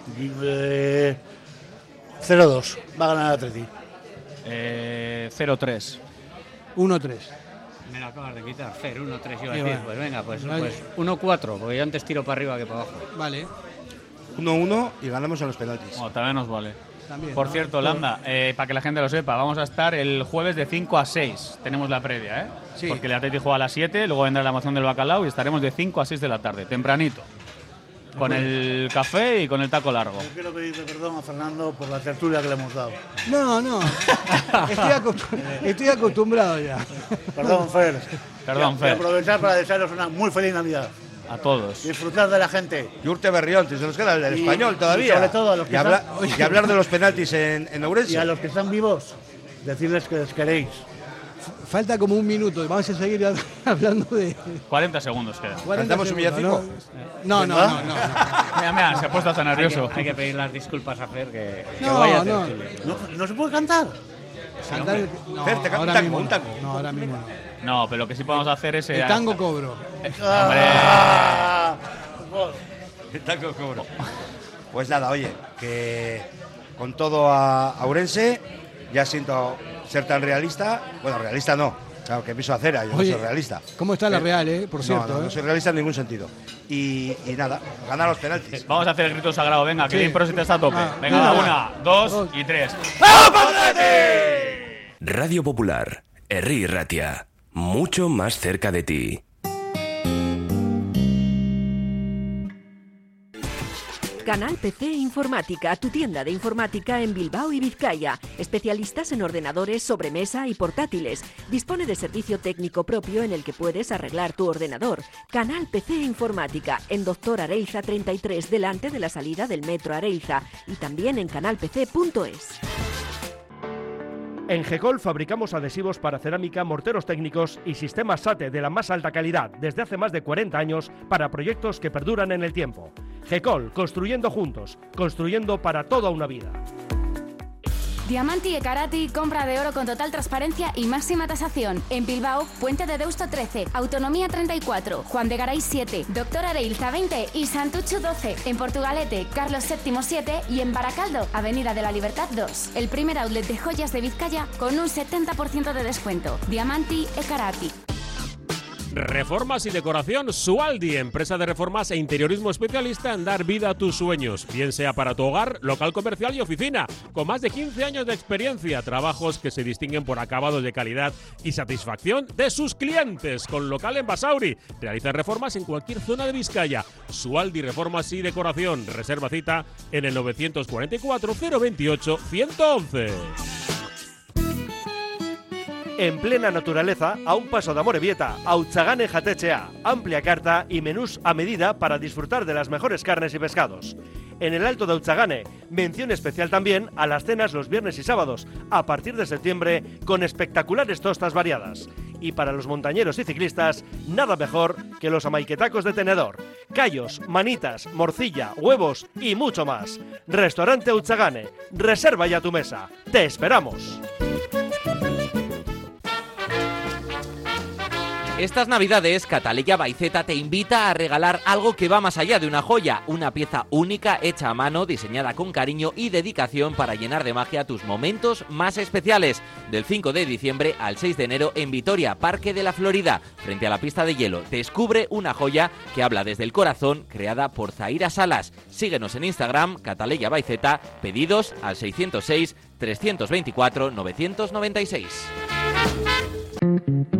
Speaker 3: 0-2, va a ganar Atleti.
Speaker 2: 0-3.
Speaker 1: 1-3.
Speaker 4: Me lo acabas de quitar, Fer, 1-3 iba a
Speaker 1: Sí,
Speaker 4: decir.
Speaker 1: bueno.
Speaker 4: Pues venga, pues
Speaker 1: Vale.
Speaker 4: 1-4, porque yo antes tiro para arriba que para abajo.
Speaker 1: Vale.
Speaker 5: 1-1 y ganamos en los penaltis.
Speaker 2: Bueno, también nos vale.
Speaker 1: También,
Speaker 2: Por
Speaker 1: ¿no?
Speaker 2: cierto, Landa, para que la gente lo sepa, vamos a estar el jueves de 5 a 6. Tenemos la previa, ¿eh?
Speaker 1: Sí.
Speaker 2: Porque el Atleti juega a las 7, luego vendrá la moción del bacalao y estaremos de 5 a 6 de la tarde, tempranito. Con el café y con el taco largo.
Speaker 3: Yo quiero pedirle perdón a Fernando por la tertulia que le hemos dado.
Speaker 1: No. Estoy acostumbrado ya.
Speaker 3: Perdón, Fer.
Speaker 2: Perdón,
Speaker 3: Y
Speaker 2: Fer.
Speaker 3: aprovechar para desearos una muy feliz Navidad.
Speaker 2: A todos.
Speaker 3: Disfrutar de la gente.
Speaker 5: Y Urte Berrión, si se nos queda el del
Speaker 3: Y-
Speaker 5: español todavía.
Speaker 3: y sobre todo a los que
Speaker 5: y hablar de los penaltis en Ourense.
Speaker 3: Y a los que están vivos, decirles que les queréis.
Speaker 1: Falta como un minuto. Vamos a seguir hablando de...
Speaker 2: 40 segundos quedan.
Speaker 1: 40
Speaker 5: ¿Cantamos un
Speaker 1: segundos,
Speaker 5: villancico?
Speaker 1: No.
Speaker 2: Mira, se ha puesto hasta nervioso.
Speaker 4: Hay que pedir las disculpas a Fer, que
Speaker 1: No,
Speaker 4: vaya
Speaker 1: no.
Speaker 4: tertulia.
Speaker 3: ¿No se puede cantar?
Speaker 1: Cantar no,
Speaker 5: Fer, te canta
Speaker 1: ahora
Speaker 5: un tango,
Speaker 1: mismo
Speaker 5: un
Speaker 1: no.
Speaker 5: tango.
Speaker 1: No, ahora mismo no.
Speaker 2: No, pero lo que sí podemos hacer es...
Speaker 1: El tango cobro.
Speaker 5: Tango cobro. Pues nada, oye, que con todo a Ourense, ya siento ser tan realista. Bueno, realista no, claro, que piso acera, yo
Speaker 1: Oye,
Speaker 5: no soy realista.
Speaker 1: ¿Cómo está la Real, por cierto?
Speaker 5: No soy realista en ningún sentido. Y nada, ganar los penaltis.
Speaker 2: Vamos a hacer el grito sagrado, venga, que
Speaker 1: Sí.
Speaker 2: el impro se te está a tope. Venga,
Speaker 1: una,
Speaker 2: 1, 2 y 3.
Speaker 6: Radio Popular, Herri Ratia, mucho más cerca de ti.
Speaker 15: Canal PC Informática, tu tienda de informática en Bilbao y Vizcaya. Especialistas en ordenadores, sobremesa y portátiles. Dispone de servicio técnico propio en el que puedes arreglar tu ordenador. Canal PC Informática, en Doctor Areilza 33, delante de la salida del Metro Areilza. Y también en canalpc.es.
Speaker 9: En GECOL fabricamos adhesivos para cerámica, morteros técnicos y sistemas SATE de la más alta calidad desde hace más de 40 años para proyectos que perduran en el tiempo. GECOL, construyendo juntos, construyendo para toda una vida.
Speaker 8: Diamanti e Karati, compra de oro con total transparencia y máxima tasación. En Bilbao, Puente de Deusto 13, Autonomía 34, Juan de Garay 7, Doctor Areilza 20 y Santucho 12. En Portugalete, Carlos VII 7 y en Baracaldo, Avenida de la Libertad 2. El primer outlet de joyas de Vizcaya con un 70% de descuento. Diamanti e Karati.
Speaker 16: Reformas y decoración Sualdi, empresa de reformas e interiorismo especialista en dar vida a tus sueños, bien sea para tu hogar, local comercial y oficina, con más de 15 años de experiencia, trabajos que se distinguen por acabados de calidad y satisfacción de sus clientes, con local en Basauri. Realizan reformas en cualquier zona de Vizcaya. Sualdi Reformas y Decoración, reserva cita en el 944 028 111.
Speaker 9: En plena naturaleza, a un paso de Amorebieta, Autzagane Jatetxea, amplia carta y menús a medida para disfrutar de las mejores carnes y pescados. en el Alto de Autzagane. Mención especial también a las cenas los viernes y sábados, a partir de septiembre, con espectaculares tostas variadas. Y para los montañeros y ciclistas, nada mejor que los amaiquetacos de tenedor. Callos, manitas, morcilla, huevos y mucho más. Restaurante Autzagane. Reserva ya tu mesa. ¡Te esperamos!
Speaker 11: Estas navidades, Cataleya Baiceta te invita a regalar algo que va más allá de una joya, una pieza única hecha a mano, diseñada con cariño y dedicación para llenar de magia tus momentos más especiales. Del 5 de diciembre al 6 de enero en Vitoria, Parque de la Florida, frente a la pista de hielo. Descubre una joya que habla desde el corazón, creada por Zaira Salas. Síguenos en Instagram, Cataleya Baiceta, pedidos al 606 324 996.